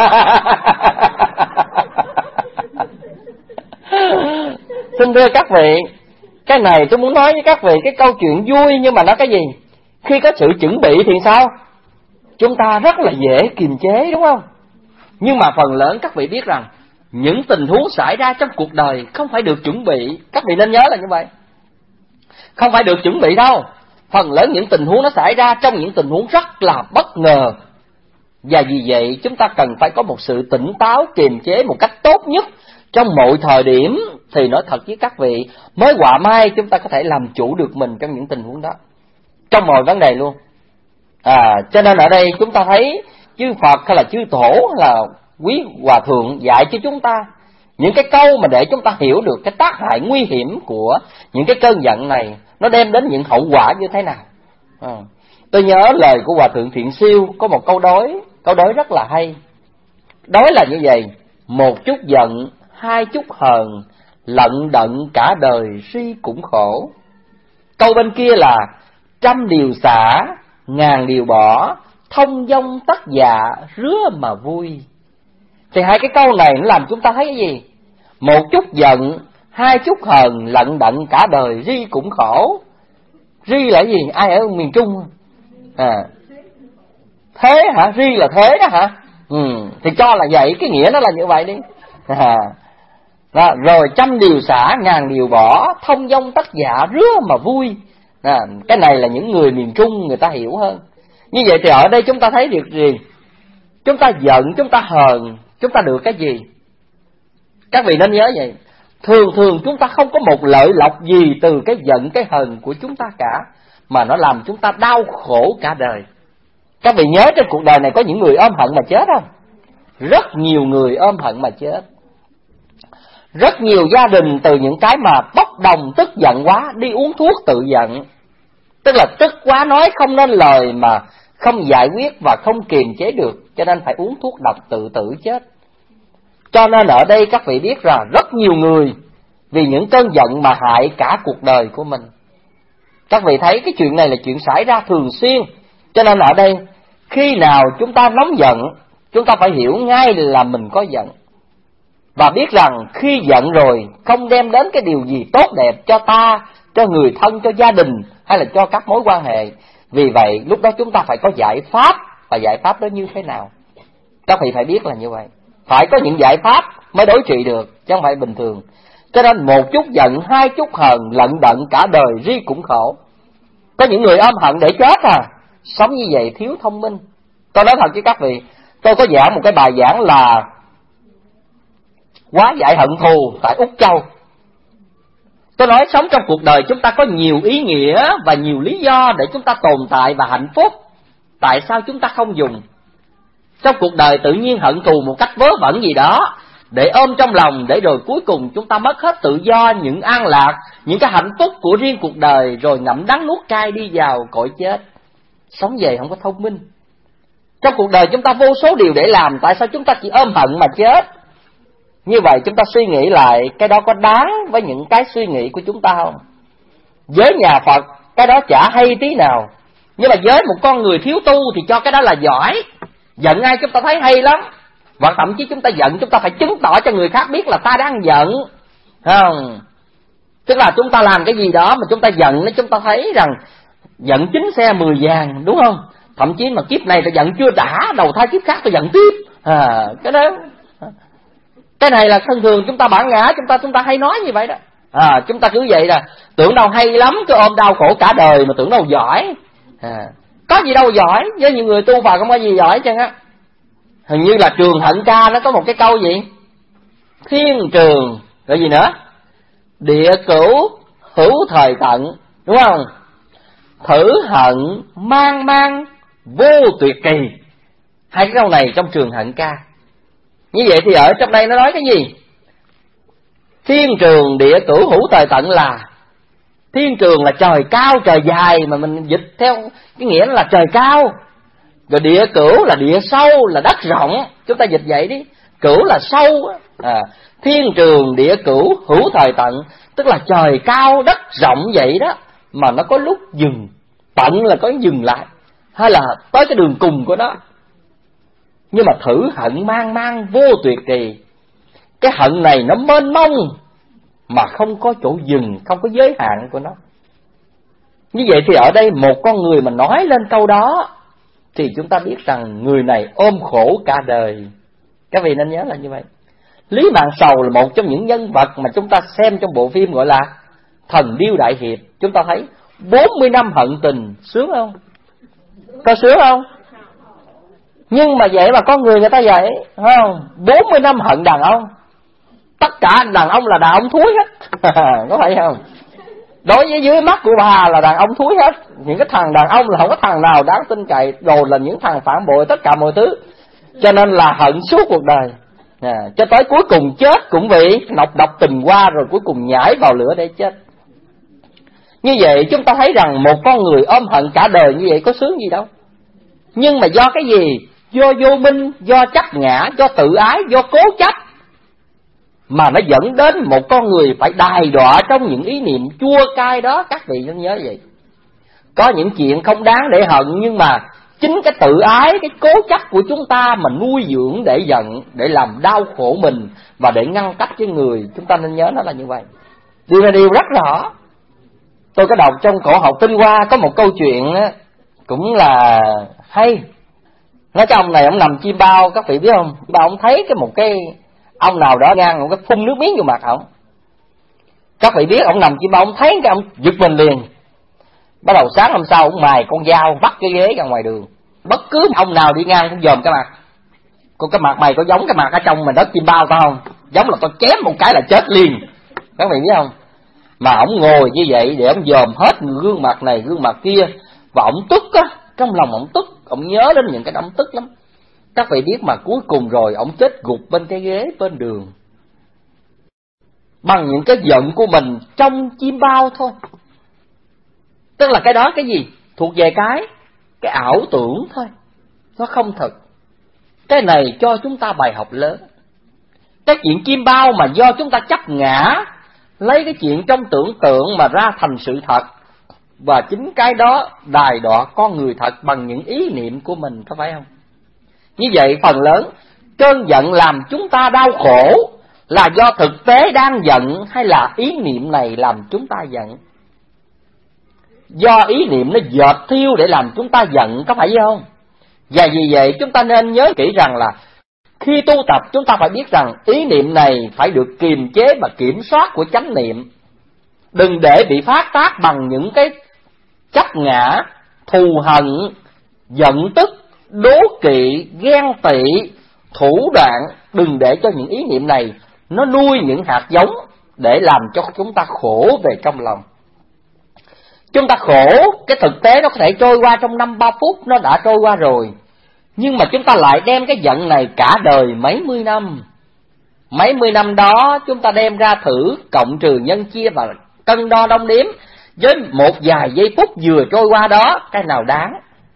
Xin thưa các vị, cái này tôi muốn nói với các vị cái câu chuyện vui, nhưng mà nó cái gì? Khi có sự chuẩn bị thì sao? Chúng ta rất là dễ kiềm chế, đúng không? Nhưng mà phần lớn các vị biết rằng những tình huống xảy ra trong cuộc đời không phải được chuẩn bị. Các vị nên nhớ là như vậy. Không phải được chuẩn bị đâu. Phần lớn những tình huống nó xảy ra trong những tình huống rất là bất ngờ. Và vì vậy chúng ta cần phải có một sự tỉnh táo, kiềm chế một cách tốt nhất trong mọi thời điểm. Thì nói thật với các vị, mới họa mai chúng ta có thể làm chủ được mình trong những tình huống đó, trong mọi vấn đề luôn. Cho nên ở đây chúng ta thấy chư Phật hay là chư Tổ hay là quý Hòa Thượng dạy cho chúng ta những cái câu mà để chúng ta hiểu được cái tác hại nguy hiểm của những cái cơn giận này, nó đem đến những hậu quả như thế nào. Tôi nhớ lời của Hòa Thượng Thiện Siêu có một câu đối rất là hay. Đối là như vậy: một chút giận, hai chút hờn, lận đận cả đời suy cũng khổ. Câu bên kia là trăm điều xả, ngàn điều bỏ, thông dong tất dạ, rứa mà vui. Thì hai cái câu này nó làm chúng ta thấy cái gì? Một chút giận, hai chút hờn, lận đận cả đời ri cũng khổ. Ri là cái gì? Ai ở miền Trung? Thế hả? Ri là thế đó hả? Thì cho là vậy, cái nghĩa nó là như vậy đi. Rồi trăm điều xả, ngàn điều bỏ, thông dong tất dạ, rứa mà vui. Cái này là những người miền Trung người ta hiểu hơn. Như vậy thì ở đây chúng ta thấy được gì? Chúng ta giận, chúng ta hờn, chúng ta được cái gì? Các vị nên nhớ vậy. Thường chúng ta không có một lợi lộc gì từ cái giận, cái hờn của chúng ta cả, mà nó làm chúng ta đau khổ cả đời. Các vị nhớ trên cuộc đời này có những người ôm hận mà chết không? Rất nhiều người ôm hận mà chết. Rất nhiều gia đình từ những cái mà bốc đồng tức giận quá đi uống thuốc tự giận. Tức là tức quá nói không nên lời mà không giải quyết và không kiềm chế được, cho nên phải uống thuốc độc tự tử chết. Cho nên ở đây các vị biết rằng rất nhiều người vì những cơn giận mà hại cả cuộc đời của mình. Các vị thấy cái chuyện này là chuyện xảy ra thường xuyên. Cho nên ở đây khi nào chúng ta nóng giận, chúng ta phải hiểu ngay là mình có giận. Và biết rằng khi giận rồi không đem đến cái điều gì tốt đẹp cho ta, cho người thân, cho gia đình hay là cho các mối quan hệ. Vì vậy lúc đó chúng ta phải có giải pháp và giải pháp đó như thế nào. Các vị phải biết là như vậy. Phải có những giải pháp mới đối trị được, chứ không phải bình thường. Cho nên một chút giận, hai chút hờn, lận đận cả đời riêng cũng khổ. Có những người ôm hận để chết sống như vậy thiếu thông minh. Tôi nói thật với các vị, tôi có giảng một cái bài giảng là hóa giải hận thù tại Úc Châu. Tôi nói sống trong cuộc đời chúng ta có nhiều ý nghĩa và nhiều lý do để chúng ta tồn tại và hạnh phúc. Tại sao chúng ta không dùng? Trong cuộc đời tự nhiên hận thù một cách vớ vẩn gì đó, để ôm trong lòng, để rồi cuối cùng chúng ta mất hết tự do, những an lạc, những cái hạnh phúc của riêng cuộc đời, rồi ngậm đắng nuốt cay đi vào cõi chết. Sống vậy không có thông minh. Trong cuộc đời chúng ta vô số điều để làm, tại sao chúng ta chỉ ôm hận mà chết? Như vậy chúng ta suy nghĩ lại, cái đó có đáng với những cái suy nghĩ của chúng ta không? Với nhà Phật, cái đó chả hay tí nào. Nhưng mà với một con người thiếu tu thì cho cái đó là giỏi. Giận ai chúng ta thấy hay lắm. Và thậm chí chúng ta giận, chúng ta phải chứng tỏ cho người khác biết là ta đang giận. Không? Tức là chúng ta làm cái gì đó mà chúng ta giận, chúng ta thấy rằng giận 9 xe 10 vàng, đúng không? Thậm chí mà kiếp này ta giận chưa đã, đầu thai kiếp khác ta giận tiếp. Cái đó, cái này là thông thường chúng ta bản ngã, chúng ta hay nói như vậy đó. Chúng ta cứ vậy là tưởng đâu hay lắm, cứ ôm đau khổ cả đời mà tưởng đâu giỏi. Có gì đâu giỏi, với những người tu Phật không có gì giỏi chăng á. Hình như là Trường Hận Ca nó có một cái câu gì? Thiên trường, rồi gì nữa? Địa cửu hữu thời tận, đúng không? Thử hận mang mang vô tuyệt kỳ. Hai cái câu này trong Trường Hận Ca. Như vậy thì ở trong đây nó nói cái gì? Thiên trường địa cửu hữu thời tận là thiên trường là trời cao trời dài, mà mình dịch theo cái nghĩa là trời cao. Rồi địa cửu là địa sâu, là đất rộng. Chúng ta dịch vậy đi. Cửu là sâu. Thiên trường địa cửu hữu thời tận, tức là trời cao đất rộng vậy đó, mà nó có lúc dừng. Tận là có dừng lại, hay là tới cái đường cùng của nó. Nhưng mà thử hận mang mang vô tuyệt kỳ. Cái hận này nó mênh mông mà không có chỗ dừng, không có giới hạn của nó. Như vậy thì ở đây một con người mà nói lên câu đó thì chúng ta biết rằng người này ôm khổ cả đời. Các vị nên nhớ là như vậy. Lý Mạn Sầu là một trong những nhân vật mà chúng ta xem trong bộ phim gọi là Thần Điêu Đại Hiệp. Chúng ta thấy 40 năm hận tình, sướng không? Có sướng không? Nhưng mà vậy mà con người ta vậy, không? 40 năm hận đàn ông. Tất cả đàn ông là đàn ông thúi hết. Có phải không? Đối với dưới mắt của bà là đàn ông thúi hết. Những cái thằng đàn ông là không có thằng nào đáng tin cậy, rồi là những thằng phản bội tất cả mọi thứ. Cho nên là hận suốt cuộc đời. Cho tới cuối cùng chết cũng bị nọc độc tình qua, rồi cuối cùng nhảy vào lửa để chết. Như vậy chúng ta thấy rằng một con người ôm hận cả đời như vậy có sướng gì đâu. Nhưng mà do cái gì? Do vô minh, do chấp ngã, do tự ái, do cố chấp, mà nó dẫn đến một con người phải đài đọa trong những ý niệm chua cay đó. Các vị nên nhớ vậy. Có những chuyện không đáng để hận, nhưng mà chính cái tự ái, cái cố chấp của chúng ta mà nuôi dưỡng để giận, để làm đau khổ mình và để ngăn cách với người. Chúng ta nên nhớ nó là như vậy. Điều này điều rất rõ. Tôi có đọc trong Cổ Học Tinh Hoa có một câu chuyện cũng là hay. Nói cái ông này ông nằm chim bao, các vị biết không? Ông thấy một cái ông nào đó ngang, một cái phun nước miếng vô mặt ông. Các vị biết ông nằm chim bao, ông thấy cái ông giật mình liền. Bắt đầu sáng hôm sau ông mài con dao vắt cái ghế ra ngoài đường. Bất cứ ông nào đi ngang cũng dòm cái mặt. Còn cái mặt mày có giống cái mặt ở trong mình đó chim bao tao không? Giống là tao chém một cái là chết liền. Các vị biết không? Mà ông ngồi như vậy để ông dòm hết gương mặt này gương mặt kia. Và ông tức á, trong lòng ông tức, ông nhớ đến những cái ông tức lắm. Các vị biết mà cuối cùng rồi ông chết gục bên cái ghế bên đường. Bằng những cái giận của mình trong chim bao thôi. Tức là cái đó cái gì? Thuộc về cái ảo tưởng thôi. Nó không thật. Cái này cho chúng ta bài học lớn. Cái chuyện chim bao mà do chúng ta chấp ngã, lấy cái chuyện trong tưởng tượng mà ra thành sự thật. Và chính cái đó đài đọa con người thật bằng những ý niệm của mình, có phải không? Như vậy phần lớn cơn giận làm chúng ta đau khổ là do thực tế đang giận, hay là ý niệm này làm chúng ta giận? Do ý niệm nó dệt thiêu để làm chúng ta giận, có phải không? Và vì vậy chúng ta nên nhớ kỹ rằng là khi tu tập chúng ta phải biết rằng ý niệm này phải được kiềm chế và kiểm soát của chánh niệm. Đừng để bị phát tác bằng những cái chấp ngã, thù hận, giận tức, đố kỵ, ghen tị, thủ đoạn. Đừng để cho những ý niệm này nó nuôi những hạt giống để làm cho chúng ta khổ về trong lòng. Chúng ta khổ, cái thực tế nó có thể trôi qua trong 5-3 phút, nó đã trôi qua rồi. Nhưng mà chúng ta lại đem cái giận này cả đời mấy mươi năm. Mấy mươi năm đó chúng ta đem ra thử, cộng trừ nhân chia và cân đo đong đếm. Với một vài giây phút vừa trôi qua đó, cái nào đáng?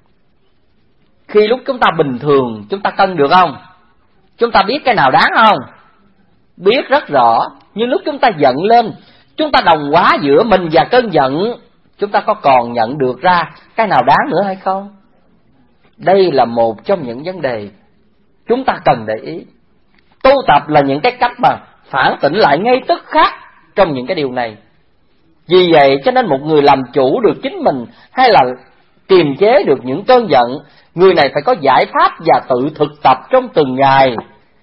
Khi lúc chúng ta bình thường, chúng ta cân được không? Chúng ta biết cái nào đáng không? Biết rất rõ. Nhưng lúc chúng ta giận lên, chúng ta đồng hóa giữa mình và cơn giận, chúng ta có còn nhận được ra cái nào đáng nữa hay không? Đây là một trong những vấn đề chúng ta cần để ý. Tu tập là những cái cách mà phản tỉnh lại ngay tức khắc trong những cái điều này. Vì vậy cho nên một người làm chủ được chính mình hay là kiềm chế được những cơn giận, người này phải có giải pháp và tự thực tập trong từng ngày,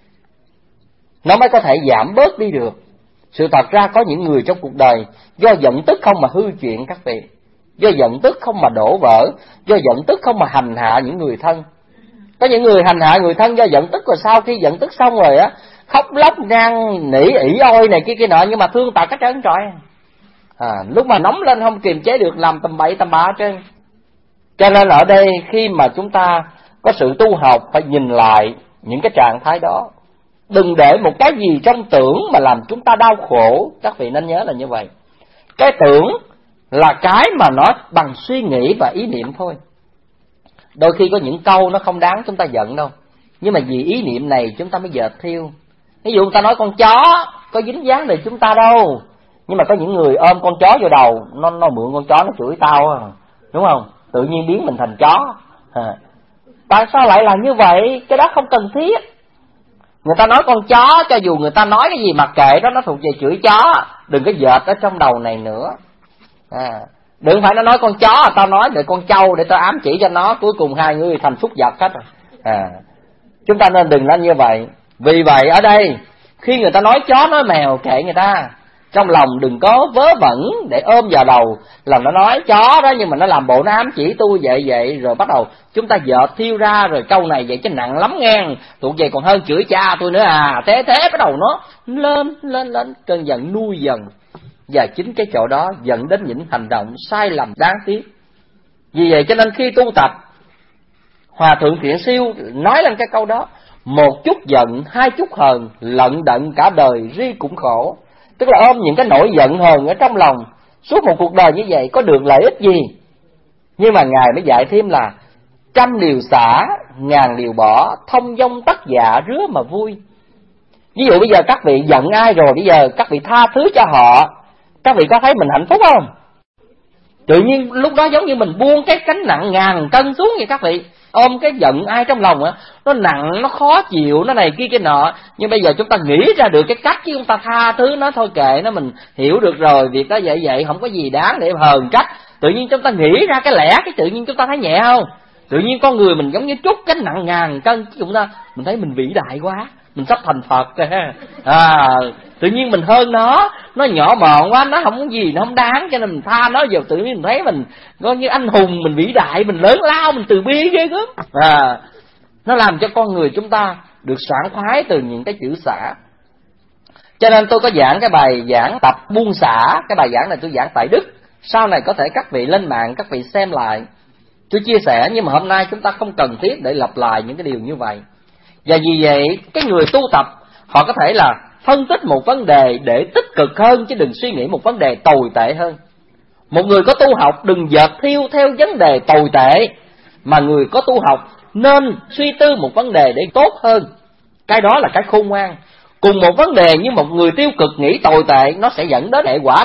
nó mới có thể giảm bớt đi được. Sự thật ra có những người trong cuộc đời do giận tức không mà hư chuyện các vị, do giận tức không mà đổ vỡ, do giận tức không mà hành hạ những người thân. Có những người hành hạ người thân do giận tức, rồi sau khi giận tức xong rồi á, khóc lóc năn nỉ ỉ ôi này kia nọ, nhưng mà thương tật hết trơn trọi. Lúc mà nóng lên không kiềm chế được, làm tầm bậy tầm bạ hết trơn. Cho nên ở đây khi mà chúng ta có sự tu học phải nhìn lại những cái trạng thái đó. Đừng để một cái gì trong tưởng mà làm chúng ta đau khổ. Các vị nên nhớ là như vậy. Cái tưởng là cái mà nó bằng suy nghĩ và ý niệm thôi. Đôi khi có những câu nó không đáng chúng ta giận đâu, nhưng mà vì ý niệm này chúng ta mới dệt thiêu. Ví dụ người ta nói con chó có dính dáng về chúng ta đâu, nhưng mà có những người ôm con chó vô đầu, nó mượn con chó nó chửi tao, đúng không? Tự nhiên biến mình thành chó. Tại sao lại là như vậy? Cái đó không cần thiết. Người ta nói con chó, cho dù người ta nói cái gì mặc kệ đó, nó thuộc về chửi chó. Đừng có dệt ở trong đầu này nữa. Đừng phải nó nói con chó, tao nói để con trâu để tao ám chỉ cho nó, cuối cùng hai người thành súc vật hết. Chúng ta nên đừng làm như vậy. Vì vậy ở đây khi người ta nói chó nói mèo kệ người ta, trong lòng đừng có vớ vẩn để ôm vào đầu là nó nói chó đó, nhưng mà nó làm bộ nó ám chỉ tôi vậy, rồi bắt đầu chúng ta dợt thiêu ra, rồi câu này vậy chứ nặng lắm nghe, tụi vậy còn hơn chửi cha tôi nữa thế bắt đầu nó lên cơn giận nuôi dần. Và chính cái chỗ đó dẫn đến những hành động sai lầm đáng tiếc. Vì vậy cho nên khi tu tập, Hòa thượng Thiện Siêu nói lên cái câu đó: một chút giận, hai chút hờn, lận đận cả đời ri cũng khổ. Tức là ôm những cái nỗi giận hờn ở trong lòng suốt một cuộc đời như vậy có được lợi ích gì? Nhưng mà Ngài mới dạy thêm là 100 điều xả, 1000 điều bỏ, thông dong tất dạ rứa mà vui. Ví dụ bây giờ các vị giận ai rồi, bây giờ các vị tha thứ cho họ, các vị có thấy mình hạnh phúc không? Tự nhiên lúc đó giống như mình buông cái gánh nặng 1000 cân xuống vậy các vị. Ôm cái giận ai trong lòng á, nó nặng, nó khó chịu, nó này kia cái nọ. Nhưng bây giờ chúng ta nghĩ ra được cái cách chứ chúng ta tha thứ nó thôi, kệ nó, mình hiểu được rồi, việc đó vậy không có gì đáng để hờn trách. Tự nhiên chúng ta nghĩ ra cái lẽ, cái tự nhiên chúng ta thấy nhẹ không? Tự nhiên con người mình giống như trút gánh nặng 1000 cân, chúng ta mình thấy mình vĩ đại quá, mình sắp thành Phật rồi ha. Tự nhiên mình hơn nó nhỏ mọn quá, nó không có gì, nó không đáng, cho nên mình tha nó. Giờ tự nhiên mình thấy mình coi như anh hùng, mình vĩ đại, mình lớn lao, mình từ bi ghê gớm. Nó làm cho con người chúng ta được sảng khoái từ những cái chữ xả. Cho nên tôi có giảng cái bài giảng tập buông xả. Cái bài giảng này tôi giảng tại Đức, sau này có thể các vị lên mạng các vị xem lại, tôi chia sẻ. Nhưng mà hôm nay chúng ta không cần thiết để lặp lại những cái điều như vậy. Và vì vậy cái người tu tập họ có thể là phân tích một vấn đề để tích cực hơn, chứ đừng suy nghĩ một vấn đề tồi tệ hơn. Một người có tu học đừng dợt thiêu theo vấn đề tồi tệ, mà người có tu học nên suy tư một vấn đề để tốt hơn. Cái đó là cái khôn ngoan. Cùng một vấn đề nhưng một người tiêu cực nghĩ tồi tệ, nó sẽ dẫn đến hệ quả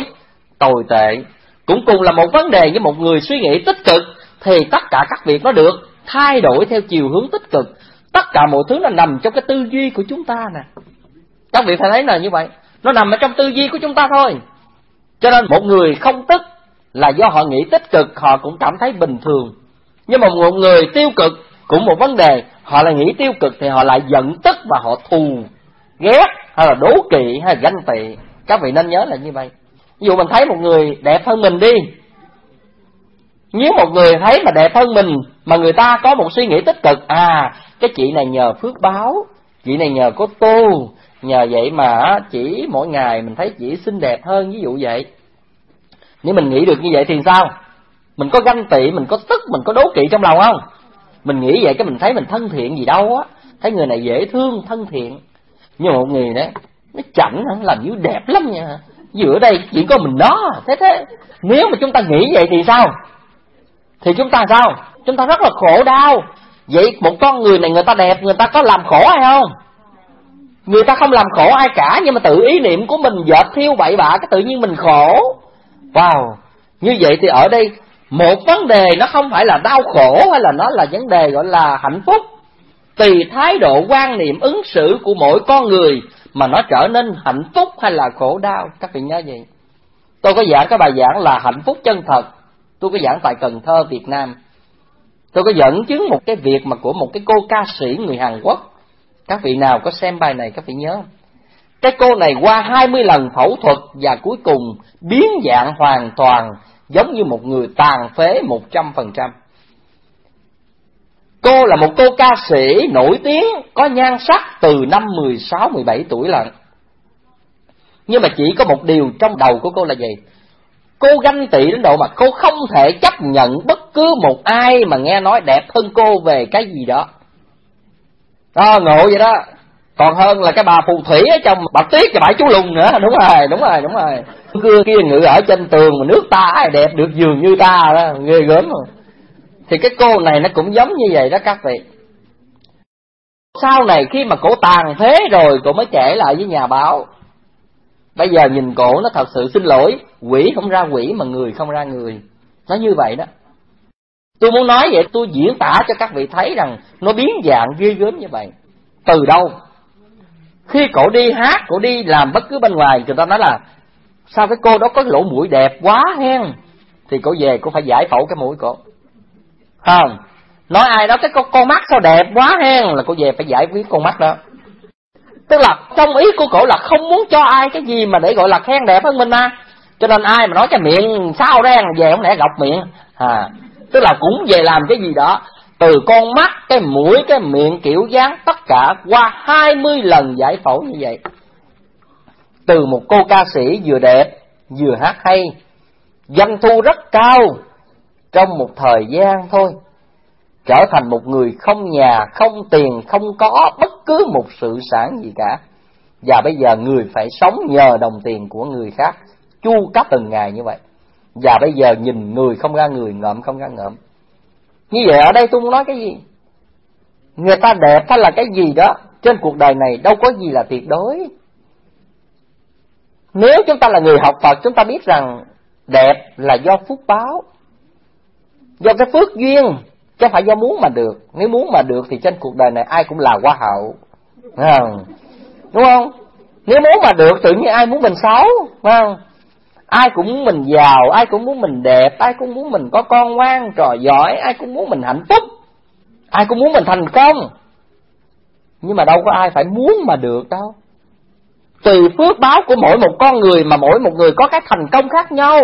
tồi tệ. Cũng cùng là một vấn đề nhưng một người suy nghĩ tích cực, thì tất cả các việc nó được thay đổi theo chiều hướng tích cực. Tất cả mọi thứ nó nằm trong cái tư duy của chúng ta nè. Các vị phải thấy là như vậy, nó nằm ở trong tư duy của chúng ta thôi. Cho nên một người không tức là do họ nghĩ tích cực, họ cũng cảm thấy bình thường. Nhưng mà một người tiêu cực cũng một vấn đề, họ lại nghĩ tiêu cực thì họ lại giận tức và họ thù ghét hay là đố kỵ hay là ganh tị. Các vị nên nhớ là như vậy. Ví dụ mình thấy một người đẹp hơn mình đi, nếu một người thấy mà đẹp hơn mình mà người ta có một suy nghĩ tích cực, cái chị này nhờ phước báo, chị này nhờ có tu, nhờ vậy mà chỉ mỗi ngày mình thấy chị xinh đẹp hơn, ví dụ vậy. Nếu mình nghĩ được như vậy thì sao? Mình có ganh tị, mình có tức, mình có đố kỵ trong lòng không? Mình nghĩ vậy cái mình thấy mình thân thiện gì đâu á, thấy người này dễ thương, thân thiện. Nhưng một người đó nó chảnh, làm như đẹp lắm nha, giữa đây chỉ có mình đó. Thế nếu mà chúng ta nghĩ vậy thì sao? Thì chúng ta sao? Chúng ta rất là khổ đau. Vậy một con người này người ta đẹp, người ta có làm khổ ai không? Người ta không làm khổ ai cả, nhưng mà tự ý niệm của mình dệt thiêu bậy bạ, cái tự nhiên mình khổ. Wow, như vậy thì ở đây một vấn đề nó không phải là đau khổ, hay là nó là vấn đề gọi là hạnh phúc. Tùy thái độ quan niệm ứng xử của mỗi con người mà nó trở nên hạnh phúc hay là khổ đau. Các vị nhớ gì? Tôi có giảng cái bài giảng là hạnh phúc chân thật. Tôi có giảng tại Cần Thơ, Việt Nam. Tôi có dẫn chứng một cái việc mà của một cái cô ca sĩ người Hàn Quốc. Các vị nào có xem bài này các vị nhớ. Cái cô này qua 20 lần phẫu thuật và cuối cùng biến dạng hoàn toàn, giống như một người tàn phế 100%. Cô là một cô ca sĩ nổi tiếng, có nhan sắc từ năm 16-17 tuổi lận. Nhưng mà chỉ có một điều trong đầu của cô là gì? Cô ganh tị đến độ mà cô không thể chấp nhận bất cứ một ai mà nghe nói đẹp hơn cô về cái gì đó. Ngộ vậy đó. Còn hơn là cái bà phù thủy ở trong Bạch Tuyết và Bãi Chú Lùng nữa. Đúng rồi. Cưa kia ngự ở trên tường mà nước ta ai đẹp được dường như ta đó, ghê gớm rồi. Thì cái cô này nó cũng giống như vậy đó các vị. Sau này khi mà cổ tàn phế rồi, cổ mới kể lại với nhà báo. Bây giờ nhìn cổ nó thật sự xin lỗi, quỷ không ra quỷ mà người không ra người. Nó như vậy đó. Tôi muốn nói vậy, tôi diễn tả cho các vị thấy rằng nó biến dạng ghê gớm như vậy. Từ đâu? Khi cổ đi hát, cổ đi làm bất cứ bên ngoài, người ta nói là sao cái cô đó có lỗ mũi đẹp quá hen. Thì cổ về cổ phải giải phẫu cái mũi cổ. Không, nói ai đó cái con mắt sao đẹp quá hen, là cô về phải giải quyết con mắt đó. Tức là trong ý của cổ là không muốn cho ai cái gì mà để gọi là khen đẹp hơn mình mà. Cho nên ai mà nói cái miệng sao đen về không lẽ gọc miệng. Tức là cũng về làm cái gì đó. Từ con mắt, cái mũi, cái miệng, kiểu dáng, tất cả qua 20 lần giải phẫu như vậy. Từ một cô ca sĩ vừa đẹp, vừa hát hay, doanh thu rất cao, trong một thời gian thôi, trở thành một người không nhà, không tiền, không có bất cứ một sự sản gì cả. Và bây giờ người phải sống nhờ đồng tiền của người khác, chu cấp từng ngày như vậy. Và bây giờ nhìn người không ra người, ngợm không ra ngợm. Như vậy ở đây tôi muốn nói cái gì? Người ta đẹp hay là cái gì đó, trên cuộc đời này đâu có gì là tuyệt đối. Nếu chúng ta là người học Phật, chúng ta biết rằng đẹp là do phúc báo, do cái phước duyên, chứ không phải do muốn mà được. Nếu muốn mà được thì trên cuộc đời này ai cũng là hoa hậu, đúng không? Nếu muốn mà được tự nhiên ai muốn mình xấu, phải không? Ai cũng muốn mình giàu, ai cũng muốn mình đẹp, ai cũng muốn mình có con ngoan trò giỏi, ai cũng muốn mình hạnh phúc, ai cũng muốn mình thành công. Nhưng mà đâu có ai phải muốn mà được đâu. Tùy phước báo của mỗi một con người mà mỗi một người có cái thành công khác nhau.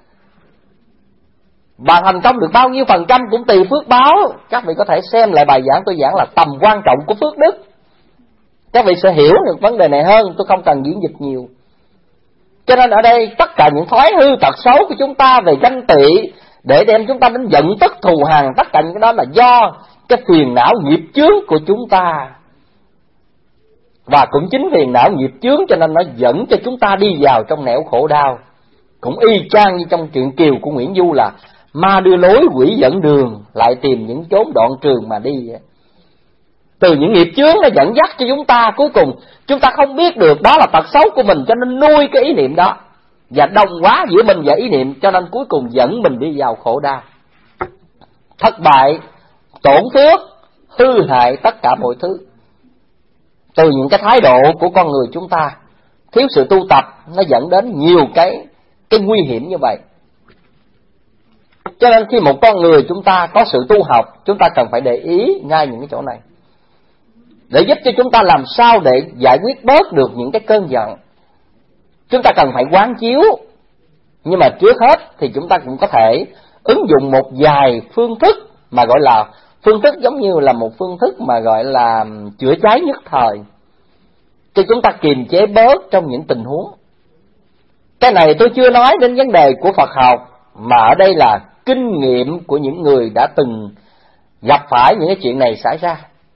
Và thành công được bao nhiêu phần trăm cũng tùy phước báo. Các vị có thể xem lại bài giảng tôi giảng là tầm quan trọng của phước đức. Các vị sẽ hiểu được vấn đề này hơn, tôi không cần diễn dịch nhiều. Cho nên ở đây tất cả những thói hư tật xấu của chúng ta về ganh tị, để đem chúng ta đến giận tức thù hằn, tất cả những cái đó là do cái phiền não nghiệp chướng của chúng ta. Và cũng chính phiền não nghiệp chướng cho nên nó dẫn cho chúng ta đi vào trong nẻo khổ đau. Cũng y chang như trong truyện Kiều của Nguyễn Du là ma đưa lối quỷ dẫn đường, lại tìm những chốn đoạn trường mà đi. Từ những nghiệp chướng nó dẫn dắt cho chúng ta, cuối cùng chúng ta không biết được đó là tật xấu của mình, cho nên nuôi cái ý niệm đó và đồng hóa giữa mình và ý niệm, cho nên cuối cùng dẫn mình đi vào khổ đau, thất bại, tổn phước, hư hại tất cả mọi thứ. Từ những cái thái độ của con người chúng ta thiếu sự tu tập, nó dẫn đến nhiều cái nguy hiểm như vậy. Cho nên khi một con người chúng ta có sự tu học, chúng ta cần phải để ý ngay những cái chỗ này, để giúp cho chúng ta làm sao để giải quyết bớt được những cái cơn giận. Chúng ta cần phải quán chiếu, nhưng mà trước hết thì chúng ta cũng có thể ứng dụng một vài phương thức mà gọi là phương thức giống như là một phương thức mà gọi là chữa cháy nhất thời, cho chúng ta kiềm chế bớt trong những tình huống. Cái này tôi chưa nói đến vấn đề của Phật học, mà ở đây là kinh nghiệm của những người đã từng gặp phải những cái chuyện này xảy ra.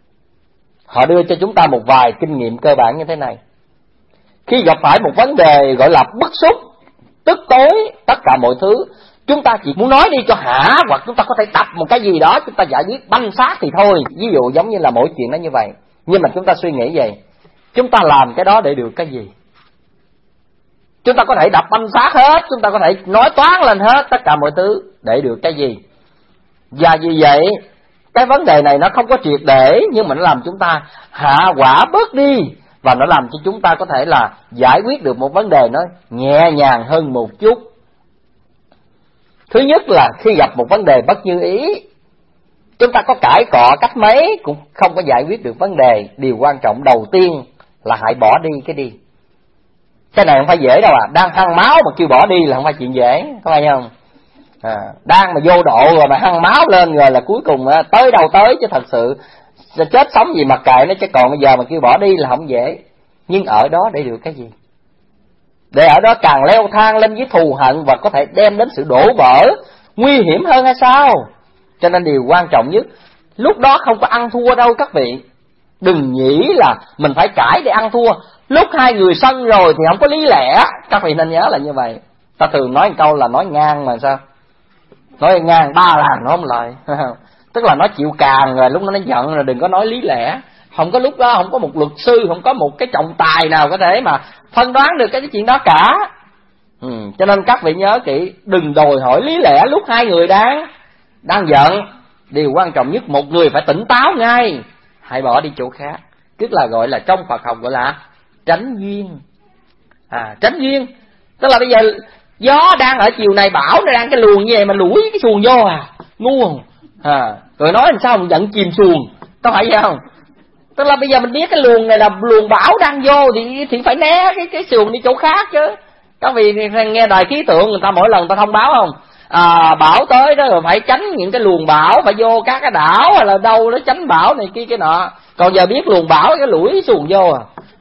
Họ đưa cho chúng ta một vài kinh nghiệm cơ bản như thế này. Khi gặp phải một vấn đề gọi là bức xúc, tức tối, tất cả mọi thứ, chúng ta chỉ muốn nói đi cho hả, hoặc chúng ta có thể tập một cái gì đó, chúng ta giải quyết banh xác thì thôi. Ví dụ giống như là mỗi chuyện nó như vậy. Nhưng mà chúng ta suy nghĩ vậy, chúng ta làm cái đó để được cái gì? Chúng ta có thể đập banh xác hết, chúng ta có thể nói toán lên hết, tất cả mọi thứ để được cái gì? Và vì vậy, cái vấn đề này nó không có triệt để, nhưng mà nó làm chúng ta hạ quả bớt đi, và nó làm cho chúng ta có thể là giải quyết được một vấn đề nó nhẹ nhàng hơn một chút. Thứ nhất là khi gặp một vấn đề bất như ý, chúng ta có cãi cọ cách mấy cũng không có giải quyết được vấn đề. Điều quan trọng đầu tiên là hãy bỏ đi cái đi. Cái này không phải dễ đâu à, đang hăng máu mà kêu bỏ đi là không phải chuyện dễ, có phải không? Đang mà vô độ rồi mà hăng máu lên rồi là cuối cùng tới đâu tới, chứ thật sự chết sống gì mặc kệ nó, chứ còn bây giờ mà kêu bỏ đi là không dễ. Nhưng ở đó để được cái gì? Để ở đó càng leo thang lên với thù hận và có thể đem đến sự đổ vỡ, nguy hiểm hơn hay sao? Cho nên điều quan trọng nhất, lúc đó không có ăn thua đâu các vị. Đừng nghĩ là mình phải cãi để ăn thua. Lúc hai người sân rồi thì không có lý lẽ. Các vị nên nhớ là như vậy. Ta thường nói một câu là nói ngang mà sao? Nói ngang ba lần nó không lời. Tức là nó chịu càng rồi, lúc nó giận rồi đừng có nói lý lẽ. Không có lúc đó không có một luật sư, không có một cái trọng tài nào có thể mà phân đoán được cái chuyện đó cả. Cho nên các vị nhớ kỹ, đừng đòi hỏi lý lẽ lúc hai người đang giận. Điều quan trọng nhất, một người phải tỉnh táo ngay, hãy bỏ đi chỗ khác. Tức là gọi là trong Phật học gọi là tránh duyên. Tránh duyên tức là bây giờ gió đang ở chiều này, bão nó đang cái luồng như vậy mà lủi cái xuồng vô ngu không? Rồi nói làm sao mình giận chìm xuồng, có phải vậy không? Tức là bây giờ mình biết cái luồng này là luồng bão đang vô thì phải né cái xuồng đi chỗ khác chứ. Các vị nghe đài khí tượng người ta mỗi lần người ta thông báo không? Bão tới đó rồi phải tránh những cái luồng bão, phải vô các cái đảo hay là đâu đó tránh bão này kia cái nọ. Còn giờ biết luồng bão cái lủi xuồng vô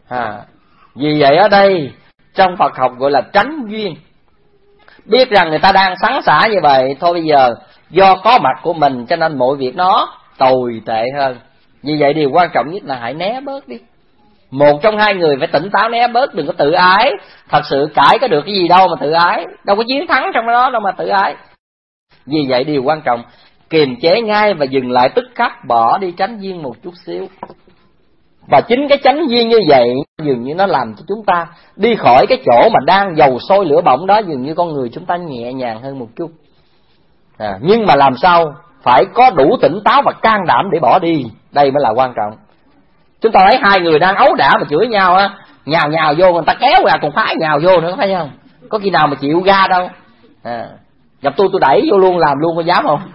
Vì vậy ở đây trong Phật học gọi là tránh duyên. Biết rằng người ta đang sắn xả như vậy, thôi bây giờ do có mặt của mình cho nên mọi việc nó tồi tệ hơn. Vì vậy điều quan trọng nhất là hãy né bớt đi. Một trong hai người phải tỉnh táo né bớt, đừng có tự ái. Thật sự cãi có được cái gì đâu mà tự ái, đâu có chiến thắng trong đó đâu mà tự ái. Vì vậy điều quan trọng, kiềm chế ngay và dừng lại tức khắc, bỏ đi tránh duyên một chút xíu. Và chính cái tránh duyên như vậy dường như nó làm cho chúng ta đi khỏi cái chỗ mà đang dầu sôi lửa bỏng đó, dường như con người chúng ta nhẹ nhàng hơn một chút. Nhưng mà làm sao phải có đủ tỉnh táo và can đảm để bỏ đi, đây mới là quan trọng. Chúng ta thấy hai người đang ấu đả mà chửi nhau nhào vô, người ta kéo ra còn phải nhào vô nữa, phải không? Có khi nào mà chịu ga đâu. Gặp tôi đẩy vô luôn, làm luôn, có dám không?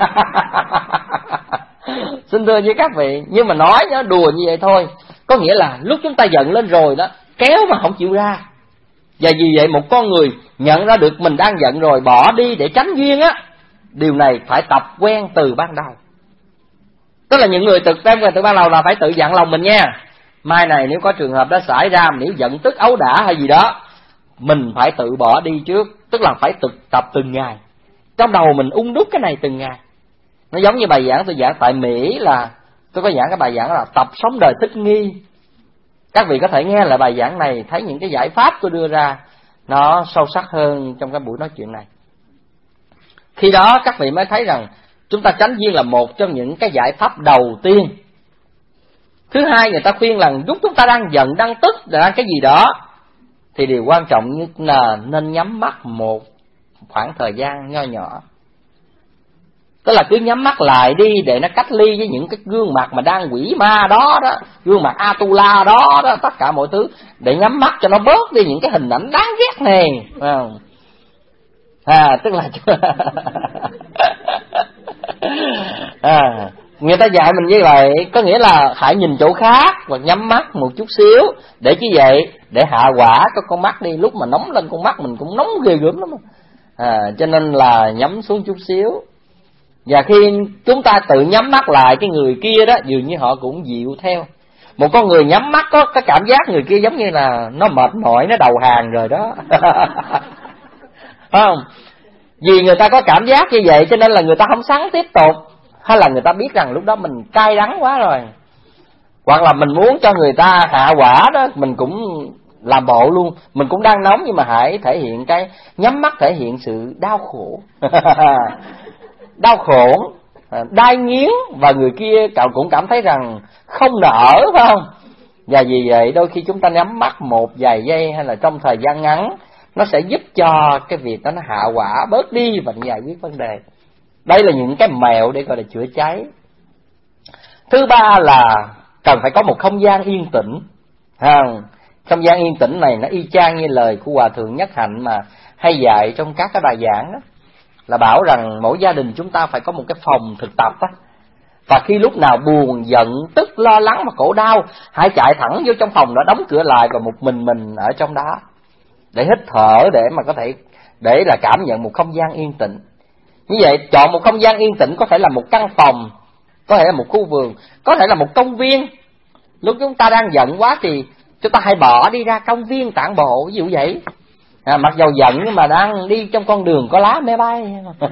Xin thưa với các vị, nhưng mà nói nó đùa như vậy thôi. Có nghĩa là lúc chúng ta giận lên rồi đó, kéo mà không chịu ra. Và vì vậy một con người nhận ra được mình đang giận rồi, bỏ đi để tránh duyên điều này phải tập quen từ ban đầu. Tức là những người thực quen từ ban đầu là phải tự dặn lòng mình nha. Mai này nếu có trường hợp đó xảy ra, nếu giận tức ấu đả hay gì đó, mình phải tự bỏ đi trước. Tức là phải tập từng ngày. Trong đầu mình đúc cái này từng ngày. Nó giống như bài giảng tôi giảng tại Mỹ, là tôi có giảng cái bài giảng là tập sống đời thích nghi. Các vị có thể nghe lại bài giảng này, thấy những cái giải pháp tôi đưa ra nó sâu sắc hơn trong cái buổi nói chuyện này. Khi đó các vị mới thấy rằng chúng ta tránh duyên là một trong những cái giải pháp đầu tiên. Thứ hai, người ta khuyên là lúc chúng ta đang giận, đang tức, đang cái gì đó, thì điều quan trọng nhất là nên nhắm mắt một khoảng thời gian nho nhỏ. Tức là cứ nhắm mắt lại đi để nó cách ly với những cái gương mặt mà đang quỷ ma đó, gương mặt Atula đó, tất cả mọi thứ, để nhắm mắt cho nó bớt đi những cái hình ảnh đáng ghét này. Tức là Người ta dạy mình như vậy, có nghĩa là hãy nhìn chỗ khác và nhắm mắt một chút xíu. Để chi vậy? Để hạ quả con mắt đi. Lúc mà nóng lên con mắt mình cũng nóng ghê gớm lắm. Cho nên là nhắm xuống chút xíu. Và khi chúng ta tự nhắm mắt lại, cái người kia đó dường như họ cũng dịu theo. Một con người nhắm mắt có cái cảm giác người kia giống như là nó mệt mỏi, nó đầu hàng rồi đó. Phải không? Vì người ta có cảm giác như vậy cho nên là người ta không sắn tiếp tục. Hay là người ta biết rằng lúc đó mình cay đắng quá rồi. Hoặc là mình muốn cho người ta hạ quả đó, mình cũng làm bộ luôn. Mình cũng đang nóng nhưng mà hãy thể hiện cái nhắm mắt, thể hiện sự đau khổ. Đau khổ, đai nghiến. Và người kia cậu cũng cảm thấy rằng không nở, phải không? Và vì vậy đôi khi chúng ta nhắm mắt một vài giây hay là trong thời gian ngắn, nó sẽ giúp cho cái việc đó nó hạ quả bớt đi và giải quyết vấn đề. Đây là những cái mẹo để gọi là chữa cháy. Thứ ba là cần phải có một không gian yên tĩnh. Không gian yên tĩnh này nó y chang như lời của Hòa Thượng Nhất Hạnh mà hay dạy trong các cái bài giảng đó, là bảo rằng mỗi gia đình chúng ta phải có một cái phòng thực tập đó. Và khi lúc nào buồn, giận, tức, lo lắng mà khổ đau, hãy chạy thẳng vô trong phòng đó, đóng cửa lại và một mình ở trong đó để hít thở, để mà có thể để là cảm nhận một không gian yên tĩnh. Như vậy chọn một không gian yên tĩnh, có thể là một căn phòng, có thể là một khu vườn, có thể là một công viên. Lúc chúng ta đang giận quá thì chúng ta hãy bỏ đi ra công viên tản bộ, ví dụ vậy. Mặc dầu giận nhưng mà đang đi trong con đường có lá máy bay.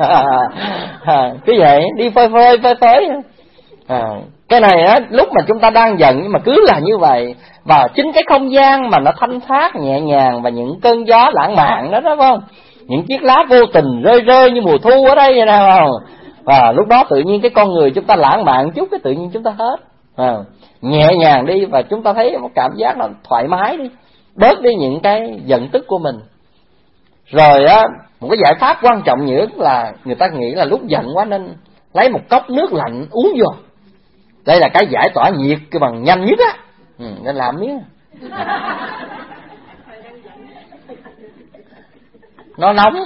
Cứ vậy, đi phơi phới. Cái này á, lúc mà chúng ta đang giận nhưng mà cứ là như vậy. Và chính cái không gian mà nó thanh thoát nhẹ nhàng và những cơn gió lãng mạn đó, phải không? Những chiếc lá vô tình rơi như mùa thu ở đây vậy nào không? Và lúc đó tự nhiên cái con người chúng ta lãng mạn chút, cái tự nhiên chúng ta hết. Nhẹ nhàng đi và chúng ta thấy một cảm giác nó thoải mái đi, bớt đi những cái giận tức của mình. Rồi á, một cái giải pháp quan trọng nữa là người ta nghĩ là lúc giận quá nên lấy một cốc nước lạnh uống vô. Đây là cái giải tỏa nhiệt cái bằng nhanh nhất á. Nên làm miếng. Nó nóng.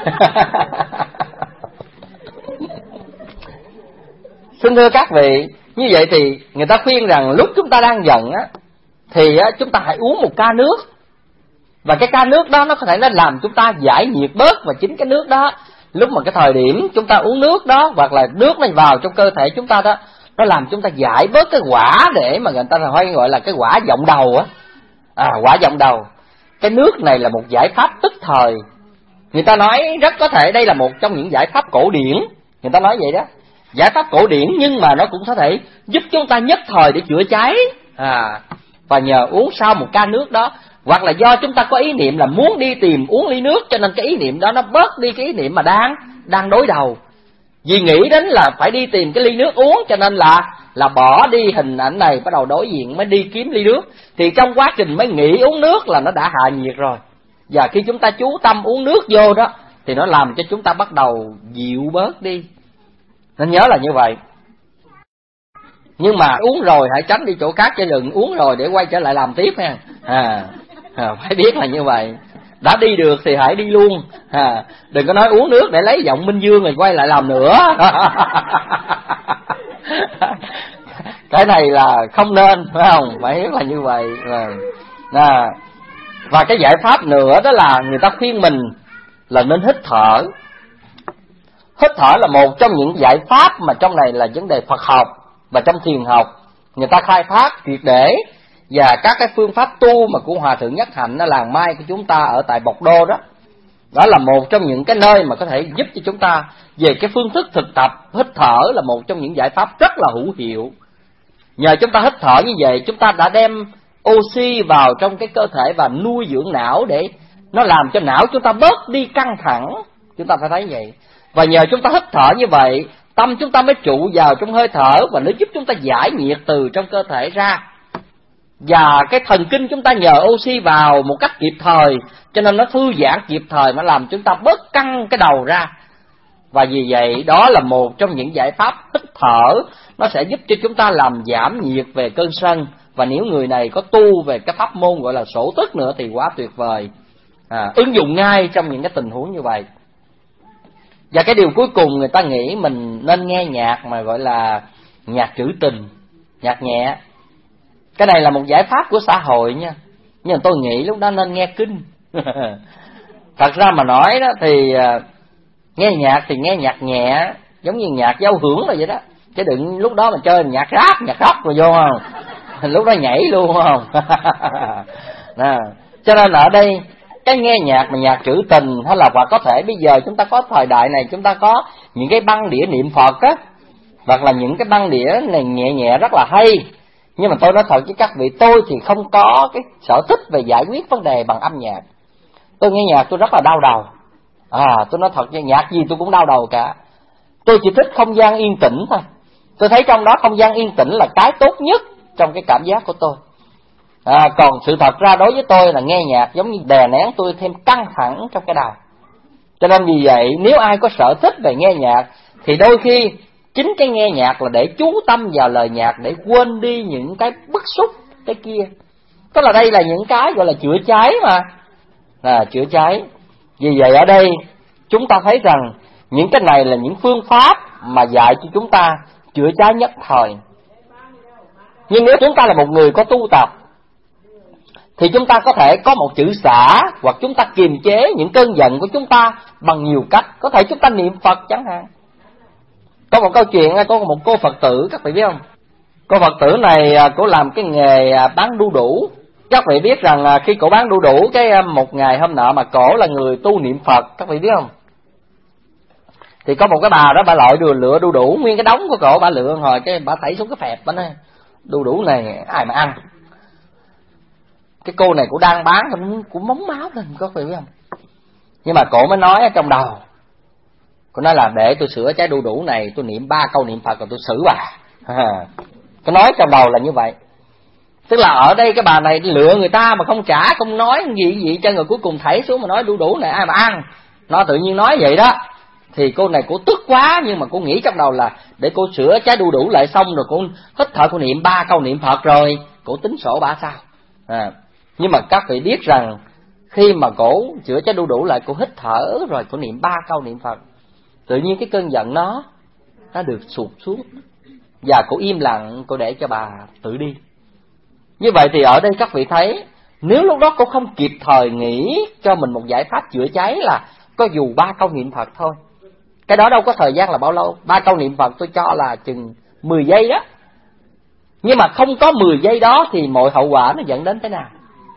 Xin thưa các vị, như vậy thì người ta khuyên rằng lúc chúng ta đang giận á, thì á, chúng ta hãy uống một ca nước. Và cái ca nước đó nó có thể nó làm chúng ta giải nhiệt bớt. Và chính cái nước đó, lúc mà cái thời điểm chúng ta uống nước đó, hoặc là nước nó vào trong cơ thể chúng ta đó, nó làm chúng ta giải bớt cái quả, để mà người ta hay gọi là cái quả vọng đầu á. Quả vọng đầu. Cái nước này là một giải pháp tức thời. Người ta nói rất có thể đây là một trong những giải pháp cổ điển. Người ta nói vậy đó. Giải pháp cổ điển nhưng mà nó cũng có thể giúp chúng ta nhất thời để chữa cháy. Và nhờ uống sau một ca nước đó, hoặc là do chúng ta có ý niệm là muốn đi tìm uống ly nước, cho nên cái ý niệm đó nó bớt đi cái ý niệm mà đang đối đầu. Vì nghĩ đến là phải đi tìm cái ly nước uống, cho nên là bỏ đi hình ảnh này, bắt đầu đối diện mới đi kiếm ly nước. Thì trong quá trình mới nghĩ uống nước là nó đã hạ nhiệt rồi. Và khi chúng ta chú tâm uống nước vô đó, thì nó làm cho chúng ta bắt đầu dịu bớt đi. Nên nhớ là như vậy. Nhưng mà uống rồi hãy tránh đi chỗ khác, chứ đừng uống rồi để quay trở lại làm tiếp nha. Phải biết là như vậy. Đã đi được thì hãy đi luôn. Đừng có nói uống nước để lấy giọng Minh Dương rồi quay lại làm nữa. Cái này là không nên, phải không? Phải biết là như vậy. Và cái giải pháp nữa đó là người ta khuyên mình là nên hít thở. Hít thở là một trong những giải pháp mà trong này là vấn đề Phật học và trong thiền học người ta khai thác triệt để. Và các cái phương pháp tu mà của Hòa Thượng Nhất Hạnh ở làng Mai của chúng ta ở tại Bộc Đô đó, đó là một trong những cái nơi mà có thể giúp cho chúng ta về cái phương thức thực tập. Hít thở là một trong những giải pháp rất là hữu hiệu. Nhờ chúng ta hít thở như vậy, chúng ta đã đem oxy vào trong cái cơ thể và nuôi dưỡng não, để nó làm cho não chúng ta bớt đi căng thẳng. Chúng ta phải thấy vậy. Và nhờ chúng ta hít thở như vậy, tâm chúng ta mới trụ vào trong hơi thở, và nó giúp chúng ta giải nhiệt từ trong cơ thể ra. Và cái thần kinh chúng ta nhờ oxy vào một cách kịp thời, cho nên nó thư giãn kịp thời, nó làm chúng ta bớt căng cái đầu ra. Và vì vậy đó là một trong những giải pháp hít thở. Nó sẽ giúp cho chúng ta làm giảm nhiệt về cơn sân. Và nếu người này có tu về cái pháp môn gọi là sổ tức nữa thì quá tuyệt vời. Ứng dụng ngay trong những cái tình huống như vậy. Và cái điều cuối cùng người ta nghĩ mình nên nghe nhạc mà gọi là nhạc trữ tình, nhạc nhẹ. Cái này là một giải pháp của xã hội nha, nhưng mà tôi nghĩ lúc đó nên nghe kinh. Thật ra mà nói đó thì nghe nhạc thì nghe nhạc nhẹ, giống như nhạc giao hưởng rồi vậy đó, chứ đừng lúc đó mà chơi nhạc rap rồi vô không, lúc đó nhảy luôn không. Nè, cho nên ở đây cái nghe nhạc mà nhạc trữ tình, hay là hoặc có thể bây giờ chúng ta có thời đại này chúng ta có những cái băng đĩa niệm Phật á, hoặc là những cái băng đĩa này nhẹ nhẹ rất là hay. Nhưng mà tôi nói thật với các vị, tôi thì không có cái sở thích về giải quyết vấn đề bằng âm nhạc. Tôi nghe nhạc tôi rất là đau đầu. Tôi nói thật, nhạc gì tôi cũng đau đầu cả. Tôi chỉ thích không gian yên tĩnh thôi. Tôi thấy trong đó không gian yên tĩnh là cái tốt nhất trong cái cảm giác của tôi. Còn sự thật ra đối với tôi là nghe nhạc giống như đè nén tôi thêm căng thẳng trong cái đầu. Cho nên vì vậy nếu ai có sở thích về nghe nhạc thì đôi khi chính cái nghe nhạc là để chú tâm vào lời nhạc, để quên đi những cái bức xúc cái kia. Tức là đây là những cái gọi là chữa cháy mà, chữa cháy. Vì vậy ở đây chúng ta thấy rằng những cái này là những phương pháp mà dạy cho chúng ta chữa cháy nhất thời. Nhưng nếu chúng ta là một người có tu tập thì chúng ta có thể có một chữ xả, hoặc chúng ta kiềm chế những cơn giận của chúng ta bằng nhiều cách. Có thể chúng ta niệm Phật chẳng hạn. Có một câu chuyện, có một cô Phật tử, các vị biết không? Cô Phật tử này cô làm cái nghề bán đu đủ. Các vị biết rằng khi cổ bán đu đủ, cái một ngày hôm nọ mà cổ là người tu niệm Phật, các vị biết không? Thì có một cái bà đó, bà lội lựa đu đủ, nguyên cái đống của cổ bà lựa hồi cái bà thảy xuống cái phẹp, bà nói đu đủ này ai mà ăn. Cái cô này cũng đang bán, cũng mống máu lên, có phải biết không? Nhưng mà cổ mới nói ở trong đầu, cô nói là để tôi sửa trái đu đủ này, tôi niệm 3 câu niệm Phật rồi tôi xử bà. Cô nói trong đầu là như vậy. Tức là ở đây cái bà này lựa người ta mà không trả, không nói gì cho người cuối cùng thảy xuống mà nói đu đủ này ai mà ăn. Nó tự nhiên nói vậy đó. Thì cô này cô tức quá, nhưng mà cô nghĩ trong đầu là để cô sửa trái đu đủ lại xong rồi cô hít thở, cô niệm 3 câu niệm Phật rồi cô tính sổ bà sao. Nhưng mà các vị biết rằng khi mà cổ sửa trái đu đủ lại, cô hít thở rồi cô niệm 3 câu niệm Phật, tự nhiên cái cơn giận nó được sụt xuống, và cô im lặng, cô để cho bà tự đi. Như vậy thì ở đây các vị thấy, nếu lúc đó cô không kịp thời nghĩ cho mình một giải pháp chữa cháy là có dù 3 câu niệm Phật thôi, cái đó đâu có thời gian là bao lâu. 3 câu niệm Phật tôi cho là chừng 10 giây đó. Nhưng mà không có 10 giây đó thì mọi hậu quả nó dẫn đến thế nào.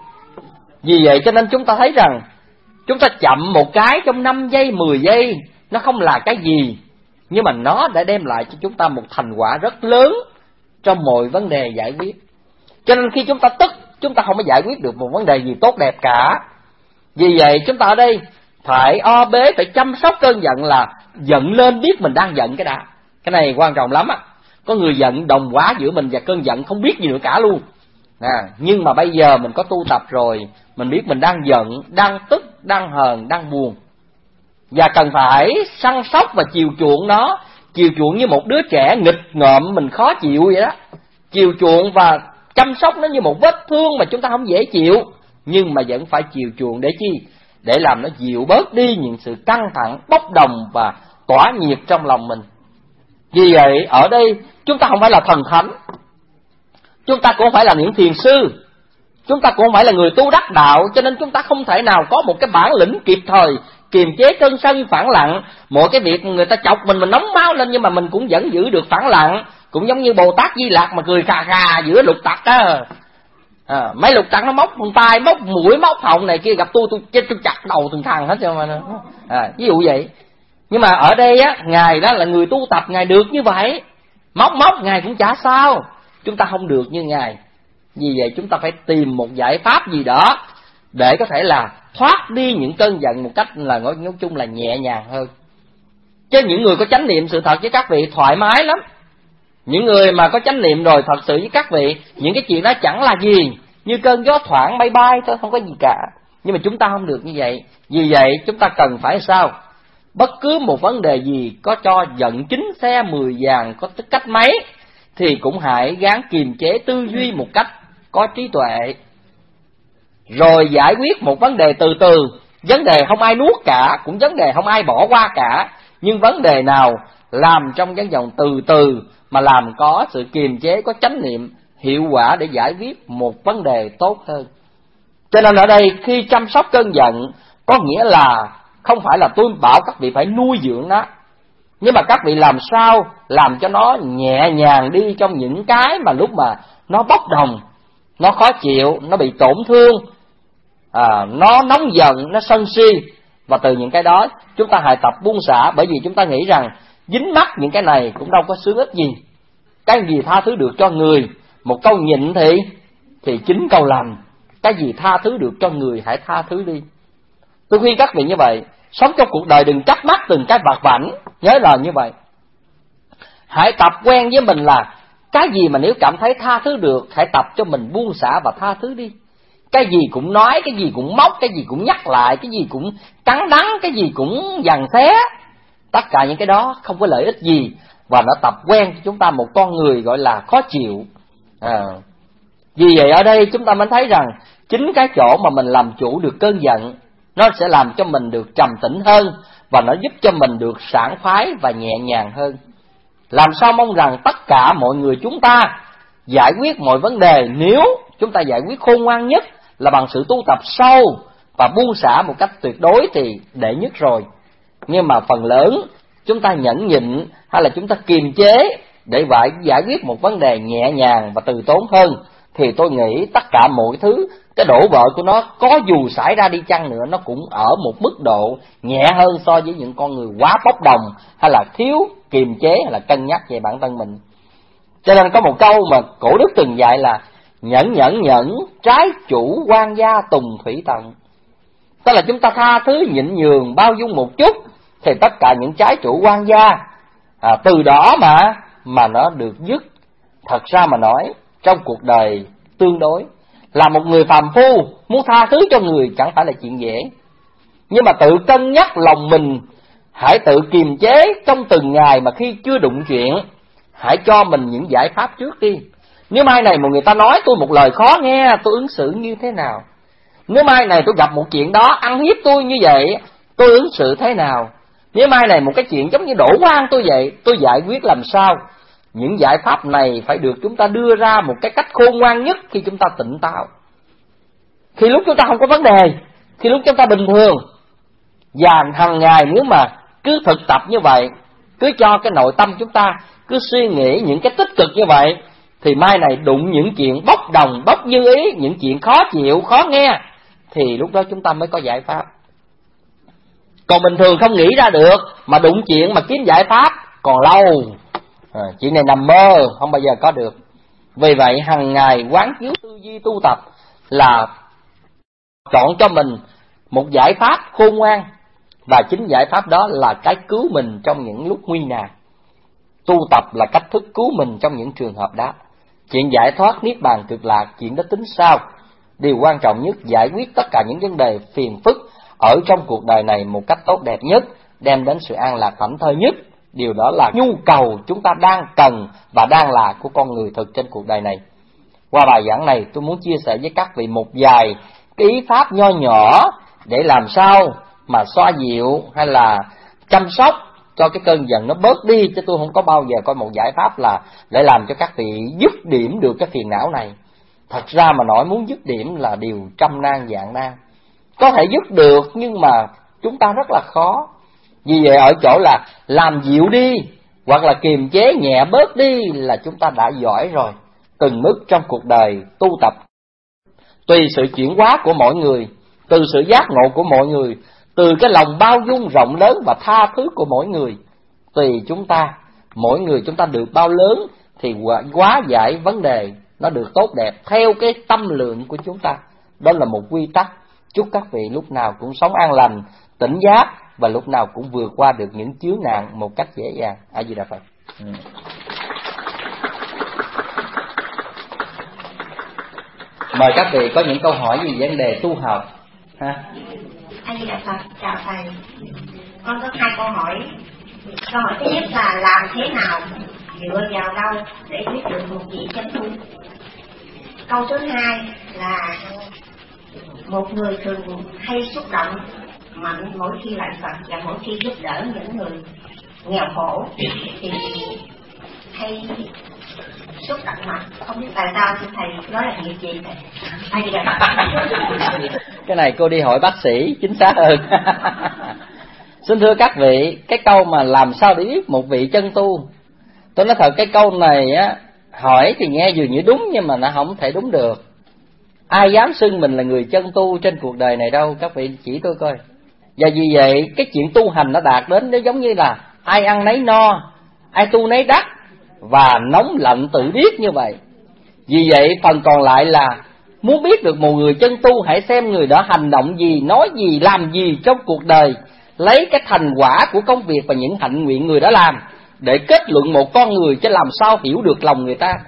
Vì vậy cho nên chúng ta thấy rằng chúng ta chậm một cái trong 5 giây, 10 giây nó không là cái gì, nhưng mà nó đã đem lại cho chúng ta một thành quả rất lớn trong mọi vấn đề giải quyết. Cho nên khi chúng ta tức, chúng ta không có giải quyết được một vấn đề gì tốt đẹp cả. Vì vậy chúng ta ở đây phải o bế, phải chăm sóc cơn giận, là giận lên biết mình đang giận cái đã. Cái này quan trọng lắm á. Có người giận đồng hóa giữa mình và cơn giận không biết gì nữa cả luôn. Nhưng mà bây giờ mình có tu tập rồi, mình biết mình đang giận, đang tức, đang hờn, đang buồn, và cần phải săn sóc và chiều chuộng nó. Chiều chuộng như một đứa trẻ nghịch ngợm mình khó chịu vậy đó. Chiều chuộng và chăm sóc nó như một vết thương mà chúng ta không dễ chịu, nhưng mà vẫn phải chiều chuộng để chi? Để làm nó dịu bớt đi những sự căng thẳng, bốc đồng và tỏa nhiệt trong lòng mình. Vì vậy ở đây chúng ta không phải là thần thánh, chúng ta cũng không phải là những thiền sư, chúng ta cũng không phải là người tu đắc đạo, cho nên chúng ta không thể nào có một cái bản lĩnh kịp thời kiềm chế cơn sân phản lặng. Mọi cái việc người ta chọc mình nóng máu lên, nhưng mà mình cũng vẫn giữ được phản lặng. Cũng giống như Bồ Tát Di Lặc mà cười khà khà giữa lục tặc á. Mấy lục tặc nó móc tai, móc mũi, móc họng này kia, gặp tôi chặt đầu từng thằng hết cho mà. Ví dụ vậy. Nhưng mà ở đây á, ngài đó là người tu tập, ngài được như vậy. Móc ngài cũng chả sao. Chúng ta không được như ngài. Vì vậy chúng ta phải tìm một giải pháp gì đó để có thể là thoát đi những cơn giận một cách là nói chung là nhẹ nhàng hơn. Chứ những người có chánh niệm sự thật với các vị thoải mái lắm. Những người mà có chánh niệm rồi thật sự với các vị, những cái chuyện đó chẳng là gì, như cơn gió thoảng bay bay thôi, không có gì cả. Nhưng mà chúng ta không được như vậy. Vì vậy chúng ta cần phải sao? Bất cứ một vấn đề gì có cho giận 9 xe 10 vàng, có tức cách mấy, thì cũng hãy gắng kiềm chế tư duy một cách có trí tuệ, rồi giải quyết một vấn đề từ từ. Vấn đề không ai nuốt cả, cũng vấn đề không ai bỏ qua cả. Nhưng vấn đề nào làm trong cái dòng từ từ mà làm có sự kiềm chế, có chánh niệm, hiệu quả để giải quyết một vấn đề tốt hơn. Cho nên ở đây khi chăm sóc cơn giận có nghĩa là không phải là tôi bảo các vị phải nuôi dưỡng nó, nhưng mà các vị làm sao làm cho nó nhẹ nhàng đi trong những cái mà lúc mà nó bốc đồng, nó khó chịu, nó bị tổn thương, nó nóng giận, nó sân si. Và từ những cái đó chúng ta hãy tập buông xả, bởi vì chúng ta nghĩ rằng dính mắc những cái này cũng đâu có sướng ích gì. Cái gì tha thứ được cho người, một câu nhịn thì 9 câu lành. Cái gì tha thứ được cho người hãy tha thứ đi. Tôi khuyên các vị như vậy, sống trong cuộc đời đừng chấp mắc từng cái vặt vãnh, nhớ là như vậy. Hãy tập quen với mình là cái gì mà nếu cảm thấy tha thứ được, hãy tập cho mình buông xả và tha thứ đi. Cái gì cũng nói, cái gì cũng móc, cái gì cũng nhắc lại, cái gì cũng cắn đắng, cái gì cũng giằng xé. Tất cả những cái đó không có lợi ích gì, và nó tập quen cho chúng ta một con người gọi là khó chịu. Vì vậy ở đây chúng ta mới thấy rằng chính cái chỗ mà mình làm chủ được cơn giận, nó sẽ làm cho mình được trầm tĩnh hơn, và nó giúp cho mình được sảng khoái và nhẹ nhàng hơn. Làm sao mong rằng tất cả mọi người chúng ta giải quyết mọi vấn đề, nếu chúng ta giải quyết khôn ngoan nhất là bằng sự tu tập sâu và buông xả một cách tuyệt đối thì đệ nhất rồi. Nhưng mà phần lớn chúng ta nhẫn nhịn hay là chúng ta kiềm chế để giải quyết một vấn đề nhẹ nhàng và từ tốn hơn, thì tôi nghĩ tất cả mọi thứ, cái đổ vỡ của nó có dù xảy ra đi chăng nữa, nó cũng ở một mức độ nhẹ hơn so với những con người quá bốc đồng hay là thiếu kiềm chế hay là cân nhắc về bản thân mình. Cho nên có một câu mà cổ đức từng dạy là nhẫn, trái chủ quan gia tùng thủy tận. Tức là chúng ta tha thứ nhịn nhường bao dung một chút, thì tất cả những trái chủ quan gia từ đó mà nó được dứt. Thật ra mà nói, trong cuộc đời tương đối, là một người phàm phu muốn tha thứ cho người chẳng phải là chuyện dễ. Nhưng mà tự cân nhắc lòng mình, hãy tự kiềm chế trong từng ngày mà khi chưa đụng chuyện, hãy cho mình những giải pháp trước đi. Nếu mai này một người ta nói tôi một lời khó nghe, tôi ứng xử như thế nào? Nếu mai này tôi gặp một chuyện đó ăn hiếp tôi như vậy, tôi ứng xử thế nào? Nếu mai này một cái chuyện giống như đổ oan tôi vậy, tôi giải quyết làm sao? Những giải pháp này phải được chúng ta đưa ra một cái cách khôn ngoan nhất khi chúng ta tỉnh táo. Khi lúc chúng ta không có vấn đề, khi lúc chúng ta bình thường. Và hàng ngày nếu mà cứ thực tập như vậy, cứ cho cái nội tâm chúng ta cứ suy nghĩ những cái tích cực như vậy, thì mai này đụng những chuyện bốc đồng, bốc như ý, những chuyện khó chịu, khó nghe, thì lúc đó chúng ta mới có giải pháp. Còn bình thường không nghĩ ra được, mà đụng chuyện mà kiếm giải pháp còn lâu. Chuyện này nằm mơ, không bao giờ có được. Vì vậy hàng ngày quán chiếu tư duy tu tập là chọn cho mình một giải pháp khôn ngoan, và chính giải pháp đó là cái cứu mình trong những lúc nguy nan. Tu tập là cách thức cứu mình trong những trường hợp đó. Chuyện giải thoát niết bàn cực lạc, chuyện đó tính sao. Điều quan trọng nhất giải quyết tất cả những vấn đề phiền phức ở trong cuộc đời này một cách tốt đẹp nhất, đem đến sự an lạc thảnh thơi nhất. Điều đó là nhu cầu chúng ta đang cần và đang là của con người thực trên cuộc đời này. Qua bài giảng này tôi muốn chia sẻ với các vị một vài cái ý pháp nho nhỏ để làm sao mà xoa dịu hay là chăm sóc cho cái cơn giận nó bớt đi, chứ tôi không có bao giờ có một giải pháp là để làm cho các vị dứt điểm được cái phiền não này. Thật ra mà nói muốn dứt điểm là điều trăm nan vạn nan. Có thể dứt được nhưng mà chúng ta rất là khó. Vì vậy ở chỗ là làm dịu đi hoặc là kiềm chế nhẹ bớt đi là chúng ta đã giỏi rồi. Từng mức trong cuộc đời tu tập, tùy sự chuyển hóa của mỗi người, từ sự giác ngộ của mỗi người, từ cái lòng bao dung rộng lớn và tha thứ của mỗi người, tùy chúng ta, mỗi người chúng ta được bao lớn thì hóa giải vấn đề nó được tốt đẹp theo cái tâm lượng của chúng ta. Đó là một quy tắc. Chúc các vị lúc nào cũng sống an lành, tỉnh giác và lúc nào cũng vượt qua được những chướng ngại một cách dễ dàng. A Di Đà Phật. Mời các vị có những câu hỏi gì vấn đề tu học ha? A Di Đà Phật, chào thầy. Con có 2 câu hỏi. Câu hỏi thứ nhất là làm thế nào, dựa vào đâu để quyết định một vị chánh tu? Câu thứ 2 là một người thường hay xúc động mạnh mỗi khi lại Phật và mỗi khi giúp đỡ những người nghèo khổ thì hay xúc động mặt. Không biết tại sao thì thầy nói là nghiệp gì thầy? Cái này cô đi hỏi bác sĩ chính xác hơn. Xin thưa các vị, cái câu mà làm sao để biết một vị chân tu, tôi nói thật cái câu này á, hỏi thì nghe dường như đúng nhưng mà nó không thể đúng được. Ai dám xưng mình là người chân tu trên cuộc đời này đâu, các vị chỉ tôi coi. Và vì vậy cái chuyện tu hành nó đạt đến nó giống như là ai ăn nấy no, ai tu nấy đắc, và nóng lạnh tự biết như vậy. Vì vậy phần còn lại là muốn biết được một người chân tu, hãy xem người đó hành động gì, nói gì, làm gì trong cuộc đời, lấy cái thành quả của công việc và những hạnh nguyện người đó làm để kết luận một con người, chứ làm sao hiểu được lòng người ta.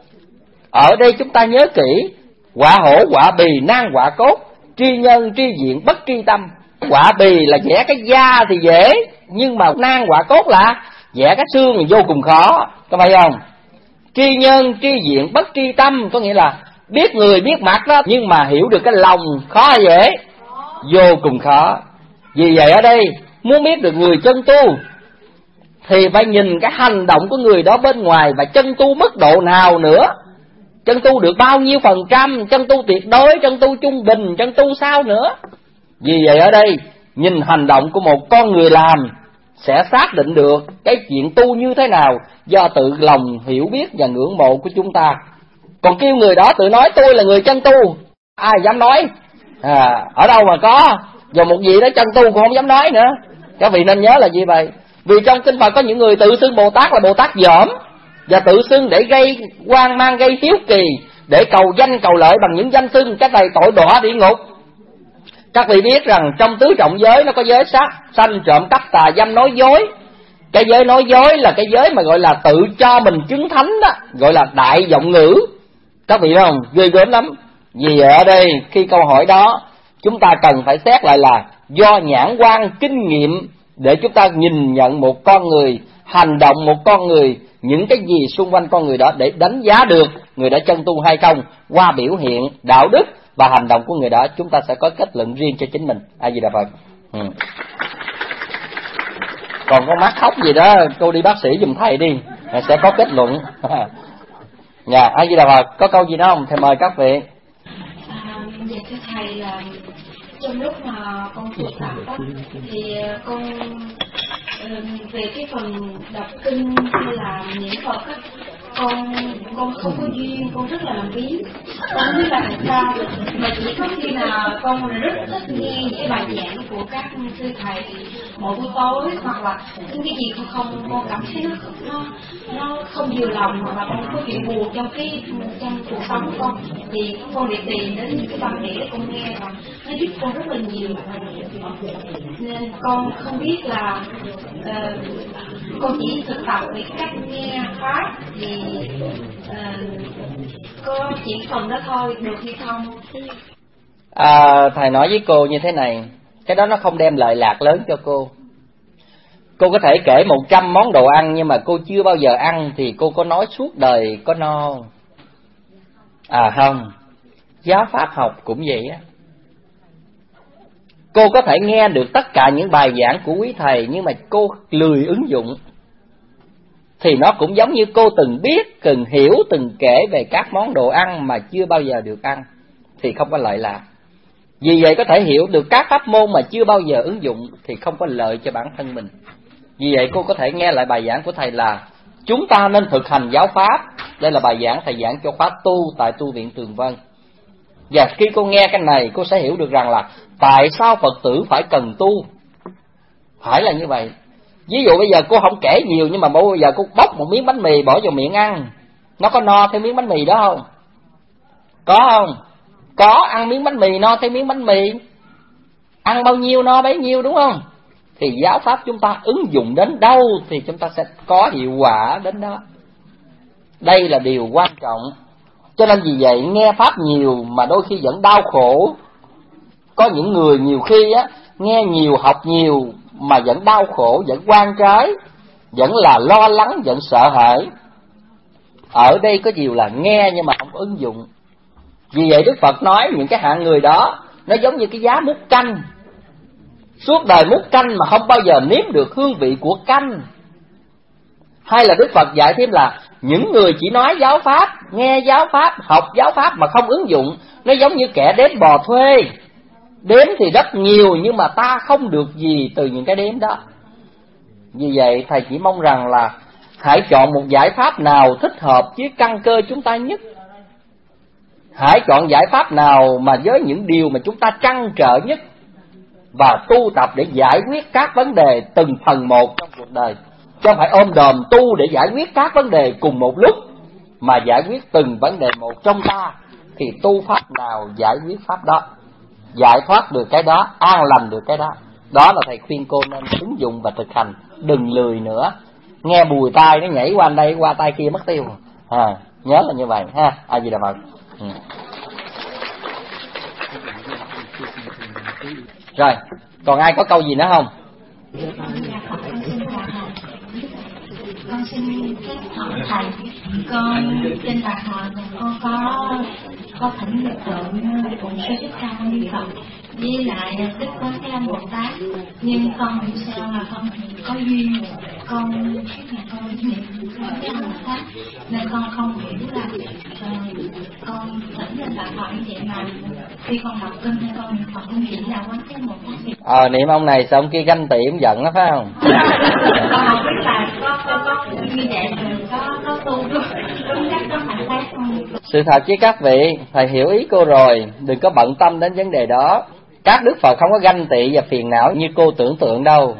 Ở đây chúng ta nhớ kỹ: quả hổ quả bì nan quả cốt, tri nhân tri diện bất tri tâm. Quả bì là vẽ cái da thì dễ, nhưng mà nan quả cốt là vẽ cái xương thì vô cùng khó, có phải không? Tri nhân tri diện bất tri tâm, có nghĩa là biết người biết mặt đó, nhưng mà hiểu được cái lòng khó hay dễ? Vô cùng khó. Vì vậy ở đây muốn biết được người chân tu thì phải nhìn cái hành động của người đó bên ngoài, và chân tu mức độ nào nữa, chân tu được bao nhiêu %, chân tu tuyệt đối, chân tu trung bình, chân tu sao nữa. Vì vậy ở đây nhìn hành động của một con người làm sẽ xác định được cái chuyện tu như thế nào, do tự lòng hiểu biết và ngưỡng mộ của chúng ta. Còn kêu người đó tự nói tôi là người chân tu, ai dám nói? Ở đâu mà có, dù một vị đó chân tu cũng không dám nói nữa. Các vị nên nhớ là gì vậy? Vì trong kinh Phật có những người tự xưng Bồ Tát là Bồ Tát dởm, và tự xưng để gây hoang mang, gây hiếu kỳ, để cầu danh cầu lợi bằng những danh xưng, cái này tội đọa địa ngục. Các vị biết rằng trong tứ trọng giới nó có giới sát sanh, trộm cắp, tà dâm, nói dối. Cái giới nói dối là cái giới mà gọi là tự cho mình chứng thánh đó, gọi là đại vọng ngữ. Các vị biết không? Ghê gớm lắm. Vì ở đây khi câu hỏi đó chúng ta cần phải xét lại là do nhãn quan kinh nghiệm để chúng ta nhìn nhận một con người, hành động một con người, những cái gì xung quanh con người đó để đánh giá được người đã chân tu hay không. Qua biểu hiện, đạo đức và hành động của người đó chúng ta sẽ có kết luận riêng cho chính mình. A Di Đà Phật. Còn con mắt khóc gì đó cô đi bác sĩ giùm thầy đi, sẽ có kết luận. Dạ, A Di Đà Phật. Có câu gì đó không? Thầy mời các vị. Dạ thưa thầy, là trong lúc mà con tu tập thì con về cái phần đọc kinh hay là niệm Phật á, con không có duyên, con rất là làm biếng, con không biết là tại sao, mà chỉ có khi nào con rất thích nghe những cái bài giảng của các sư thầy mỗi buổi tối, hoặc là những cái gì con cảm thấy nó không vừa lòng, hoặc là con có chuyện buồn trong cuộc sống của con, thì con để tìm đến những cái bài để con nghe và nó giúp con rất là nhiều. Nên con không biết là con chỉ thực tập về cách nghe pháp thì có chỉ phần đó thôi, được hay không? Thầy nói với cô như thế này, cái đó nó không đem lợi lạc lớn cho cô. Cô có thể kể 100 món đồ ăn nhưng mà cô chưa bao giờ ăn thì cô có nói suốt đời có no? Không. Giáo pháp học cũng vậy á. Cô có thể nghe được tất cả những bài giảng của quý thầy nhưng mà cô lười ứng dụng thì nó cũng giống như cô từng biết, từng hiểu, từng kể về các món đồ ăn mà chưa bao giờ được ăn thì không có lợi lạc. Vì vậy có thể hiểu được các pháp môn mà chưa bao giờ ứng dụng thì không có lợi cho bản thân mình. Vì vậy cô có thể nghe lại bài giảng của thầy là chúng ta nên thực hành giáo pháp. Đây là bài giảng thầy giảng cho khóa tu tại tu viện Tường Vân. Và khi cô nghe cái này cô sẽ hiểu được rằng là tại sao Phật tử phải cần tu. Phải là như vậy. Ví dụ bây giờ cô không kể nhiều nhưng mà bây giờ cô bóc một miếng bánh mì bỏ vào miệng ăn, nó có no theo miếng bánh mì đó không? Có không? Có, ăn miếng bánh mì no theo miếng bánh mì. Ăn bao nhiêu no bấy nhiêu, đúng không? Thì giáo pháp chúng ta ứng dụng đến đâu thì chúng ta sẽ có hiệu quả đến đó. Đây là điều quan trọng. Cho nên vì vậy nghe pháp nhiều mà đôi khi vẫn đau khổ. Có những người nhiều khi á nghe nhiều, học nhiều mà vẫn đau khổ, vẫn oan trái, vẫn là lo lắng, vẫn sợ hãi. Ở đây có điều là nghe nhưng mà không có ứng dụng. Vì vậy Đức Phật nói những cái hạng người đó nó giống như cái giá múc canh. suốt đời múc canh mà không bao giờ nếm được hương vị của canh. Hay là Đức Phật dạy thêm là những người chỉ nói giáo pháp, nghe giáo pháp, học giáo pháp mà không ứng dụng, nó giống như kẻ đếm bò thuê. Đếm thì rất nhiều nhưng mà ta không được gì từ những cái đếm đó. Vì vậy thầy chỉ mong rằng là hãy chọn một giải pháp nào thích hợp với căn cơ chúng ta nhất. Hãy chọn giải pháp nào mà với những điều mà chúng ta trăn trở nhất, và tu tập để giải quyết các vấn đề từng phần một trong cuộc đời. Chứ không phải ôm đồm tu để giải quyết các vấn đề cùng một lúc, mà giải quyết từng vấn đề một trong ta. Thì tu pháp nào giải quyết pháp đó, giải thoát được cái đó, an lành được cái đó. Đó là thầy khuyên cô nên ứng dụng và thực hành. Đừng lười nữa, nghe bùi tai nó nhảy qua đây qua tai kia mất tiêu. Nhớ là như vậy ha. A Di Đà Phật. Rồi, còn ai có câu gì nữa không? Con xin hỏi thầy, con trên bàn thờ con có thỉnh lực tượng cùng sư Thích Ca Mâu Ni Phật với lại Đức Quán Thế Âm Bồ Tát, nhưng con làm sao mà con thì có duyên, con suốt ngày con niệm Quán Thế Âm Bồ Tát nên con không hiểu là con thỉnh lên bàn thờ như vậy mà khi con đọc kinh hay con niệm Phật cũng chỉ là Quán Thế Âm Bồ Tát. Niệm ông này sao ông kia ganh tị ông giận đó phải không? Con không biết là có như vậy có tu đúng chắc có mạnh tác không? Sự thật với các vị, thầy hiểu ý cô rồi, đừng có bận tâm đến vấn đề đó. Các Đức Phật không có ganh tị và phiền não như cô tưởng tượng đâu.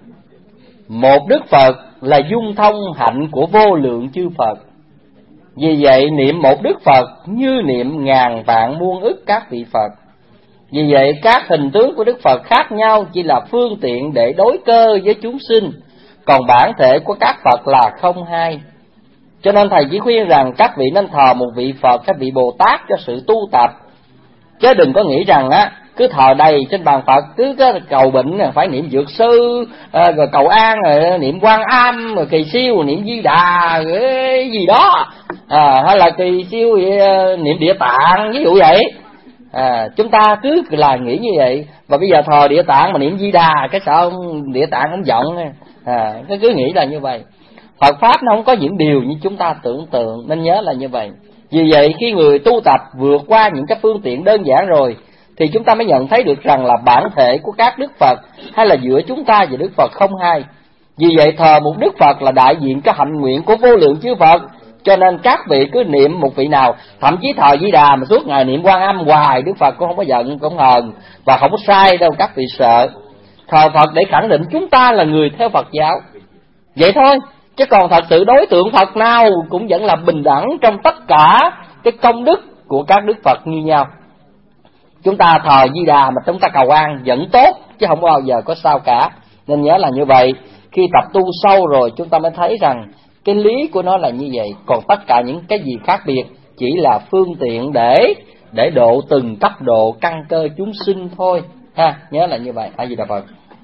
Một Đức Phật là dung thông hạnh của vô lượng chư Phật. Vì vậy niệm một Đức Phật như niệm ngàn vạn muôn ức các vị Phật. Vì vậy các hình tướng của Đức Phật khác nhau chỉ là phương tiện để đối cơ với chúng sinh, còn bản thể của các Phật là không hai. Cho nên thầy chỉ khuyên rằng các vị nên thờ một vị Phật, các vị Bồ Tát cho sự tu tập. Chứ đừng có nghĩ rằng cứ thờ đầy trên bàn Phật, cứ cầu bệnh phải niệm Dược Sư, rồi cầu an, rồi niệm Quan Âm, rồi Kỳ Siêu, niệm Di Đà, rồi gì đó, hay là Kỳ Siêu niệm Địa Tạng, ví dụ vậy. Chúng ta cứ là nghĩ như vậy, và bây giờ thờ Địa Tạng mà niệm Di Đà, cái sao ông Địa Tạng không giận, cứ nghĩ là như vậy. Phật Pháp nó không có những điều như chúng ta tưởng tượng, nên nhớ là như vậy. Vì vậy khi người tu tập vượt qua những cái phương tiện đơn giản rồi, thì chúng ta mới nhận thấy được rằng là bản thể của các Đức Phật hay là giữa chúng ta và Đức Phật không hai. Vì vậy thờ một Đức Phật là đại diện cái hạnh nguyện của vô lượng chư Phật. Cho nên các vị cứ niệm một vị nào, thậm chí thờ Di Đà mà suốt ngày niệm Quan Âm hoài, Đức Phật cũng không có giận, cũng không hờn, và không có sai đâu các vị sợ. Thờ Phật để khẳng định chúng ta là người theo Phật giáo, vậy thôi. Chứ còn thật sự đối tượng Phật nào cũng vẫn là bình đẳng trong tất cả cái công đức của các Đức Phật như nhau. Chúng ta thờ Di Đà mà chúng ta cầu an vẫn tốt, chứ không bao giờ có sao cả. Nên nhớ là như vậy. Khi tập tu sâu rồi chúng ta mới thấy rằng cái lý của nó là như vậy. Còn tất cả những cái gì khác biệt chỉ là phương tiện để độ từng cấp độ căn cơ chúng sinh thôi ha. Nhớ là như vậy. A Di Đà Phật.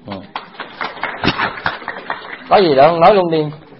Có gì đâu nói luôn đi.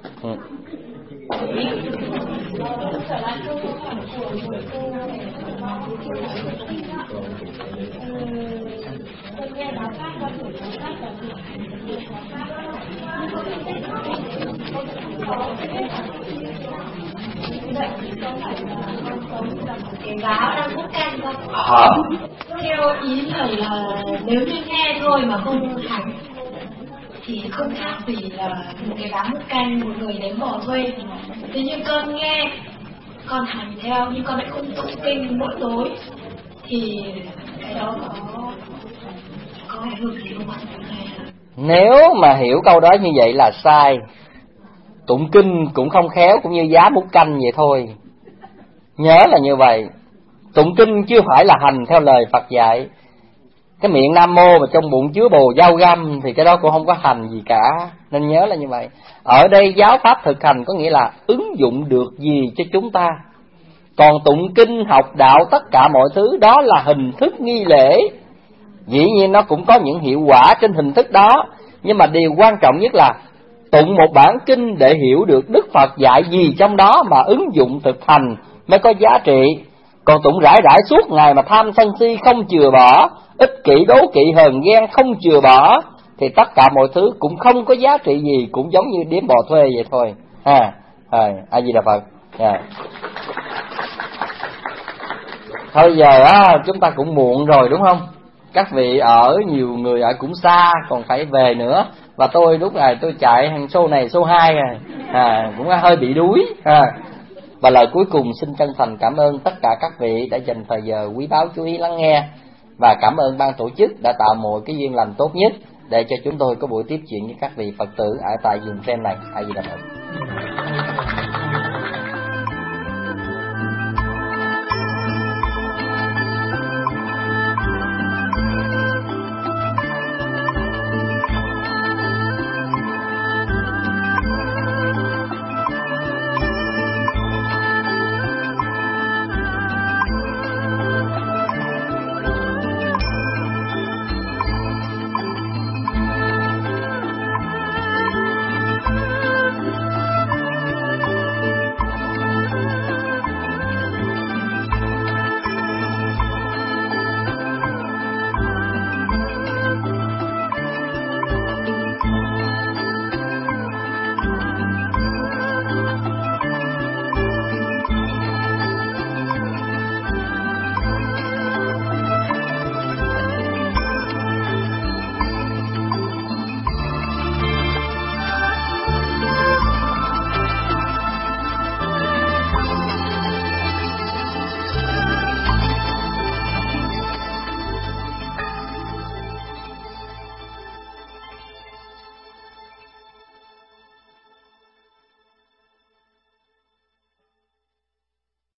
Giáo đang hút canh không? Theo ý thầy là nếu như nghe thôi mà không hành thì không khác gì là một cái đám hút canh, một người đến bỏ thuê. Thế nhưng con nghe, con hành theo nhưng con lại không tụng kinh mỗi tối thì cái đó có ảnh hưởng gì không ạ? Nếu mà hiểu câu đó như vậy là sai. Tụng kinh cũng không khéo, cũng như giá múc canh vậy thôi. Nhớ là như vậy. Tụng kinh chưa phải là hành theo lời Phật dạy. Cái miệng Nam Mô mà trong bụng chứa bồ dao găm thì cái đó cũng không có hành gì cả. Nên nhớ là như vậy. Ở đây giáo pháp thực hành có nghĩa là ứng dụng được gì cho chúng ta. Còn tụng kinh, học đạo, tất cả mọi thứ đó là hình thức nghi lễ. Dĩ nhiên nó cũng có những hiệu quả trên hình thức đó, nhưng mà điều quan trọng nhất là tụng một bản kinh để hiểu được Đức Phật dạy gì trong đó mà ứng dụng thực hành mới có giá trị. Còn tụng rải rải suốt ngày mà tham sân si không chừa bỏ, ích kỷ đố kỵ hờn ghen không chừa bỏ, thì tất cả mọi thứ cũng không có giá trị gì, cũng giống như điếm bò thuê vậy thôi ha. A Di Đà Phật. Thôi giờ chúng ta cũng muộn rồi đúng không? Các vị ở, nhiều người ở cũng xa, còn phải về nữa. Và tôi lúc này tôi chạy hàng show này show 2 cũng hơi bị đuối Và lời cuối cùng xin chân thành cảm ơn tất cả các vị đã dành thời giờ quý báu chú ý lắng nghe, và cảm ơn ban tổ chức đã tạo mọi cái duyên lành tốt nhất để cho chúng tôi có buổi tiếp chuyện với các vị Phật tử ở tại vùng trên này. A Di Đà Phật.